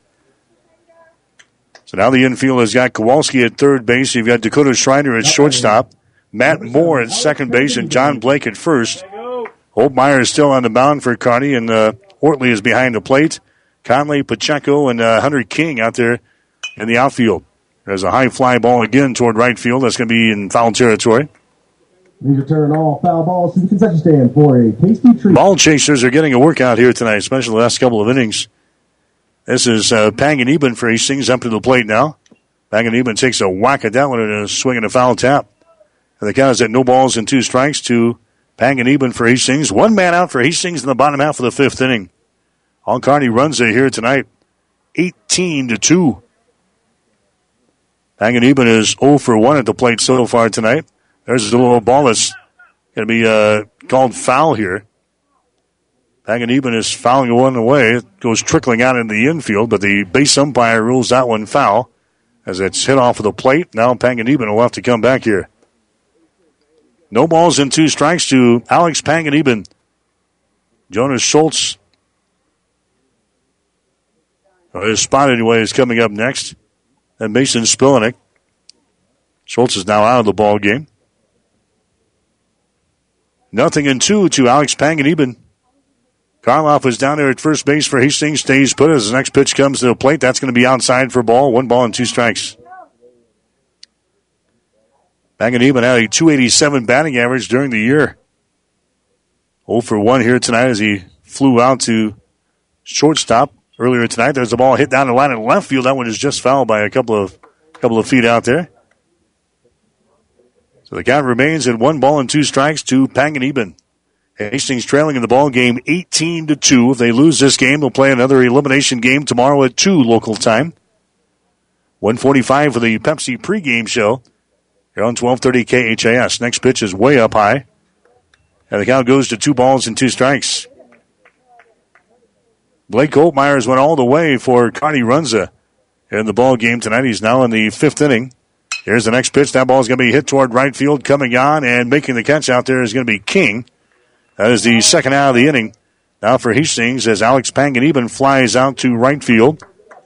So now the infield has got Kowalski at third base. You've got Dakota Schreiner at shortstop, Matt Moore at second base, and John Blake at first. Holtmeyer is still on the mound for Kearney, and uh, Ortley is behind the plate. Conley, Pacheco, and uh, Hunter King out there in the outfield. There's a high fly ball again toward right field. That's going to be in foul territory. These return all foul balls to the concession stand for a tasty treat. Ball chasers are getting a workout here tonight, especially the last couple of innings. This is uh, Panganiban for Hastings up to the plate now. Panganiban takes a whack at that one and a swing and a foul tap. And the count is at no balls and two strikes to Panganiban for Hastings. One man out for Hastings in the bottom half of the fifth inning. All Kearney runs it here tonight, eighteen to two. Panganiban is oh for one at the plate so far tonight. There's a little ball that's going to be uh, called foul here. Panganiban is fouling one away. It goes trickling out in the infield, but the base umpire rules that one foul as it's hit off of the plate. Now Panganiban will have to come back here. No balls and two strikes to Alex Panganiban. Jonas Schultz, or his spot anyway, is coming up next. And Mason Spillenick. Schultz is now out of the ball game. Nothing in two to Alex Panganiban. Karloff is down there at first base for Hastings. Stays put as the next pitch comes to the plate. That's going to be outside for ball. One ball and two strikes. Panganiban had a two eighty-seven batting average during the year. oh for one here tonight as he flew out to shortstop earlier tonight. There's a ball hit down the line in left field. That one is just fouled by a couple of couple of feet out there. So the count remains at one ball and two strikes to Panganiban. Hastings trailing in the ball game eighteen to two. If they lose this game, they'll play another elimination game tomorrow at two local time. one forty-five for the Pepsi pregame show Here on twelve thirty K H A S. Next pitch is way up high. And the count goes to two balls and two strikes. Blake Holtmeyers went all the way for Carney Runza in the ball game tonight. He's now in the fifth inning. Here's the next pitch. That ball is going to be hit toward right field. Coming on and making the catch out there is going to be King. That is the second out of the inning. Now for Hastings as Alex Panganiban flies out to right field.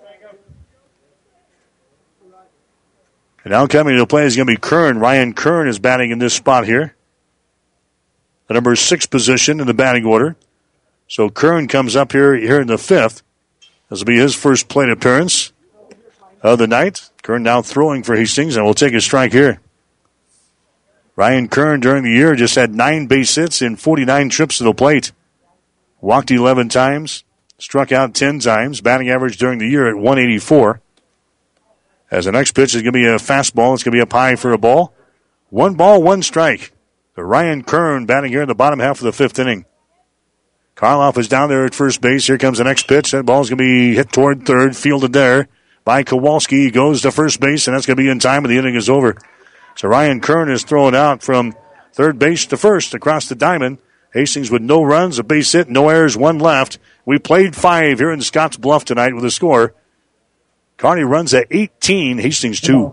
And now coming to play is going to be Kern. Ryan Kern is batting in this spot here. The number six position in the batting order. So Kern comes up here, here in the fifth. This will be his first plate appearance of the night. Kern now throwing for Hastings, and we'll take a strike here. Ryan Kern during the year just had nine base hits in forty-nine trips to the plate. Walked eleven times, struck out ten times. Batting average during the year at one eighty-four. As the next pitch is going to be a fastball. It's going to be up high for a ball. One ball, one strike. The Ryan Kern batting here in the bottom half of the fifth inning. Karloff is down there at first base. Here comes the next pitch. That ball's going to be hit toward third, fielded there by Kowalski. He goes to first base, and that's going to be in time, and the inning is over. So Ryan Kern is thrown out from third base to first across the diamond. Hastings with no runs, a base hit, no errors, one left. We played five here in Scotts Bluff tonight with a score. Kearney runs at eighteen, Hastings two.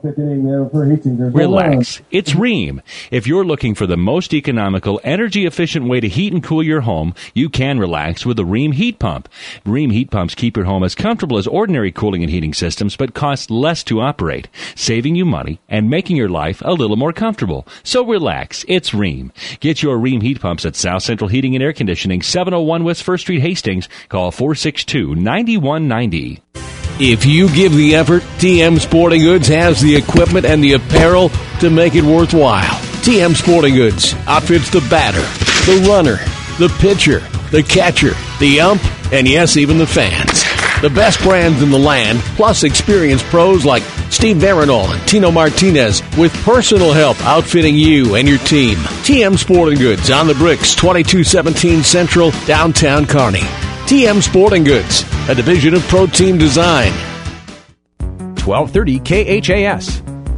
Relax. It's Rheem. If you're looking for the most economical, energy-efficient way to heat and cool your home, you can relax with the Rheem heat pump. Rheem heat pumps keep your home as comfortable as ordinary cooling and heating systems, but cost less to operate, saving you money and making your life a little more comfortable. So relax. It's Rheem. Get your Rheem heat pumps at South Central Heating and Air Conditioning, seven oh one West First Street, Hastings. Call four six two, nine one nine zero. If you give the effort, T M Sporting Goods has the equipment and the apparel to make it worthwhile. T M Sporting Goods outfits the batter, the runner, the pitcher, the catcher, the ump, and yes, even the fans. The best brands in the land, plus experienced pros like Steve Veronal and Tino Martinez with personal help outfitting you and your team. T M Sporting Goods on the bricks, twenty-two seventeen Central, downtown Kearney. T M Sporting Goods, a division of Pro Team Design. twelve thirty K H A S.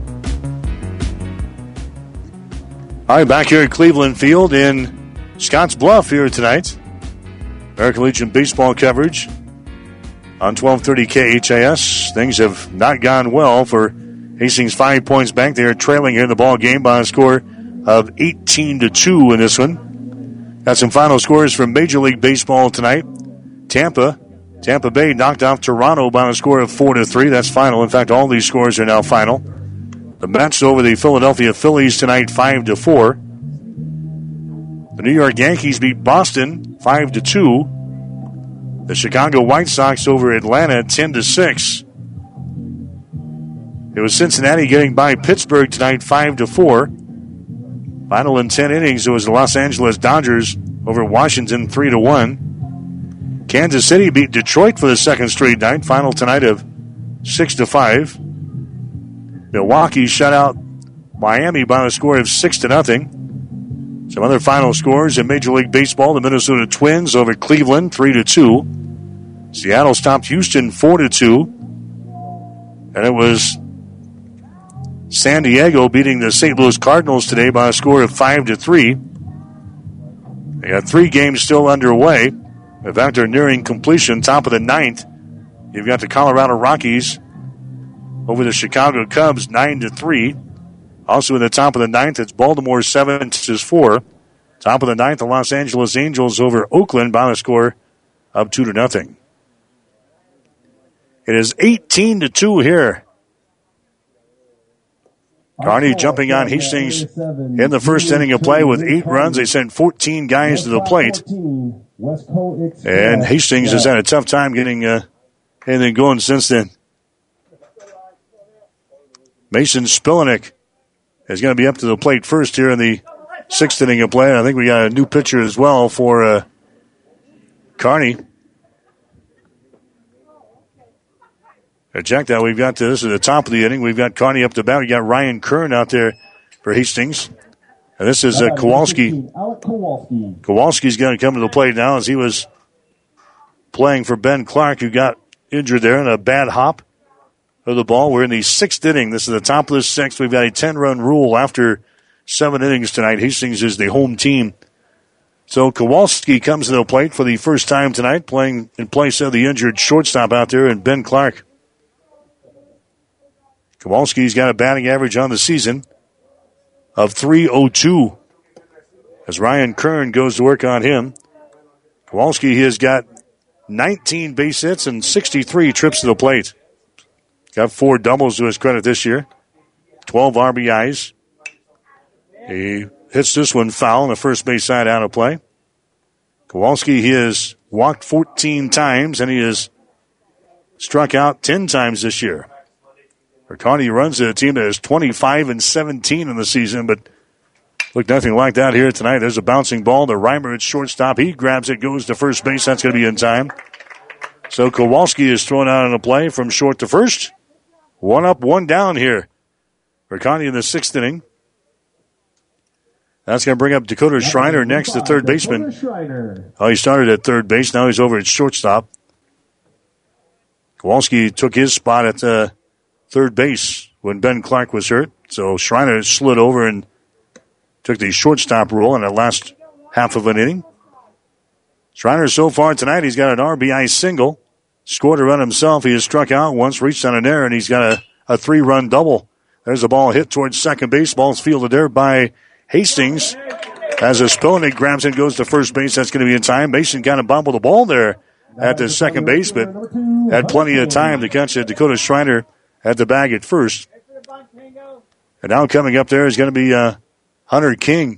All right, back here at Cleveland Field in Scotts Bluff here tonight. American Legion baseball coverage on twelve thirty K H A S. Things have not gone well for Hastings Five Points Bank. They are trailing here in the ball game by a score of eighteen to two in this one. Got some final scores from Major League Baseball tonight. Tampa, Tampa Bay knocked off Toronto by a score of four to three. That's final. In fact, all these scores are now final. The Mets over the Philadelphia Phillies tonight, five to four. The New York Yankees beat Boston five to two. The Chicago White Sox over Atlanta, ten to six. It was Cincinnati getting by Pittsburgh tonight, five to four. Final in ten innings, it was the Los Angeles Dodgers over Washington, three to one. Kansas City beat Detroit for the second straight night. Final tonight of six to five. Milwaukee shut out Miami by a score of six to nothing. Some other final scores in Major League Baseball: the Minnesota Twins over Cleveland, three to two. Seattle stopped Houston, four to two, and it was San Diego beating the Saint Louis Cardinals today by a score of five to three. They got three games still underway. In fact, they're nearing completion. Top of the ninth, you've got the Colorado Rockies over the Chicago Cubs, nine to three. Also in the top of the ninth, it's Baltimore seven to four. Top of the ninth, the Los Angeles Angels over Oakland by a score of two to nothing. It is eighteen to two here. Kearney jumping on Hastings in the first inning of play with eight runs. They sent fourteen guys to the plate. And Hastings has had a tough time getting uh, anything going since then. Mason Spillenick is going to be up to the plate first here in the sixth inning of play. I think we got a new pitcher as well for uh, Kearney. Check that. We've got to, this is the top of the inning. We've got Kearney up to bat. We got Ryan Kern out there for Hastings. And this is uh, Kowalski. Kowalski's going to come to the plate now as he was playing for Ben Clark, who got injured there in a bad hop. of the ball. We're in the sixth inning. This is the top of the sixth. We've got a ten-run rule after seven innings tonight. Hastings is the home team. So Kowalski comes to the plate for the first time tonight, playing in place of the injured shortstop out there, and Ben Clark. Kowalski's got a batting average on the season of three oh two. As Ryan Kern goes to work on him. Kowalski has got nineteen base hits and sixty-three trips to the plate. Got four doubles to his credit this year. twelve R B Is. He hits this one foul on the first base side out of play. Kowalski, he has walked fourteen times and he has struck out ten times this year. Kearney runs a team that is twenty-five and seventeen in the season, but look nothing like that here tonight. There's a bouncing ball to Reimer at shortstop. He grabs it, goes to first base. That's going to be in time. So Kowalski is thrown out on a play from short to first. One up, one down here for Kearney in the sixth inning. That's going to bring up Dakota Schreiner next, the third baseman. Oh, he started at third base. Now he's over at shortstop. Kowalski took his spot at uh, third base when Ben Clark was hurt. So Schreiner slid over and took the shortstop role in the last half of an inning. Schreiner so far tonight, he's got an R B I single. Scored a run himself. He has struck out once, reached on an error, and he's got a, a three-run double. There's a ball hit towards second base. Ball's fielded there by Hastings. As a Spillenick grabs it, goes to first base. That's going to be in time. Mason kind of bobbled the ball there at the second base, but had plenty of time to catch it. Dakota Schreiner at the bag at first. And now coming up there is going to be uh, Hunter King.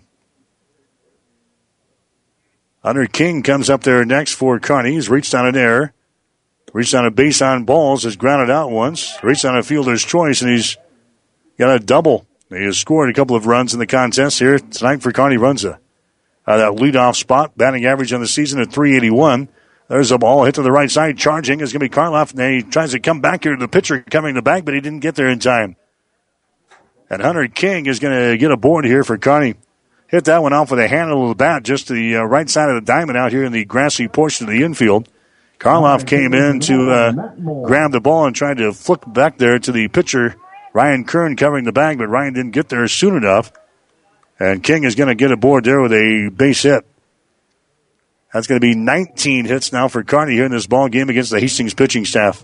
Hunter King comes up there next for Kearney. He's reached on an error. Reached on a base on balls, has grounded out once. Reached on a fielder's choice, and he's got a double. He has scored a couple of runs in the contest here tonight for Kearney Runza. Uh, that leadoff spot, batting average on the season at three eighty-one. There's a ball hit to the right side. Charging is going to be Karloff, and he tries to come back here to the pitcher coming to the back, but he didn't get there in time. And Hunter King is going to get a board here for Kearney. Hit that one off with a handle of the bat, just to the uh, right side of the diamond out here in the grassy portion of the infield. Karloff came in to uh, grab the ball and tried to flick back there to the pitcher, Ryan Kern, covering the bag, but Ryan didn't get there soon enough. And King is going to get aboard there with a base hit. That's going to be nineteen hits now for Kearney here in this ball game against the Hastings pitching staff.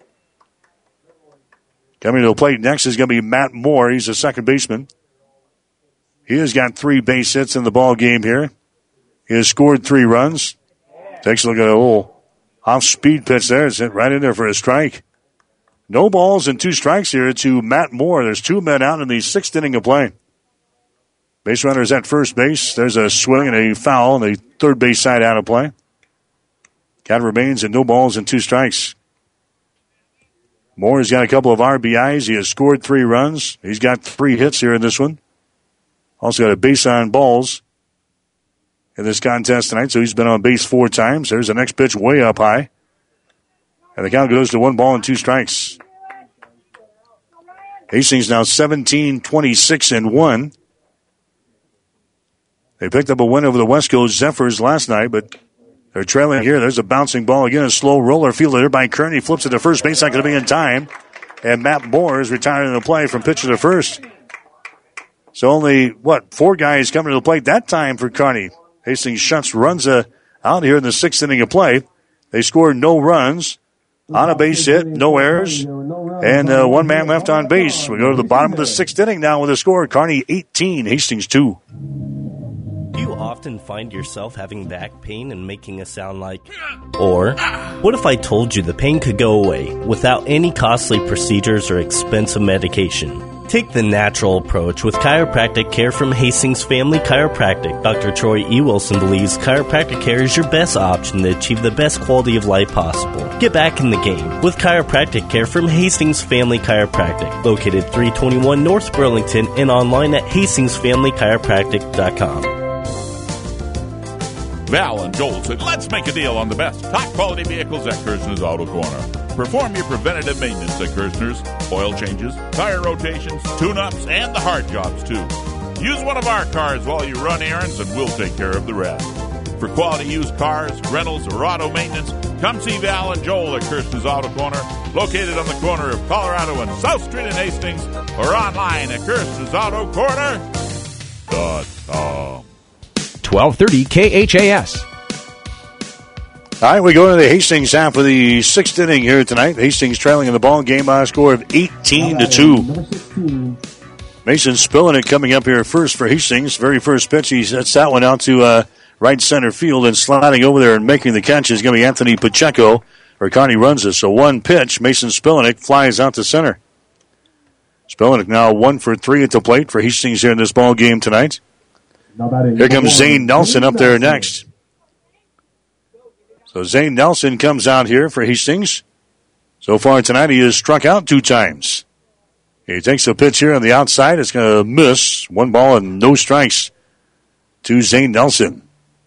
Coming to the plate next is going to be Matt Moore. He's a second baseman. He has got three base hits in the ball game here. He has scored three runs. Takes a look at a little off-speed pitch there. It's hit right in there for a strike. No balls and two strikes here to Matt Moore. There's two men out in the sixth inning of play. Base runner is at first base. There's a swing and a foul on the third base side out of play. Count remains at no balls and two strikes. Moore has got a couple of R B Is. He has scored three runs. He's got three hits here in this one. Also got a base on balls in this contest tonight, so he's been on base four times. There's the next pitch way up high. And the count goes to one ball and two strikes. Hastings now seventeen, twenty-six, and one. They picked up a win over the West Coast Zephyrs last night, but they're trailing here. There's a bouncing ball again, a slow roller fielded there by Kearney. Flips it to first base, not going to be in time. And Matt Moore is retiring the play from pitcher to first. So only, what, four guys coming to the plate that time for Kearney. Hastings shuts Runza out here in the sixth inning of play. They scored no runs. On a base hit, no errors, and uh, one man left on base. We go to the bottom of the sixth inning now with a score. Kearney eighteen, Hastings two. Do you often find yourself having back pain and making a sound like, or what if I told you the pain could go away without any costly procedures or expensive medication? Take the natural approach with chiropractic care from Hastings Family Chiropractic. Doctor Troy E. Wilson believes chiropractic care is your best option to achieve the best quality of life possible. Get back in the game with chiropractic care from Hastings Family Chiropractic, located three twenty-one North Burlington and online at hastings family chiropractic dot com. Val and Joel said, let's make a deal on the best top-quality vehicles at Kirshner's Auto Corner. Perform your preventative maintenance at Kirshner's. Oil changes, tire rotations, tune-ups, and the hard jobs, too. Use one of our cars while you run errands, and we'll take care of the rest. For quality used cars, rentals, or auto maintenance, come see Val and Joel at Kirshner's Auto Corner, located on the corner of Colorado and South Street in Hastings, or online at Kirsten's Auto Corner dot com. twelve thirty K H A S. All right, we go to the Hastings half of the sixth inning here tonight. Hastings trailing in the ball game by a score of eighteen to two. Mason Spillenick coming up here first for Hastings. Very first pitch, he sets that one out to uh, right center field, and sliding over there and making the catch is going to be Anthony Pacheco, or Carney Runza. So one pitch, Mason Spillenick flies out to center. Spillenick now one for three at the plate for Hastings here in this ball game tonight. Here comes Zane Nelson up there next. So Zane Nelson comes out here for Hastings. So far tonight, he has struck out two times. He takes a pitch here on the outside. It's going to miss. One ball and no strikes to Zane Nelson.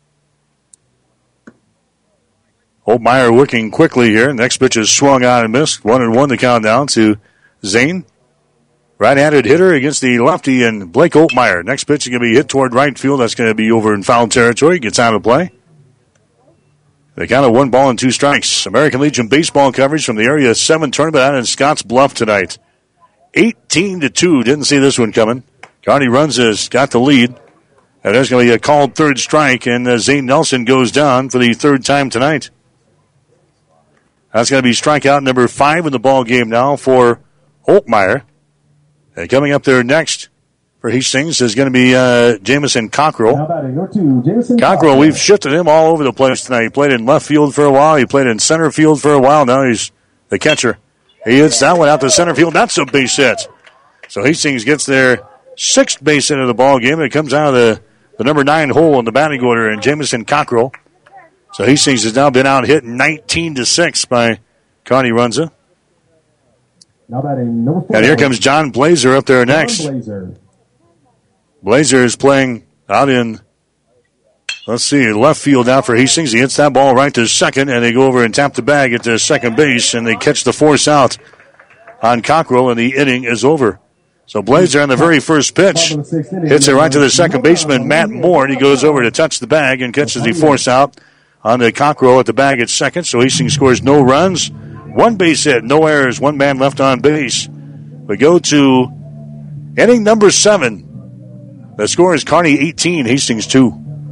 Holtmeyer working quickly here. Next pitch is swung out and missed. One and one to count down to Zane. Right-handed hitter against the lefty and Blake Holtmeyer. Next pitch is going to be hit toward right field. That's going to be over in foul territory. Gets out of play. They count of one ball and two strikes. American Legion baseball coverage from the Area seven tournament out in Scotts Bluff tonight. eighteen to two. Didn't see this one coming. Carney Runza got the lead. And there's going to be a called third strike, and uh, Zane Nelson goes down for the third time tonight. That's going to be strikeout number five in the ball game now for Holtmeyer. And coming up there next for Hastings is going to be uh, Jamison Cockrell. Cockrell, we've shifted him all over the place tonight. He played in left field for a while. He played in center field for a while. Now he's the catcher. He hits that one out to center field. That's a base hit. So Hastings gets their sixth base hit of the ball game. It comes out of the, the number nine hole in the batting order, and Jamison Cockrell. So Hastings has now been out hit nineteen to six by Carney Runza. Now batting number four. And here comes John Blazer up there next. Blazer. Blazer is playing out in, let's see, left field now for Hastings. He hits that ball right to second, and they go over and tap the bag at the second base, and they catch the force out on Cockrell, and the inning is over. So Blazer on the very first pitch hits it right to the second baseman, Matt Moore, and he goes over to touch the bag and catches the force out on the Cockrell at the bag at second. So Hastings scores no runs, one base hit, no errors, one man left on base. We go to inning number seven. The score is Kearney eighteen, Hastings two.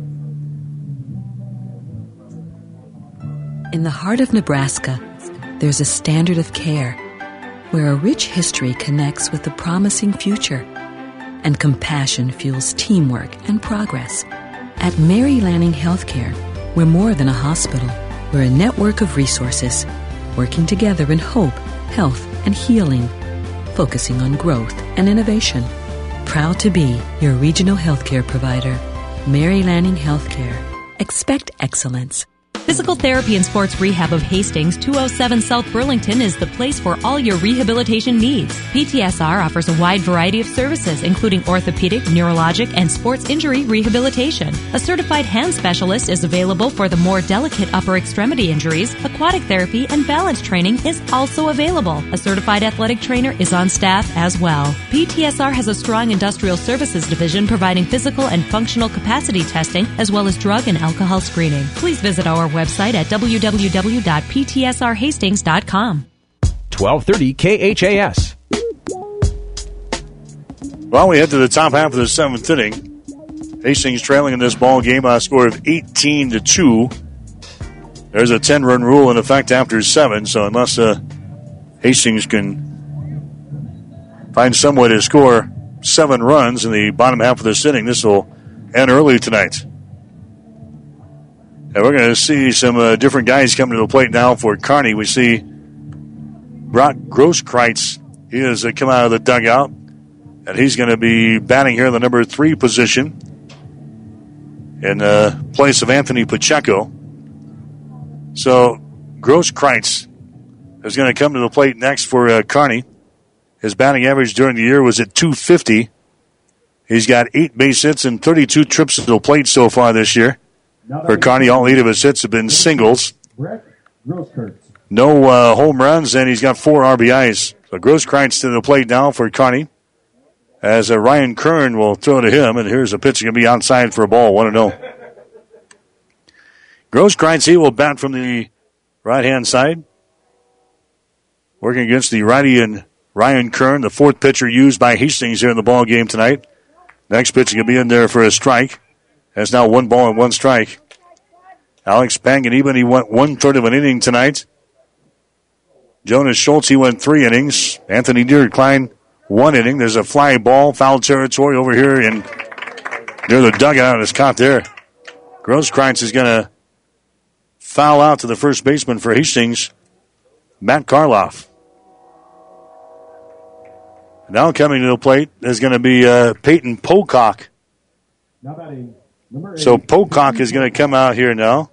In the heart of Nebraska, there's a standard of care where a rich history connects with a promising future and compassion fuels teamwork and progress. At Mary Lanning Healthcare, we're more than a hospital. We're a network of resources working together in hope, health, and healing, focusing on growth and innovation. Proud to be your regional healthcare provider. Mary Lanning Healthcare. Expect excellence. Physical Therapy and Sports Rehab of Hastings, two oh seven South Burlington, is the place for all your rehabilitation needs. P T S R offers a wide variety of services, including orthopedic, neurologic, and sports injury rehabilitation. A certified hand specialist is available for the more delicate upper extremity injuries. Aquatic therapy and balance training is also available. A certified athletic trainer is on staff as well. P T S R has a strong industrial services division providing physical and functional capacity testing, as well as drug and alcohol screening. Please visit our website at w w w dot p t s r hastings dot com. twelve thirty K H A S. Well, we head to the top half of the seventh inning. Hastings trailing in this ball game by a score of eighteen to two. There's a ten-run rule in effect after seven, so unless uh, Hastings can find some way to score seven runs in the bottom half of this inning, this will end early tonight. And we're going to see some uh, different guys coming to the plate now for Kearney. We see Brock Grosskreitz. He has uh, come out of the dugout, and he's going to be batting here in the number three position in uh, place of Anthony Pacheco. So Grosskreitz is going to come to the plate next for uh, Kearney. His batting average during the year was at two fifty. He's got eight base hits and thirty-two trips to the plate so far this year. For Kearney, all eight of his hits have been singles. No uh, home runs, and he's got four R B Is. So Grosskreitz to the plate now for Kearney. As uh, Ryan Kern will throw to him, and here's a pitch going to be outside for a ball, one and oh. Grosskreitz, he will bat from the right-hand side. working against the righty and Ryan Kern, the fourth pitcher used by Hastings here in the ball game tonight. Next pitch is going to be in there for a strike. That's now one ball and one strike. Alex Panganiban, he went one-third of an inning tonight. Jonas Schultz, he went three innings. Anthony Dierklein, one inning. There's a fly ball, foul territory over here in near the dugout, and it's caught there. Grosskreitz is going to foul out to the first baseman for Hastings, Matt Karloff. Now coming to the plate is going to be uh, Peyton Pocock. So Pocock is going to come out here now.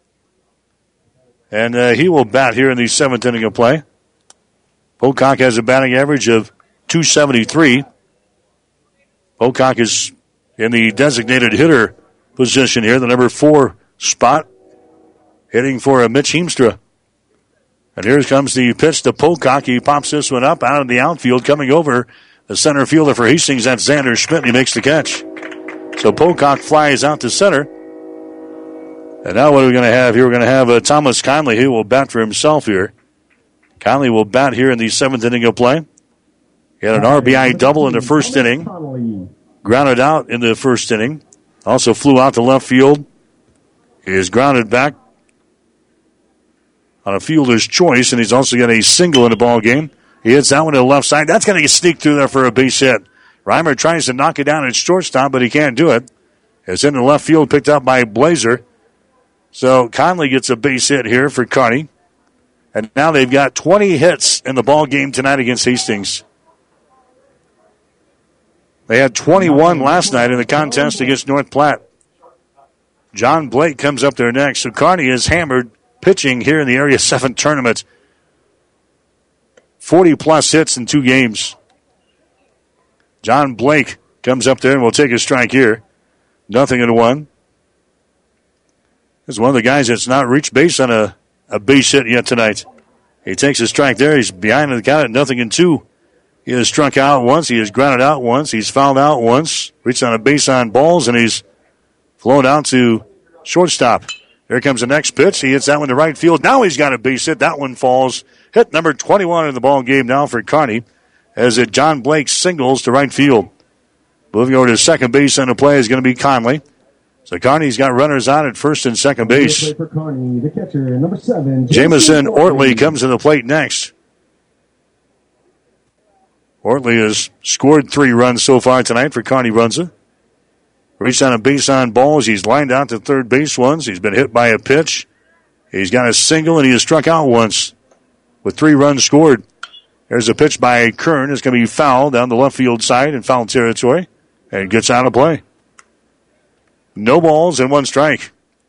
And uh, he will bat here in the seventh inning of play. Pocock has a batting average of two seventy-three. Pocock is in the designated hitter position here, the number four spot, hitting for a Mitch Heemstra. And here comes the pitch to Pocock. He pops this one up out of the outfield, coming over the center fielder for Hastings. That's Xander Schmidt, and he makes the catch. So Pocock flies out to center. And now what are we going to have here? We're going to have uh, Thomas Conley, who will bat for himself here. Conley will bat here in the seventh inning of play. He had an R B I double in the first inning. Grounded out in the first inning. Also flew out to left field. He is grounded back on a fielder's choice, and he's also got a single in the ball game. He hits that one to the left side. That's going to sneak through there for a base hit. Reimer tries to knock it down at shortstop, but he can't do it. It's in the left field, picked up by Blazer. So Conley gets a base hit here for Kearney. And now they've got twenty hits in the ball game tonight against Hastings. They had twenty-one last night in the contest against North Platte. John Blake comes up there next. So Kearney is hammered pitching here in the Area seven tournament. forty-plus hits in two games. John Blake comes up there and will take a strike here. Nothing in one. This is one of the guys that's not reached base on a, a base hit yet tonight. He takes a strike there. He's behind the count at nothing in two. He has struck out once. He has grounded out once. He's fouled out once. Reached on a base on balls, and he's flown out to shortstop. Here comes the next pitch. He hits that one to right field. Now he's got a base hit. That one falls. Hit number twenty-one in the ball game now for Kearney, as it John Blake singles to right field. Moving over to second base on the play is going to be Conley. So Kearney's got runners on at first and second base. For Kearney, the catcher, number seven, Jamison Ortley comes to the plate next. Ortley has scored three runs so far tonight for Kearney Runza. Reached on a base on balls. He's lined out to third base once. He's been hit by a pitch. He's got a single, and he has struck out once with three runs scored. There's a pitch by Kern. It's going to be foul down the left field side in foul territory, and gets out of play. No balls and one strike.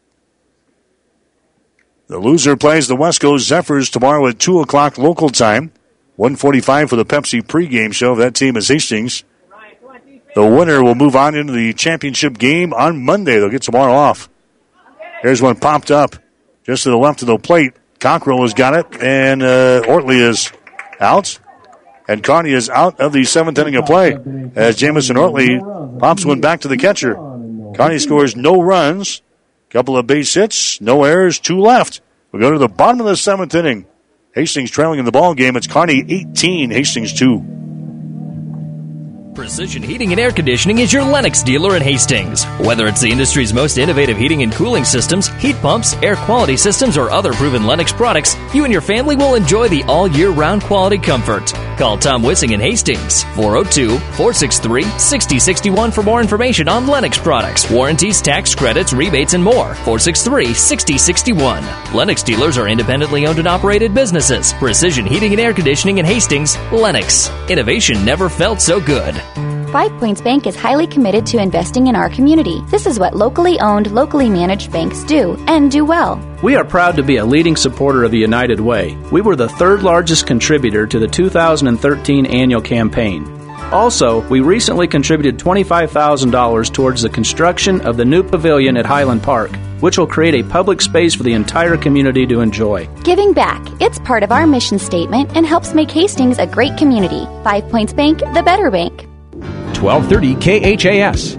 The loser plays the West Coast Zephyrs tomorrow at two o'clock local time. one forty-five for the Pepsi pregame show. That team is Hastings. The winner will move on into the championship game on Monday. They'll get tomorrow off. Here's one popped up just to the left of the plate. Cockrell has got it, and uh, Ortley is out. And Kearney is out of the seventh inning of play as Jamison Ortley pops one back to the catcher. Kearney scores no runs, couple of base hits, no errors, two left. We go to the bottom of the seventh inning. Hastings trailing in the ball game. It's Kearney eighteen, Hastings two. Precision Heating and Air Conditioning is your Lennox dealer in Hastings. Whether it's the industry's most innovative heating and cooling systems, heat pumps, air quality systems, or other proven Lennox products, you and your family will enjoy the all-year-round quality comfort. Call Tom Wissing in Hastings, four oh two, four six three, six oh six one for more information on Lennox products, warranties, tax credits, rebates, and more. four six three, six oh six one. Lennox dealers are independently owned and operated businesses. Precision Heating and Air Conditioning in Hastings, Lennox. Innovation never felt so good. Five Points Bank is highly committed to investing in our community. This is what locally owned, locally managed banks do, and do well. We are proud to be a leading supporter of the United Way. We were the third largest contributor to the two thousand thirteen annual campaign. Also, we recently contributed twenty-five thousand dollars towards the construction of the new pavilion at Highland Park, which will create a public space for the entire community to enjoy. Giving back. It's part of our mission statement and helps make Hastings a great community. Five Points Bank, the better bank. twelve thirty K H A S.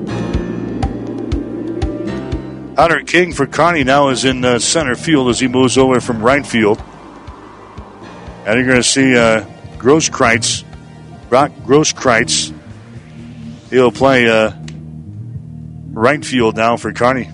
Hunter King for Kearney now is in uh, center field as he moves over from right field. And you're going to see uh, Grosskreitz, Brock Grosskreitz. He'll play uh, right field now for Kearney.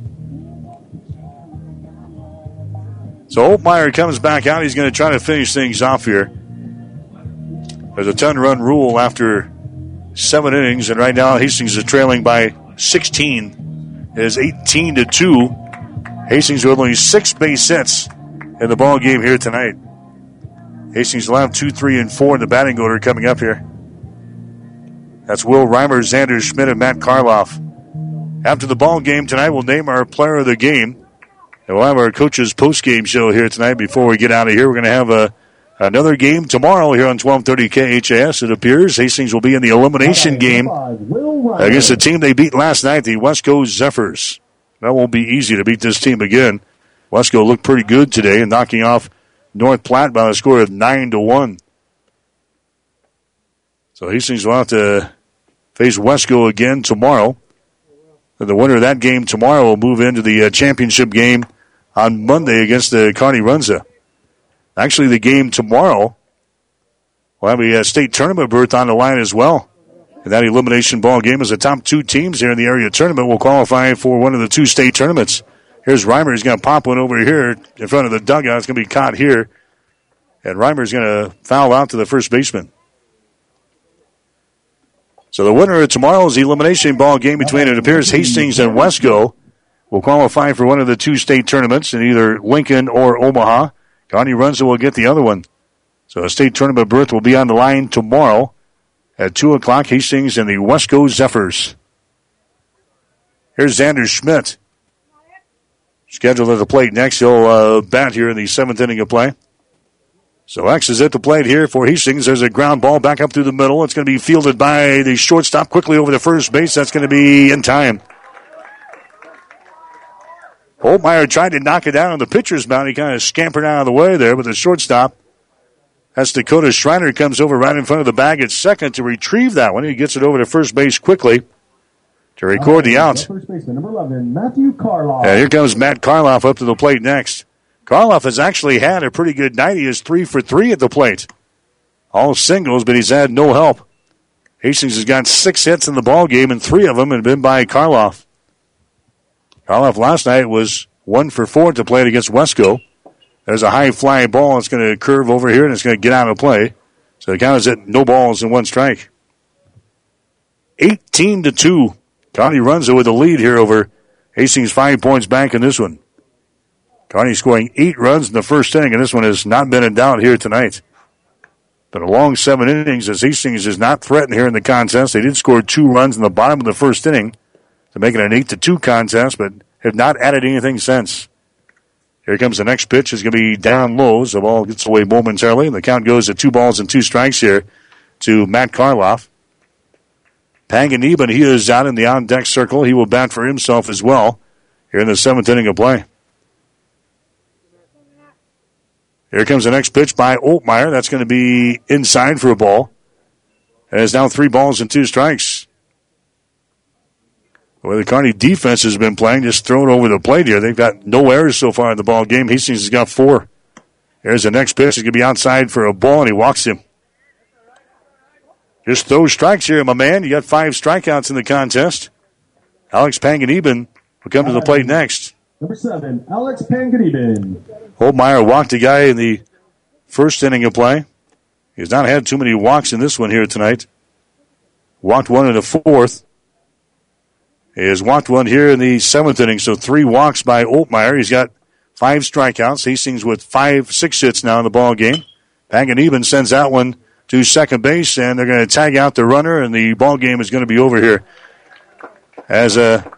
So Holtmeyer comes back out. He's going to try to finish things off here. There's a ten-run rule after seven innings, and right now Hastings is trailing by sixteen. It is eighteen to two. Hastings with only six base hits in the ball game here tonight. Hastings will have two, three, and four in the batting order coming up here. That's Will Reimer, Xander Schmidt, and Matt Karloff. After the ball game tonight, we'll name our player of the game. And we'll have our coaches post-game show here tonight. Before we get out of here, we're going to have a, another game tomorrow here on twelve thirty K H A S. It appears Hastings will be in the elimination game against the team they beat last night, the Wesco Zephyrs. That won't be easy to beat this team again. Wesco looked pretty good today in knocking off North Platte by a score of nine to one. So Hastings will have to face Wesco again tomorrow. And the winner of that game tomorrow will move into the uh, championship game on Monday against the Kearney Runza. Actually, the game tomorrow will have a uh, state tournament berth on the line as well. And that elimination ball game is the top two teams here in the area tournament will qualify for one of the two state tournaments. Here's Reimer. He's going to pop one over here in front of the dugout. It's going to be caught here. And Reimer's going to foul out to the first baseman. So the winner of tomorrow's elimination ball game between, it appears, Hastings and Wesco will qualify for one of the two state tournaments in either Lincoln or Omaha. Kearney Runza will get the other one. So a state tournament berth will be on the line tomorrow at two o'clock. Hastings and the Wesco Zephyrs. Here's Xander Schmidt. Scheduled at the plate next. He'll uh, bat here in the seventh inning of play. So X is at the plate here for Hastings. There's a ground ball back up through the middle. It's going to be fielded by the shortstop quickly over the first base. That's going to be in time. Holtmeyer tried to knock it down on the pitcher's mound. He kind of scampered out of the way there, but the shortstop, that's Dakota Schreiner, comes over right in front of the bag at second to retrieve that one. He gets it over to first base quickly to record the out. First baseman, number eleven, Matthew Karloff. And here comes Matt Karloff up to the plate next. Karloff has actually had a pretty good night. He is three for three at the plate. All singles, but he's had no help. Hastings has got six hits in the ball game, and three of them have been by Karloff. Karloff last night was one for four at the plate against Wesco. There's a high fly ball. It's going to curve over here, and it's going to get out of play. So the count is at no balls and one strike. eighteen to two. Kearney Runza with the lead here over Hastings, five points back in this one. Kearney scoring eight runs in the first inning, and this one has not been in doubt here tonight. But a long seven innings as Hastings is not threatened here in the contest. They did score two runs in the bottom of the first inning to make it an eight to two contest, but have not added anything since. Here comes the next pitch. It's going to be down low. The ball gets away momentarily, and the count goes to two balls and two strikes here to Matt Karloff. Panganiban, he is out in the on-deck circle. He will bat for himself as well here in the seventh inning of play. Here comes the next pitch by Oltmeyer. That's going to be inside for a ball. And it's now three balls and two strikes. The way the Kearney defense has been playing, just thrown over the plate here. They've got no errors so far in the ball game. Hastings has got four. Here's the next pitch. It's going to be outside for a ball, and he walks him. Just throw strikes here, my man. You got five strikeouts in the contest. Alex Panganiban will come to the plate next. Number seven, Alex Panganiban. Holtmeyer walked a guy in the first inning of play. He has not had too many walks in this one here tonight. Walked one in the fourth. He has walked one here in the seventh inning, so three walks by Oltmeyer. He's got five strikeouts. Hastings with five, six hits now in the ball game. Panganiban sends out one to second base, and they're going to tag out the runner, and the ball game is going to be over here. As a,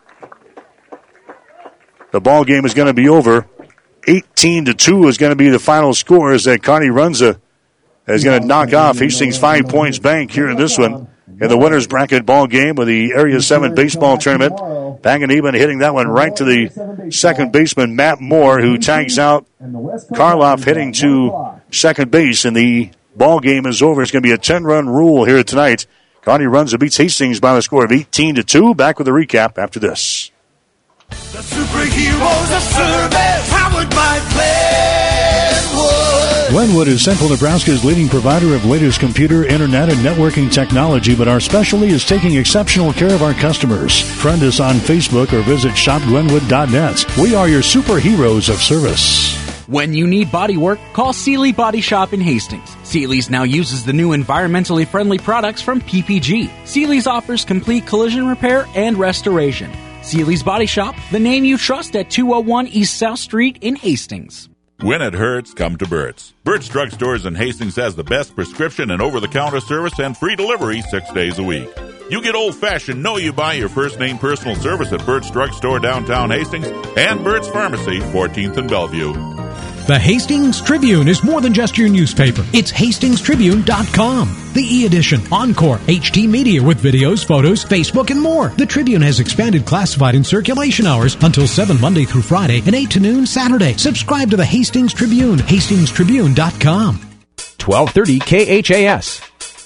the ball game is going to be over. eighteen to two is going to be the final score as that Kearney Runza is going to knock off Hastings Five Points Bank here in this one in the winner's bracket ball game with the Area seven baseball tournament. Panganiban hitting that one right to the second baseman, Matt Moore, who tags out Karloff hitting to second base, and the ball game is over. It's going to be a ten-run rule here tonight. Kearney Runza beats Hastings by the score of eighteen to two. Back with a recap after this. The superheroes of service, powered by Glenwood. Glenwood is Central Nebraska's leading provider of latest computer, internet, and networking technology, but our specialty is taking exceptional care of our customers. Friend us on Facebook or visit shop glenwood dot net. We are your superheroes of service. When you need body work, call Seeley Body Shop in Hastings. Seeley's now uses the new environmentally friendly products from P P G. Seeley's offers complete collision repair and restoration. Seeley's Body Shop, the name you trust at two oh one East South Street in Hastings. When it hurts, come to Burt's. Burt's Drug Stores in Hastings has the best prescription and over-the-counter service and free delivery six days a week. You get old-fashioned, know you buy your first name personal service at Burt's Drug Store downtown Hastings and Burt's Pharmacy, fourteenth and Bellevue. The Hastings Tribune is more than just your newspaper. It's hastings tribune dot com. The e-edition, Encore, H D Media with videos, photos, Facebook, and more. The Tribune has expanded classified and circulation hours until seven Monday through Friday and eight to noon Saturday. Subscribe to the Hastings Tribune, hastings tribune dot com. twelve thirty K H A S.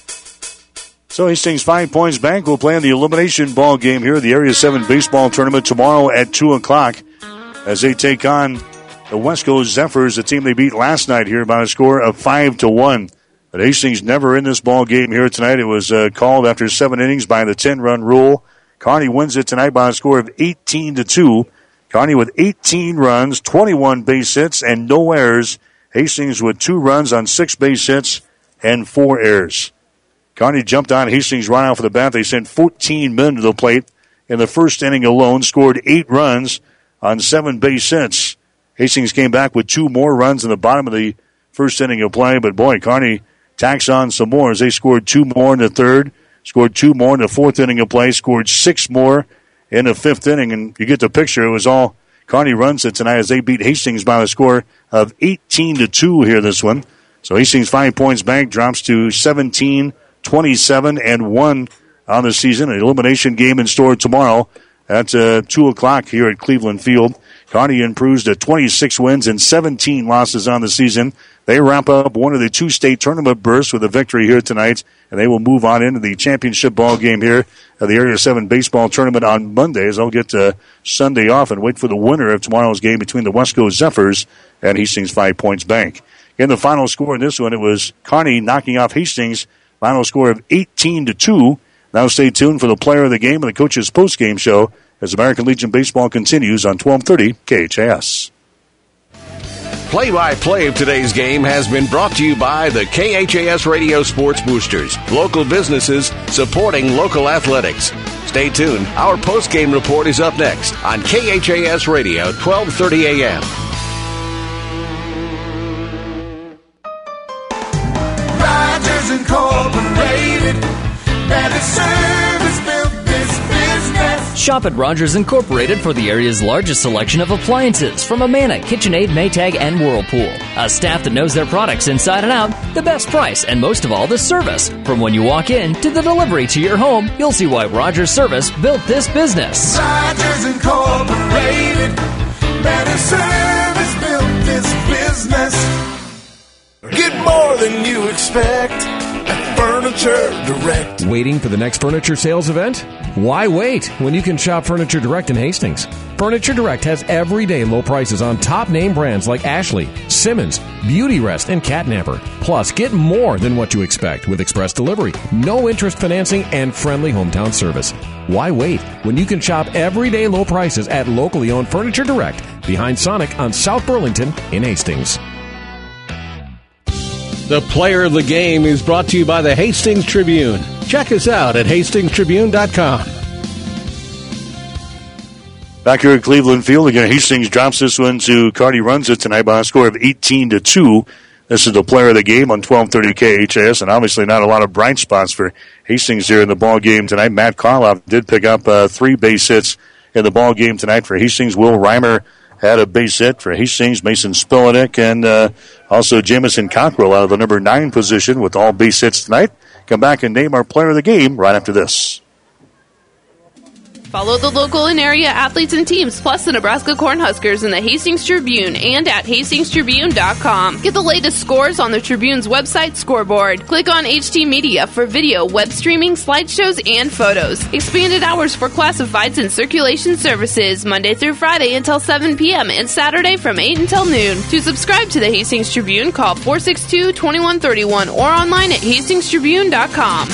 So Hastings Five Points Bank will play in the elimination ball game here, the Area seven baseball tournament tomorrow at two o'clock as they take on the Wesco Zephyrs, the team they beat last night here by a score of five to one. But Hastings never in this ball game here tonight. It was uh, called after seven innings by the ten-run rule. Kearney wins it tonight by a score of eighteen to two. Kearney with eighteen runs, twenty-one base hits, and no errors. Hastings with two runs on six base hits and four errors. Kearney jumped on Hastings right off of the bat. They sent fourteen men to the plate in the first inning alone, scored eight runs on seven base hits. Hastings came back with two more runs in the bottom of the first inning of play, but boy, Kearney tacks on some more as they scored two more in the third, scored two more in the fourth inning of play, scored six more in the fifth inning, and you get the picture. It was all Kearney runs it tonight as they beat Hastings by a score of eighteen to two here this one. So Hastings Five Points Bank drops to seventeen, twenty-seven, and one on the season. An elimination game in store tomorrow at uh, two o'clock here at Cleveland Field. Kearney improves to twenty-six wins and seventeen losses on the season. They wrap up one of the two state tournament berths with a victory here tonight, and they will move on into the championship ball game here at the Area seven baseball tournament on Mondays. They'll get uh, Sunday off and wait for the winner of tomorrow's game between the Wesco Zephyrs and Hastings Five Points Bank. In the final score in this one, it was Kearney knocking off Hastings. Final score of eighteen to two. Now stay tuned for the player of the game and the coach's post-game show as American Legion Baseball continues on twelve thirty K H A S. Play-by-play of today's game has been brought to you by the K H A S Radio Sports Boosters, local businesses supporting local athletics. Stay tuned. Our post-game report is up next on K H A S Radio, twelve thirty a.m. Rogers Incorporated, better service built this business. Shop at Rogers Incorporated for the area's largest selection of appliances from Amana, KitchenAid, Maytag, and Whirlpool. A staff that knows their products inside and out, the best price, and most of all, the service. From when you walk in to the delivery to your home, you'll see why Rogers Service built this business. Rogers Incorporated, better service built this business. Get more than you expect at Furniture Direct. Waiting for the next furniture sales event? Why wait when you can shop Furniture Direct in Hastings? Furniture Direct has everyday low prices on top name brands like Ashley, Simmons, Beauty Rest, and Catnapper. Plus, get more than what you expect with express delivery, no interest financing, and friendly hometown service. Why wait when you can shop everyday low prices at locally owned Furniture Direct behind Sonic on South Burlington in Hastings? The player of the game is brought to you by the Hastings Tribune. Check us out at hastings tribune dot com. Back here at Cleveland Field, again, Hastings drops this one to Kearney runs it tonight by a score of eighteen to two. This is the player of the game on twelve thirty K H A S, and obviously not a lot of bright spots for Hastings here in the ball game tonight. Matt Karloff did pick up uh, three base hits in the ball game tonight for Hastings. Will Reimer had a base hit for Hastings. Mason Spillenek and uh, also Jamison Cockrell out of the number nine position with all base hits tonight. Come back and name our player of the game right after this. Follow the local and area athletes and teams, plus the Nebraska Cornhuskers in the Hastings Tribune and at hastings tribune dot com. Get the latest scores on the Tribune's website scoreboard. Click on H T Media for video, web streaming, slideshows, and photos. Expanded hours for classifieds and circulation services, Monday through Friday until seven p.m. and Saturday from eight until noon. To subscribe to the Hastings Tribune, call four six two, two one three one or online at hastings tribune dot com.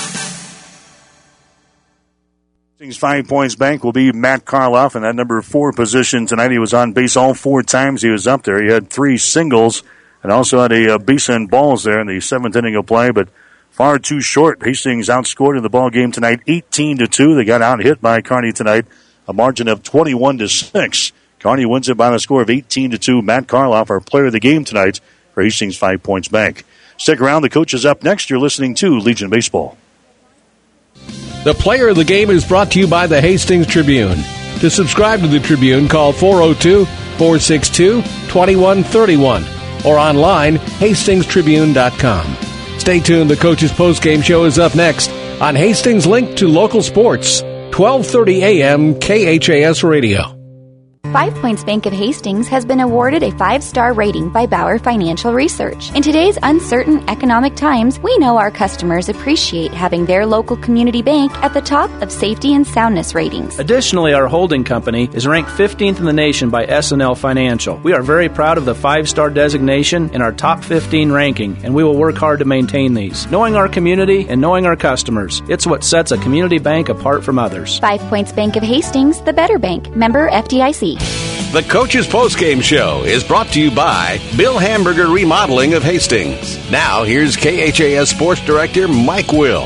Hastings Five Points Bank will be Matt Karloff in that number four position tonight. He was on base all four times he was up there. He had three singles and also had a uh, base and balls there in the seventh inning of play, but far too short. Hastings outscored in the ball game tonight eighteen to two. They got out hit by Kearney tonight, a margin of twenty-one to six. Kearney wins it by the score of eighteen to two. Matt Karloff, our player of the game tonight for Hastings Five Points Bank. Stick around. The coach is up next. You're listening to Legion Baseball. The player of the game is brought to you by the Hastings Tribune. To subscribe to the Tribune, call four oh two, four six two, two one three one or online, hastings tribune dot com. Stay tuned. The Coach's Postgame Show is up next on Hastings' link to local sports, twelve thirty a.m. K H A S Radio. Five Points Bank of Hastings has been awarded a five-star rating by Bauer Financial Research. In today's uncertain economic times, we know our customers appreciate having their local community bank at the top of safety and soundness ratings. Additionally, our holding company is ranked fifteenth in the nation by S and L Financial. We are very proud of the five-star designation in our top fifteen ranking, and we will work hard to maintain these. Knowing our community and knowing our customers, it's what sets a community bank apart from others. Five Points Bank of Hastings, the better bank. Member F D I C. The Coach's Postgame Show is brought to you by Bill Hamburger Remodeling of Hastings. Now, here's K H A S Sports Director Mike Will.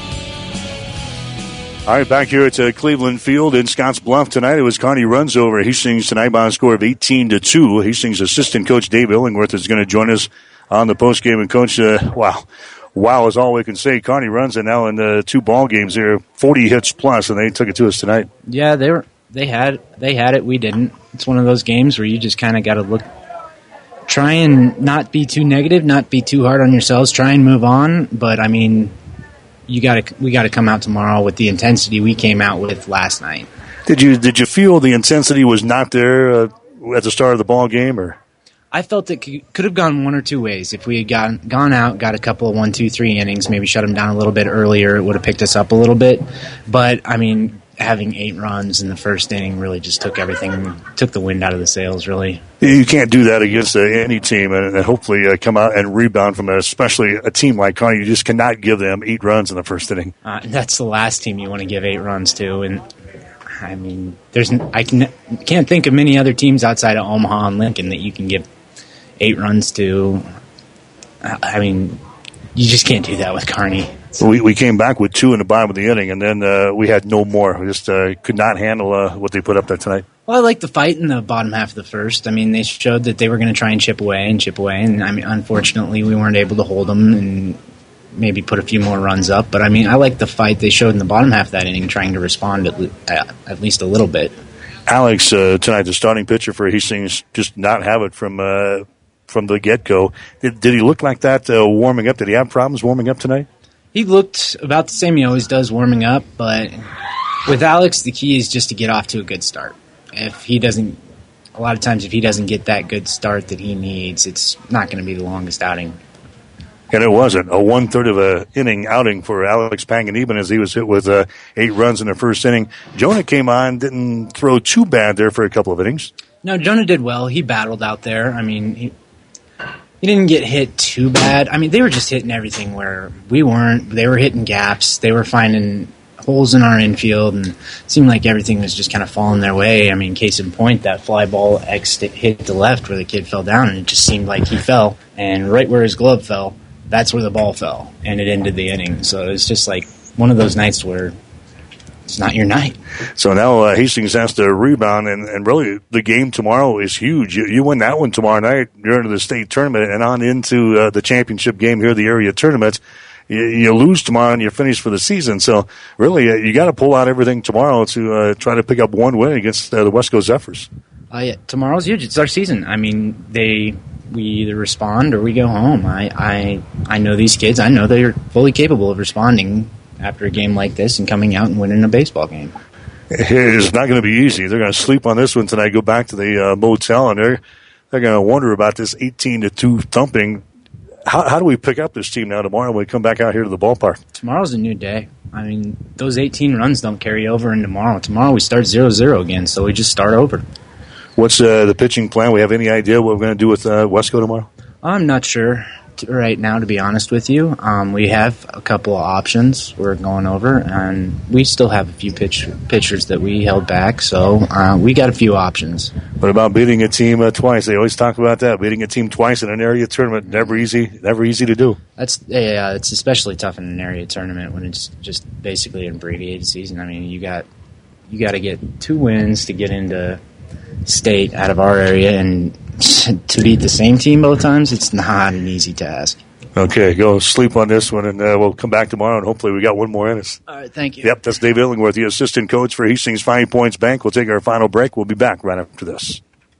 All right, back here at uh, Cleveland Field in Scotts Bluff tonight. It was Kearney runs over Hastings tonight by a score of eighteen to two. Hastings assistant coach Dave Illingworth is going to join us on the postgame. And coach, uh, wow, wow is all we can say. Kearney runs it now in the two ball games there, forty hits plus, and they took it to us tonight. Yeah, they were. They had they had it. We didn't. It's one of those games where you just kind of got to look, try and not be too negative, not be too hard on yourselves. Try and move on. But I mean, you got to we got to come out tomorrow with the intensity we came out with last night. Did you did you feel the intensity was not there uh, at the start of the ball game, or? I felt it could have gone one or two ways. If we had gone, gone out, got a couple of one, two, three innings, maybe shut them down a little bit earlier, it would have picked us up a little bit. But I mean, having eight runs in the first inning really just took everything, took the wind out of the sails, really. You can't do that against uh, any team and, and hopefully uh, come out and rebound from it, especially a team like Kearney. You just cannot give them eight runs in the first inning. Uh, that's the last team you want to give eight runs to. And, I mean, there's I can, can't think of many other teams outside of Omaha and Lincoln that you can give eight runs to. I mean, you just can't do that with Kearney. We we came back with two in the bottom of the inning, and then uh, we had no more. We just uh, could not handle uh, what they put up there tonight. Well, I liked the fight in the bottom half of the first. I mean, they showed that they were going to try and chip away and chip away, and I mean, unfortunately, we weren't able to hold them and maybe put a few more runs up. But I mean, I liked the fight they showed in the bottom half of that inning, trying to respond at, uh, at least a little bit. Alex, uh, tonight, the starting pitcher for Hastings, just not have it from uh, from the get-go. Did, did he look like that uh, warming up? Did he have problems warming up tonight? He looked about the same he always does warming up, but with Alex, the key is just to get off to a good start. If he doesn't, a lot of times if he doesn't get that good start that he needs, it's not going to be the longest outing. And it wasn't a one-third of a inning outing for Alex Panganiban as he was hit with uh, eight runs in the first inning. Jonah came on, didn't throw too bad there for a couple of innings. No, Jonah did well. He battled out there. I mean, he, he didn't get hit too bad. I mean, they were just hitting everything where we weren't. They were hitting gaps. They were finding holes in our infield, and it seemed like everything was just kind of falling their way. I mean, case in point, that fly ball X hit the left where the kid fell down, and it just seemed like he fell. And right where his glove fell, that's where the ball fell, and it ended the inning. So it's just like one of those nights where it's not your night. So now uh, Hastings has to rebound, and, and really the game tomorrow is huge. You, you win that one tomorrow night, you're into the state tournament and on into uh, the championship game here, the area tournament. You, you lose tomorrow and you're finished for the season. So really uh, you got to pull out everything tomorrow to uh, try to pick up one win against uh, the West Coast Zephyrs. Uh, yeah, tomorrow's huge. It's our season. I mean, they we either respond or we go home. I, I, I know these kids. I know they're fully capable of responding after a game like this and coming out and winning a baseball game. It's not going to be easy. They're going to sleep on this one tonight, go back to the uh, motel, and they're, they're going to wonder about this eighteen to two thumping. How, how do we pick up this team now tomorrow when we come back out here to the ballpark? Tomorrow's a new day. I mean, those eighteen runs don't carry over in tomorrow. Tomorrow we start zero zero again, so we just start over. What's uh, the pitching plan? We have any idea what we're going to do with uh, Wesco tomorrow? I'm not sure t- right now, to be honest with you. Um, we have a couple of options we're going over, and we still have a few pitch- pitchers that we held back, so uh, we got a few options. What about beating a team uh, twice? They always talk about that. Beating a team twice in an area tournament, never easy, never easy to do. That's yeah, it's especially tough in an area tournament when it's just basically an abbreviated season. I mean, you got you got to get two wins to get into state out of our area, and to beat the same team both times, it's not an easy task. Okay, go sleep on this one, and uh, we'll come back tomorrow, and hopefully we got one more in us. All right, thank you. Yep, that's Dave Illingworth, the assistant coach for Hastings Five Points Bank. We'll take our final break. We'll be back right after this.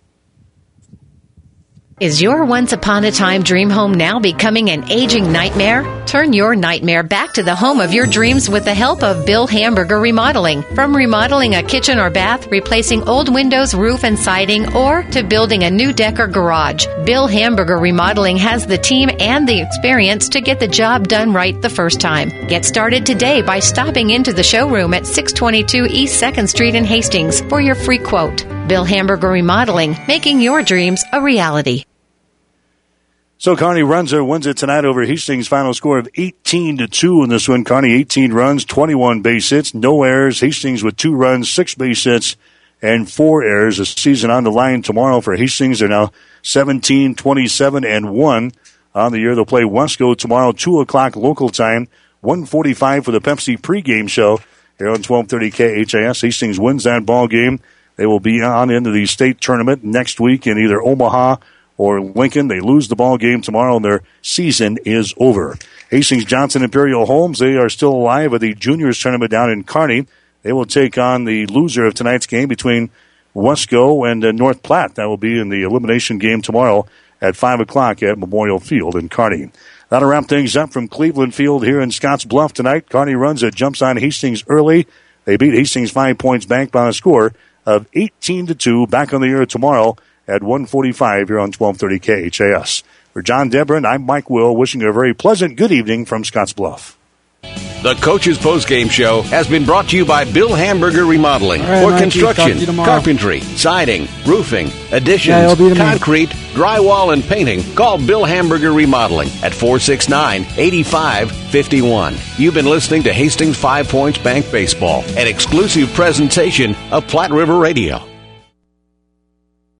Is your once-upon-a-time dream home now becoming an aging nightmare? Turn your nightmare back to the home of your dreams with the help of Bill Hamburger Remodeling. From remodeling a kitchen or bath, replacing old windows, roof, and siding, or to building a new deck or garage, Bill Hamburger Remodeling has the team and the experience to get the job done right the first time. Get started today by stopping into the showroom at six twenty-two East second Street in Hastings for your free quote. Bill Hamburger Remodeling, making your dreams a reality. So Kearney Runza wins it tonight over Hastings. Final score of eighteen to two in this one. Kearney eighteen runs, twenty-one base hits, no errors. Hastings with two runs, six base hits, and four errors. The season on the line tomorrow for Hastings. They're now seventeen, twenty-seven, and one on the year. They'll play Wesco tomorrow, two o'clock local time, one forty-five for the Pepsi pregame show here on twelve thirty K H A S. Hastings wins that ball game. They will be on into the state tournament next week in either Omaha or Lincoln. They lose the ball game tomorrow, and their season is over. Hastings, Johnson, Imperial Holmes, they are still alive at the juniors tournament down in Kearney. They will take on the loser of tonight's game between Wesco and uh, North Platte. That will be in the elimination game tomorrow at five o'clock at Memorial Field in Kearney. That'll wrap things up from Cleveland Field here in Scotts Bluff tonight. Kearney runs it, jumps on Hastings early. They beat Hastings Five Points Bank by a score of eighteen to two. Back on the air tomorrow at one forty-five here on twelve thirty K H A S. For John Deborah, I'm Mike Will, wishing you a very pleasant good evening from Scotts Bluff. The Coach's Postgame Show has been brought to you by Bill Hamburger Remodeling. Right, for Mikey, construction, carpentry, siding, roofing, additions, yeah, concrete, drywall, and painting. Call Bill Hamburger Remodeling at four six nine, eight five five one. You've been listening to Hastings Five Points Bank Baseball, an exclusive presentation of Platte River Radio.